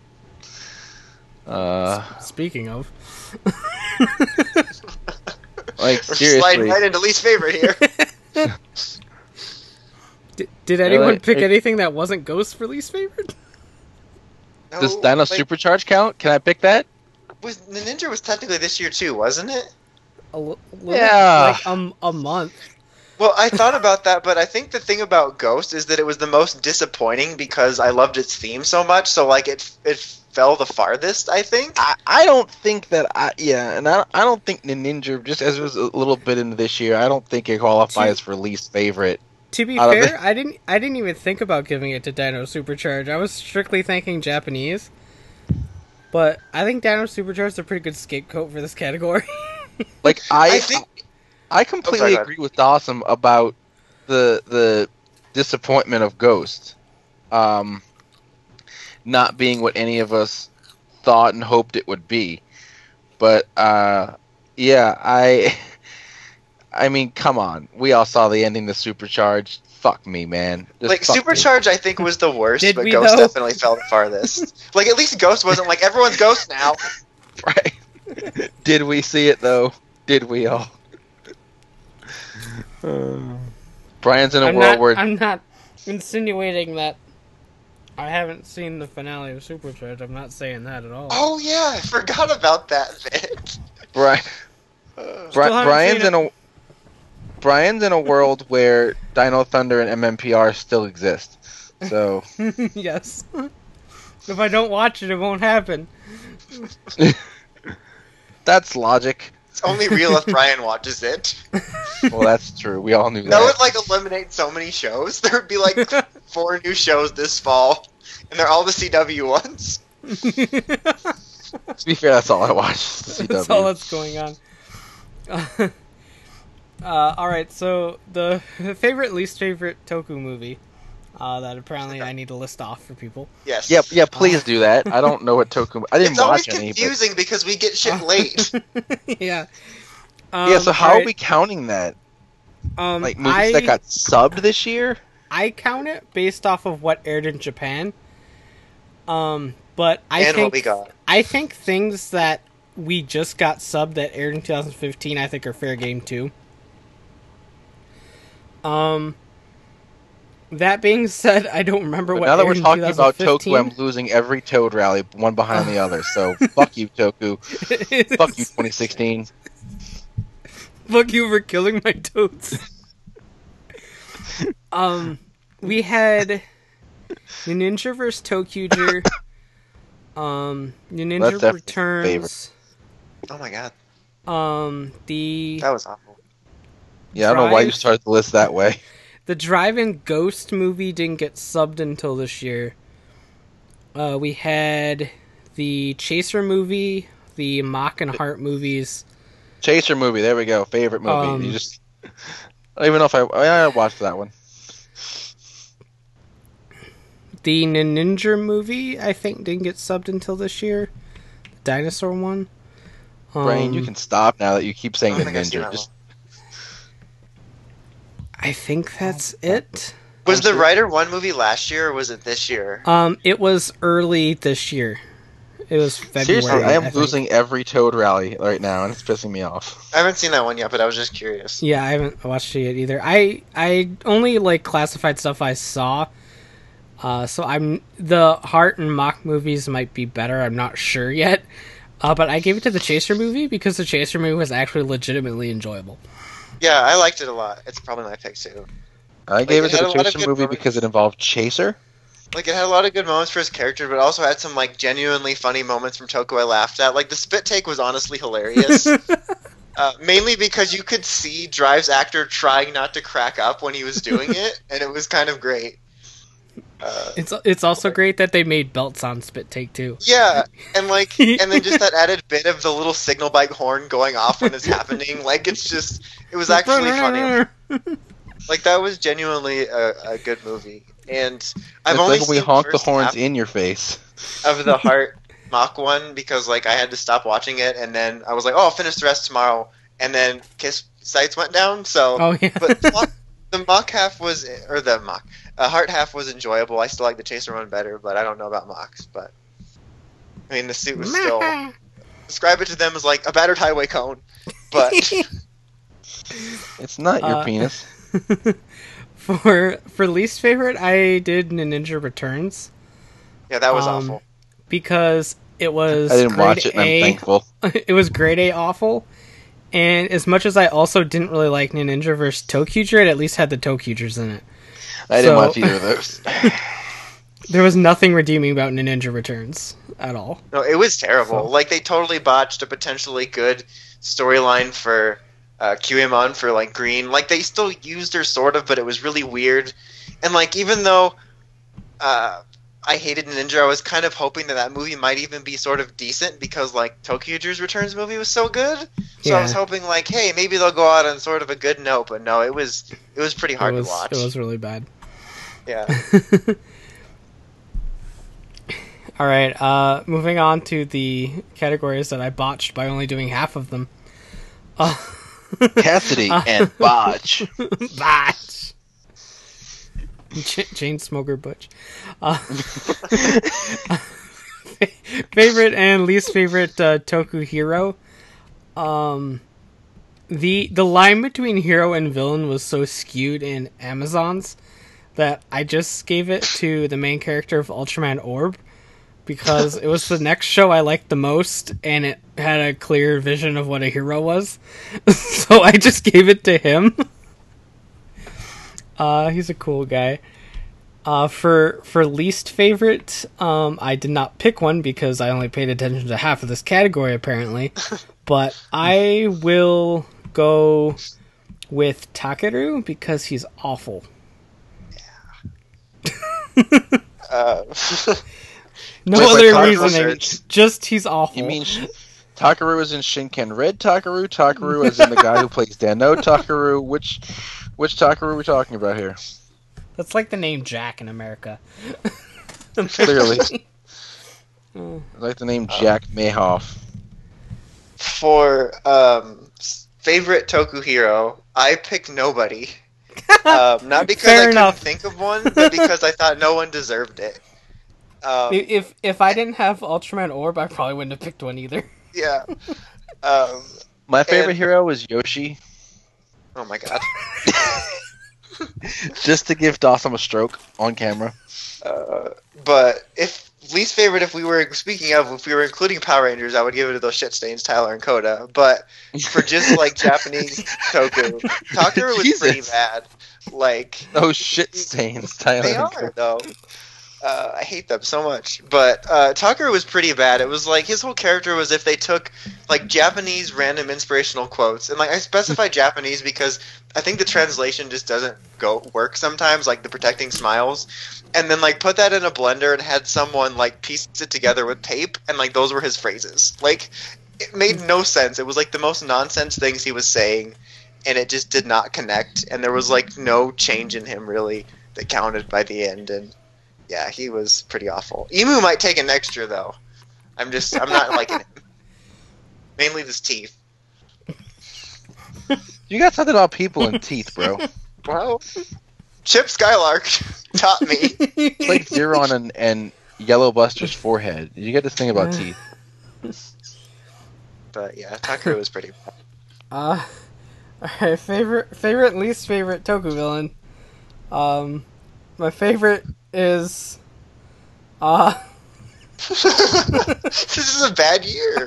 Speaking of, Like We're sliding seriously, right into least favorite here. did anyone like, pick anything that wasn't Ghost for least favorite? No, does Dino like, Supercharge count? Can I pick that? the Ninja was technically this year too, wasn't it? Yeah. like a month. Well, I thought about that, but I think the thing about Ghost is that it was the most disappointing because I loved its theme so much. So like it fell the farthest, I think. I don't think that I don't think Ninja, just as it was a little bit into this year, I don't think it qualifies for least favorite. To be Out of fair, I didn't even think about giving it to Dino Supercharge. I was strictly thinking Japanese. But I think Dino Supercharge is a pretty good scapegoat for this category. Like I think. I completely go ahead. agree with Dawson about the disappointment of Ghost, not being what any of us thought and hoped it would be. But yeah, I mean, come on, we all saw the ending to Supercharge. Fuck me, man. Just Like fuck me. Supercharge, I think was the worst, Did but we, Ghost though? definitely fell the farthest. Like at least Ghost wasn't like everyone's Ghost now. Right? Did we see it though? Did we all? Brian's in a world where I'm not insinuating that I haven't seen the finale of Supercharge. I'm not saying that at all. Oh yeah, I forgot about that bit. Brian. Still haven't seen it. Brian's in a world where Dino Thunder and MMPR still exist. So Yes. If I don't watch it, it won't happen. that's logic. It's only real if Brian watches it. Well, that's true. We all knew That would that. like eliminate so many shows. There would be like 4 new shows this fall, and they're all the CW ones. To be fair, that's all I watched. That's all that's going on. Alright, so the favorite, least favorite Toku movie that apparently I need to list off for people. Yes. Yep, yeah. Please do that. I don't know what Toku. I didn't It's always watch any. But... confusing because we get shit late. Yeah. Yeah. So how are alright, we counting that? Like movies I, that got subbed this year? I count it based off of what aired in Japan. But I And think what we got. I think things that we just got subbed that aired in 2015 I think are fair game too. That being said, I don't remember But what now that aired we're in talking about 2015. Toku, I'm losing every Toad rally, one behind the other. So fuck you, Toku. Fuck you, 2016. Fuck you for killing my toads. We had the Ninja vs. Tokyuger. The That's Ninja definitely Returns. favorite. Oh my god, The that was awful. Yeah, I don't know why you Drive. started the list that way. The Drive-In Ghost movie didn't get subbed until this year. We had the Chaser movie, the Mock and Heart movies. Chaser movie, there we go. Favorite movie. I don't even know if I watched that one. The Ninja movie, I think, didn't get subbed until this year. The dinosaur one. Brian, you can stop now that you keep saying the Ninja. I think that's it. Was the Rider 1 movie last year, or was it this year? It was early this year. It was February. Seriously, I am losing every Toad rally right now, and it's pissing me off. I haven't seen that one yet, but I was just curious. Yeah, I haven't watched it yet either. I only like classified stuff I saw. So the Heart and Mock movies might be better. I'm not sure yet. But I gave it to the Chaser movie because the Chaser movie was actually legitimately enjoyable. Yeah, I liked it a lot. It's probably my pick too. I gave it to the Chaser movie because it involved Chaser. Like, it had a lot of good moments for his character, but also had some, like, genuinely funny moments from Toku I laughed at. Like, the spit take was honestly hilarious. Mainly because you could see Drive's actor trying not to crack up when he was doing it, and it was kind of great. It's also great that they made belts on spit take, too. Yeah, and, like, and then just that added bit of the little signal bike horn going off when it's happening. Like, it was actually funny. Like, that was genuinely a good movie. And I've only seen we honk the horns in your face of the Heart Mock one because, like, I had to stop watching it, and then I was like, oh, I'll finish the rest tomorrow, and then Kiss sites went down, so... Oh, yeah. But the Mock half was... Or the Mock. Heart half was enjoyable. I still like the Chaser one better, but I don't know about Mocks, but... I mean, the suit was still... Describe it to them as, like, a battered highway cone, but... It's not your penis. For least favorite, I did Ninja Returns. Yeah, that was awful. Because it was I didn't watch it, and I'm thankful. It was grade A awful. And as much as I also didn't really like Ninja vs. ToQger, it at least had the ToQgers in it. I didn't watch either of those. There was nothing redeeming about Ninja Returns at all. No, it was terrible. Like, they totally botched a potentially good storyline for... QMon for, like, Green. Like, they still used her sort of, but it was really weird. And, like, even though I hated Ninja, I was kind of hoping that movie might even be sort of decent because, like, ToQger's Returns movie was so good. So yeah. I was hoping, like, hey, maybe they'll go out on sort of a good note, but no, it was pretty hard to watch. It was really bad. Yeah. Alright, moving on to the categories that I botched by only doing half of them. Cassidy and Botch. Botch. Chain Smoker Butch. Favorite and least favorite Toku hero. The line between hero and villain was so skewed in Amazons that I just gave it to the main character of Ultraman Orb. Because it was the next show I liked the most, and it had a clear vision of what a hero was. So I just gave it to him. He's a cool guy. For least favorite, I did not pick one because I only paid attention to half of this category, apparently. But I will go with Takeru because he's awful. Yeah. No other reasoning. Just he's awful. You mean Takeru is in Shinken Red Takeru? Takeru is in the guy who plays Dan-No Takeru? Which Takeru are we talking about here? That's like the name Jack in America. Clearly. Like the name Jack Mayhoff. For favorite Toku hero, I picked nobody. Not because I couldn't think of one, but because I thought no one deserved it. If I didn't have Ultraman Orb, I probably wouldn't have picked one either. Yeah. My favorite hero is Yoshi. Oh my god. Just to give Dawson a stroke on camera. But least favorite, if we were including Power Rangers, I would give it to those shit stains, Tyler and Koda. But for just like Japanese Toku, Takeru was pretty bad. Like those shit stains, Tyler. They are though. I hate them so much. But Tucker was pretty bad. It was like his whole character was if they took like Japanese random inspirational quotes, and like I specify Japanese because I think the translation just doesn't work sometimes, like the protecting smiles, and then like put that in a blender and had someone like piece it together with tape, and like those were his phrases. Like it made no sense. It was like the most nonsense things he was saying, and it just did not connect, and there was like no change in him really that counted by the end. And yeah, he was pretty awful. Emu might take an extra though. I'm not liking him. Mainly his teeth. You got something about people and teeth, bro. Well, Chip Skylark taught me. It's like Zeron and Yellow Buster's forehead. You get this thing about teeth. But yeah, Tucker was pretty bad. Alright, favorite and least favorite Toku villain. My favorite is This is a bad year.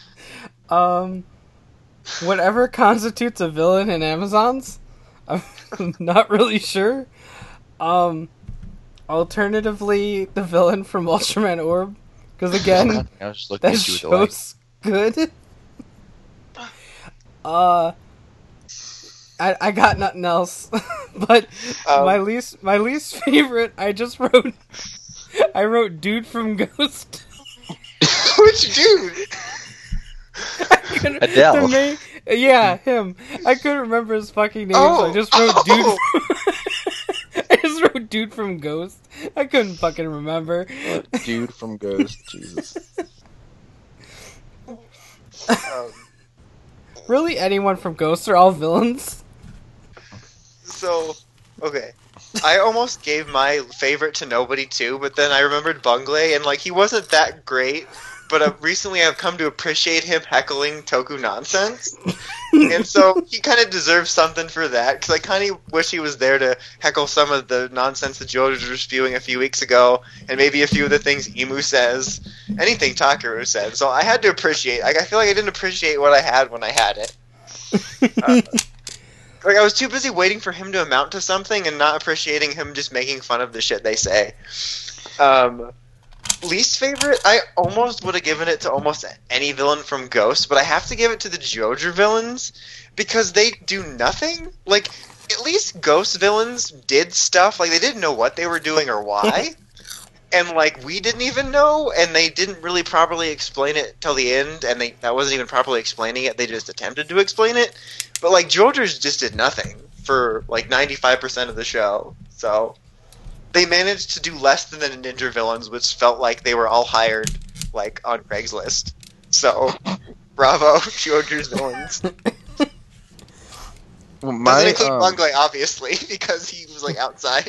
Whatever constitutes a villain in Amazons. I'm not really sure. Alternatively, the villain from Ultraman Orb, because again, I was just looking that at you with the light. show's good. I got nothing else, but my least favorite. I wrote dude from Ghost. Which dude? Adele. Yeah, him. I couldn't remember his fucking name, so I just wrote dude. I just wrote dude from Ghost. I couldn't fucking remember. Dude from Ghost. Jesus. Really, anyone from Ghost are all villains. So, okay. I almost gave my favorite to nobody too, but then I remembered Bungley, and like he wasn't that great. But recently I've come to appreciate him heckling Toku nonsense. And so he kind of deserves something for that, because I kind of wish he was there to heckle some of the nonsense that George was spewing a few weeks ago, and maybe a few of the things Emu says, anything Takaru said. So I had to appreciate. I feel like I didn't appreciate what I had when I had it. Like I was too busy waiting for him to amount to something and not appreciating him just making fun of the shit they say. Least favorite? I almost would have given it to almost any villain from Ghost, but I have to give it to the Jojer villains because they do nothing. Like, at least Ghost villains did stuff. Like, they didn't know what they were doing or why. And, like, we didn't even know, and they didn't really properly explain it till the end, and that wasn't even properly explaining it. They just attempted to explain it. But, like, Jojers just did nothing for, like, 95% of the show. So they managed to do less than the ninja villains, which felt like they were all hired, like, on Craigslist. So, bravo, Jojer's villains. Well, doesn't include Bungley, obviously, because he was, like, outside.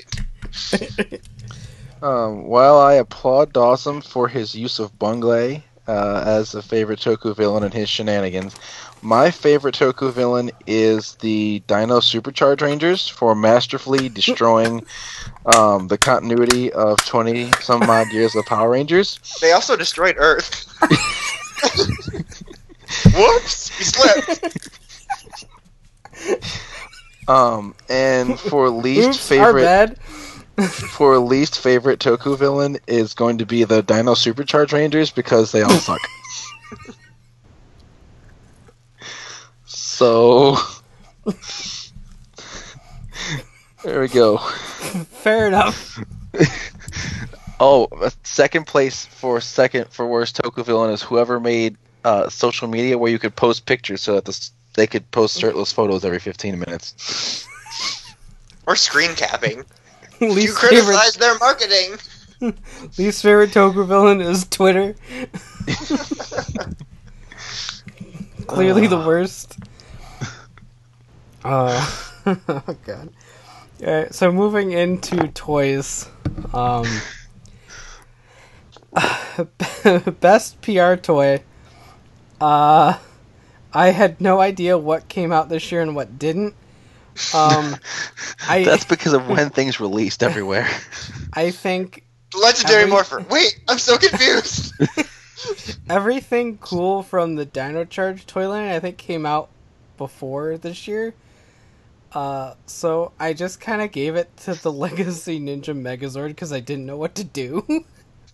While I applaud Dawson for his use of Bungley as a favorite Toku villain and his shenanigans, my favorite Toku villain is the Dino Supercharge Rangers for masterfully destroying the continuity of 20-some-odd years of Power Rangers. They also destroyed Earth. Whoops! We slipped! And for least Oops, our favorite... bad. For least favorite Toku villain is going to be the Dino Supercharge Rangers because they all suck. So there we go. Fair enough. Oh, second place for worst Toku villain is whoever made social media where you could post pictures so that they could post shirtless photos every 15 minutes. Or screen capping. Least You criticize their marketing! Least favorite Toku villain is Twitter. Clearly the worst. Oh god. Alright, so moving into toys. Best PR toy. I had no idea what came out this year and what didn't. That's because of when things released everywhere. I think Legendary Morpher. Wait, I'm so confused. everything cool from the Dino Charge toy line I think came out before this year. So I just kind of gave it to the Legacy Ninja Megazord because I didn't know what to do.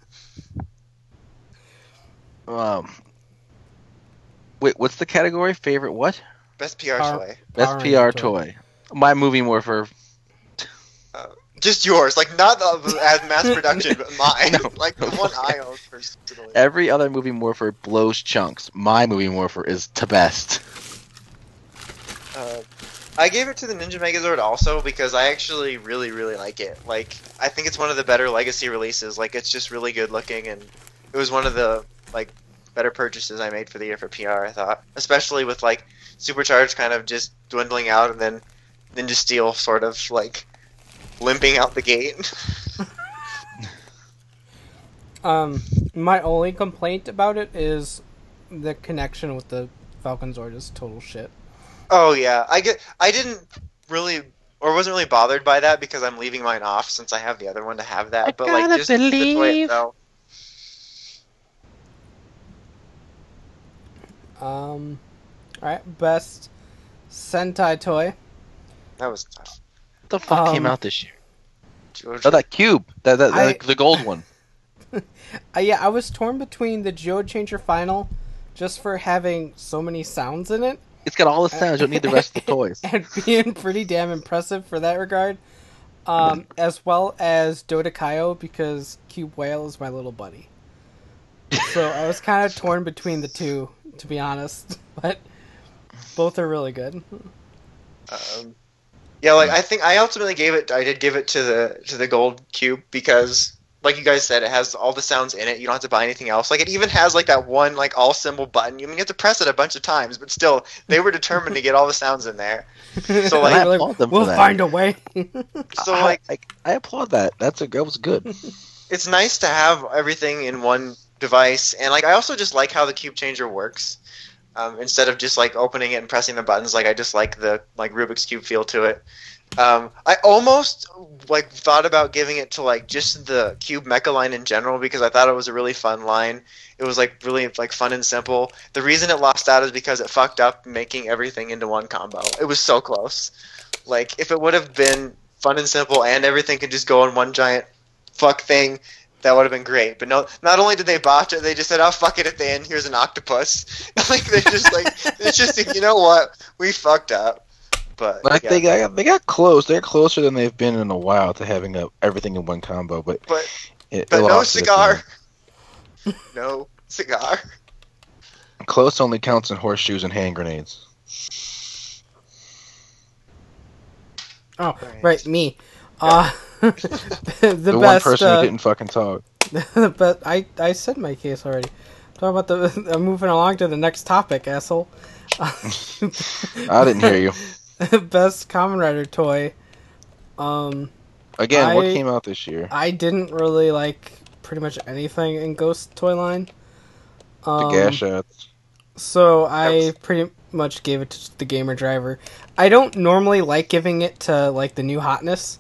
Wait, what's the category? Favorite what? Best PR Power- toy. Best Power PR Ranger toy. My movie morpher. Just yours, like not as mass production, but mine. No. Like the one I own personally. Every other movie morpher blows chunks. My movie morpher is to best. I gave it to the Ninja Megazord also because I actually really, really like it. Like, I think it's one of the better Legacy releases. Like, it's just really good looking, and it was one of the, like, better purchases I made for the year for PR, I thought. Especially with, like, Supercharged kind of just dwindling out, and then Ninja Steel sort of, like, limping out the gate. My only complaint about it is the connection with the Falcon Zord is total shit. Oh, yeah. I didn't really... Or wasn't really bothered by that because I'm leaving mine off since I have the other one to have that. But like just the toy itself. Alright, best Sentai toy. That was tough. What the fuck came out this year? George, Oh, that cube. The gold one. Yeah, I was torn between the Geochanger Final, just for having so many sounds in it, It's got all the sounds. You don't need the rest of the toys. and being pretty damn impressive for that regard, as well as Dodekaio, because Cube Whale is my little buddy. So I was kind of torn between the two, to be honest, but both are really good. yeah, like I think I ultimately did give it to the gold cube because, like you guys said, it has all the sounds in it. You don't have to buy anything else. Like it even has like that one like all symbol button. You have to press it a bunch of times, but still, they were determined to get all the sounds in there. So I like, applaud them for we'll that. find a way. so like, I applaud that. That was good. it's nice to have everything in one device, and like I also just like how the cube changer works. Instead of just like opening it and pressing the buttons, like I just like the like Rubik's Cube feel to it. I almost like thought about giving it to like just the Cube Mecha line in general because I thought it was a really fun line. It was like really like fun and simple. The reason it lost out is because it fucked up making everything into one combo. It was so close. Like if it would have been fun and simple and everything could just go in one giant fuck thing, that would have been great. But no, not only did they botch it, they just said, "Oh fuck it at the end. Here's an octopus." Like they just like it's just you know what, we fucked up. But Like yeah. they got close. They're closer than they've been in a while to having everything in one combo. But it no lost at the cigar. end. No cigar. Close only counts in horseshoes and hand grenades. Oh, right, me. The The one best, person who didn't fucking talk. but I said my case already. Talk about I'm moving along to the next topic, asshole. I didn't hear you. Best Kamen Rider toy. Again, what came out this year? I didn't really like pretty much anything in Ghost toy line. The gas shots. So I pretty much gave it to the Gamer Driver. I don't normally like giving it to like the new hotness,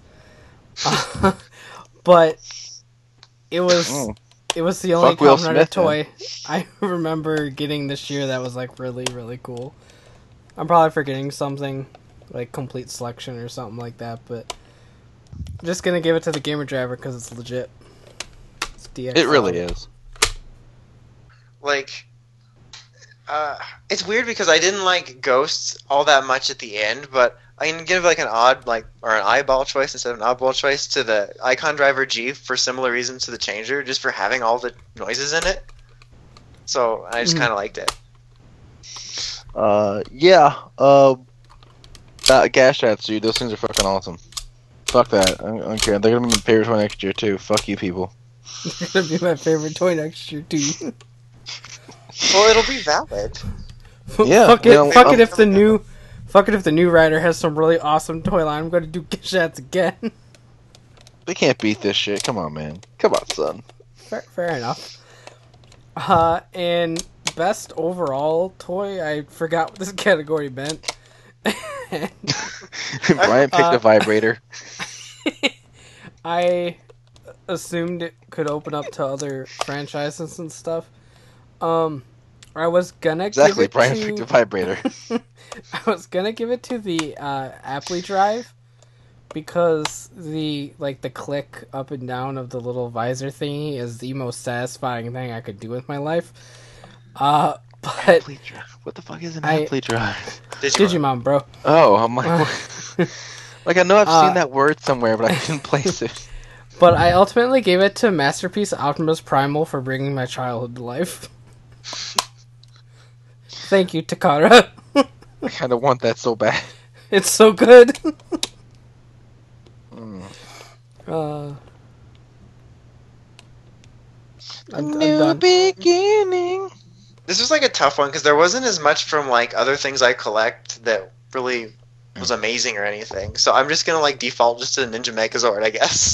but it was the only Fuck Will Kamen Rider Smith, toy I remember getting this year that was like really really cool. I'm probably forgetting something like Complete Selection or something like that, but I'm just gonna give it to the Gamer Driver because it's legit. It's DXL. It really is. Like, it's weird because I didn't like Ghosts all that much at the end, but I can give like an odd or an eyeball choice instead of an oddball choice to the Icon Driver G for similar reasons to the Changer, just for having all the noises in it. So I just kind of liked it. Gas shots, dude. Those things are fucking awesome. Fuck that. I don't care. They're gonna be my favorite toy next year too. Fuck you, people. It's gonna be my favorite toy next year too. Well, it'll be valid. Yeah, Fuck you it. know, Fuck it if the new rider has some really awesome toy line. I'm gonna do shots again. They can't beat this shit. Come on, man. Come on, son. Fair enough. And best overall toy, I forgot what this category meant. Brian picked a vibrator. I assumed it could open up to other franchises and stuff. I was gonna Exactly, give Brian it picked to a vibrator. I was gonna give it to the Apply Drive because the click up and down of the little visor thingy is the most satisfying thing I could do with my life. But Apply Drive. What the fuck is an Apply Drive? Digimon, bro. Oh, I'm like, like I know I've seen that word somewhere, but I couldn't place it. But I ultimately gave it to Masterpiece Optimus Primal for bringing my childhood to life. Thank you, Takara. I kind of want that so bad. It's so good. I'm done. Beginning. This was like a tough one because there wasn't as much from like other things I collect that really was amazing or anything. So I'm just gonna like default just to Ninja Megazord, I guess.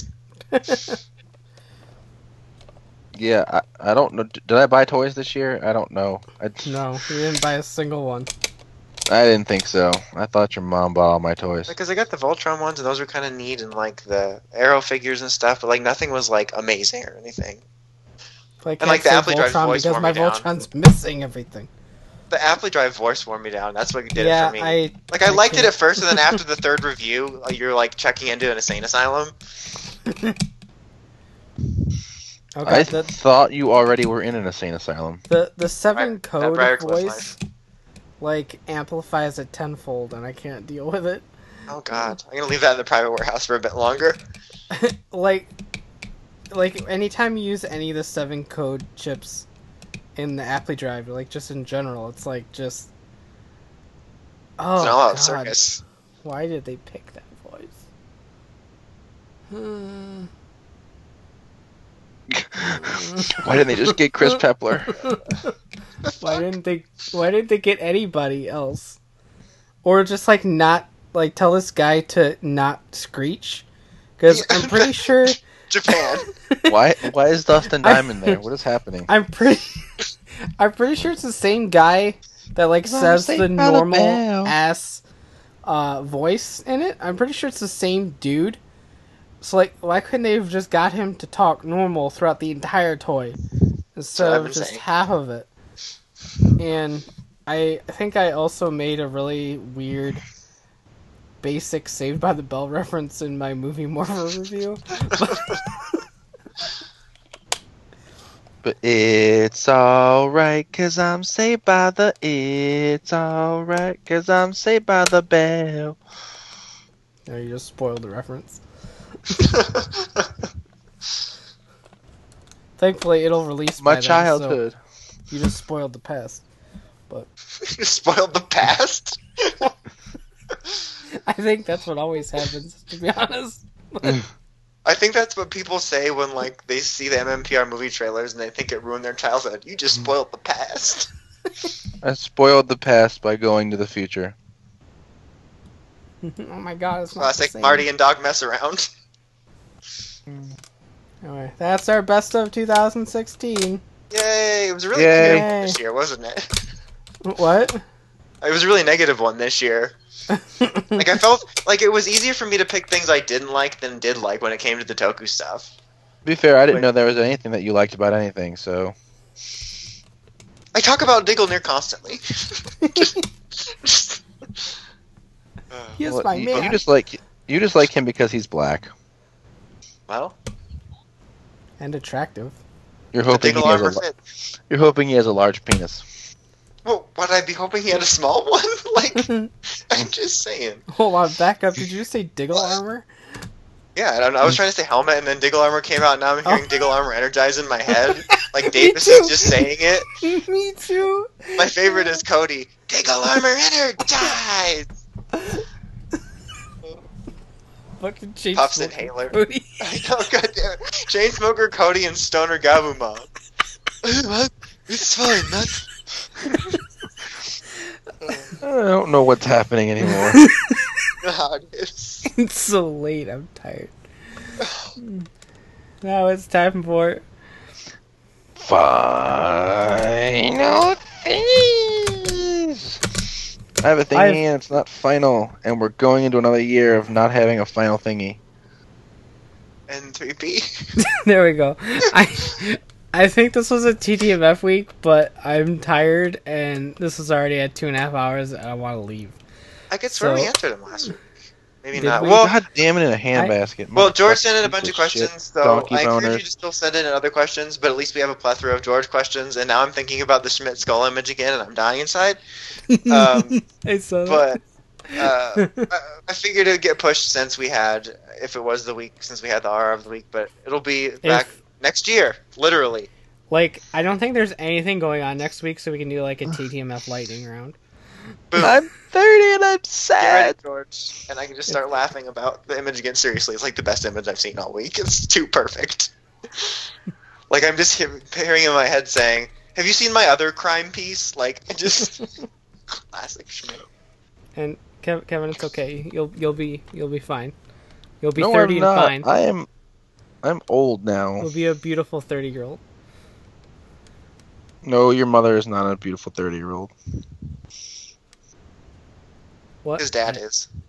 Yeah, I don't know. Did I buy toys this year? I don't know. No, you didn't buy a single one. I didn't think so. I thought your mom bought all my toys. Because I got the Voltron ones and those were kind of neat and like the Arrow figures and stuff, but like nothing was like amazing or anything. Like, and like the Apply Drive voice because wore my me down. Voltron's missing everything. The Apply Drive voice wore me down. That's what did Yeah, it for me. I liked it at first, and then after the third review, you're like checking into an insane asylum. Okay, I thought you already were in an insane asylum. The 7 code Briarcliff voice like amplifies it tenfold, and I can't deal with it. Oh god, I'm gonna leave that in the private warehouse for a bit longer. like anytime you use any of the 7 code chips in the Apply Drive, like just in general, it's like just It's an all-out circus. Why did they pick that voice? Why didn't they just get Chris Pepler? Why didn't they get anybody else? Or just like not like tell this guy to not screech? Because I'm pretty sure Japan. Why is Dustin Diamond there? What is happening? I'm pretty sure it's the same guy that like says the normal ass voice in it. I'm pretty sure it's the same dude. So like, why couldn't they have just got him to talk normal throughout the entire toy instead of just half of it? And I think I also made a really weird basic Saved by the Bell reference in my Movie Morpher review. But it's alright, 'cause I'm saved by the... It's alright, 'cause I'm saved by the bell. No, you just spoiled the reference. Thankfully, it'll release my by childhood. Then, so you just spoiled the past. But you spoiled the past? I think that's what always happens, to be honest. I think that's what people say when like they see the MMPR movie trailers and they think it ruined their childhood. You just spoiled the past. I spoiled the past by going to the future. Oh my god, it's not classic the same. Marty and Dog mess around. Anyway, that's our best of 2016. Yay! It was a really negative one this year, wasn't it? What? It was a really negative one this year. Like I felt like it was easier for me to pick things I didn't like than did like when it came to the Toku stuff. To be fair, I didn't know there was anything that you liked about anything, so... I talk about Diggle near constantly. He's my man. You just like him because he's black. Well, and attractive. You're hoping he has a large penis. Well, would I be hoping he had a small one? Like, I'm just saying. Hold on, back up. Did you say Diggle Armor? Yeah, I don't know. I was trying to say helmet, and then Diggle Armor came out, and now I'm hearing Diggle Armor Energize in my head. Like, Davis is just saying it. Me too. My favorite is Cody. Diggle Armor Energize! Fucking Chain Puffs Smoker Inhaler. Cody. I know, goddammit. Chainsmoker, Cody, and Stoner Gabumon. It's fine, man. I don't know what's happening anymore. God, it's so late. I'm tired. Now it's time for Final Things. I have a thingy and it's not final, and we're going into another year of not having a final thingy. N3P. There we go. I think this was a TTMF week, but I'm tired, and this is already at 2.5 hours, and I want to leave. I could swear we So- answered them last week. Maybe Did not. we? Well, God damn it in a handbasket. well, George Motherfucking sent in a piece bunch of shit, questions, so donkey I encourage boner. you to still send in other questions, but at least we have a plethora of George questions, and now I'm thinking about the Schmidt skull image again, and I'm dying inside. I saw that. But I figured it would get pushed since we had, if it was the week, since we had the R of the week, but it'll be back next year, literally. Like, I don't think there's anything going on next week, so we can do like a TTMF lightning round. Boom. I'm 30 and I'm Get ready, sad. George. And I can just start laughing about the image again. Seriously, it's like the best image I've seen all week. It's too perfect. Like, I'm just hearing in my head saying, have you seen my other crime piece? Like, it just... Classic Schmidt. And Kevin, it's okay. You'll be fine. You'll be No, 30 I'm and not. fine. I'm old now. You'll be a beautiful 30-year-old. No, your mother is not a beautiful 30-year-old. What? His dad is.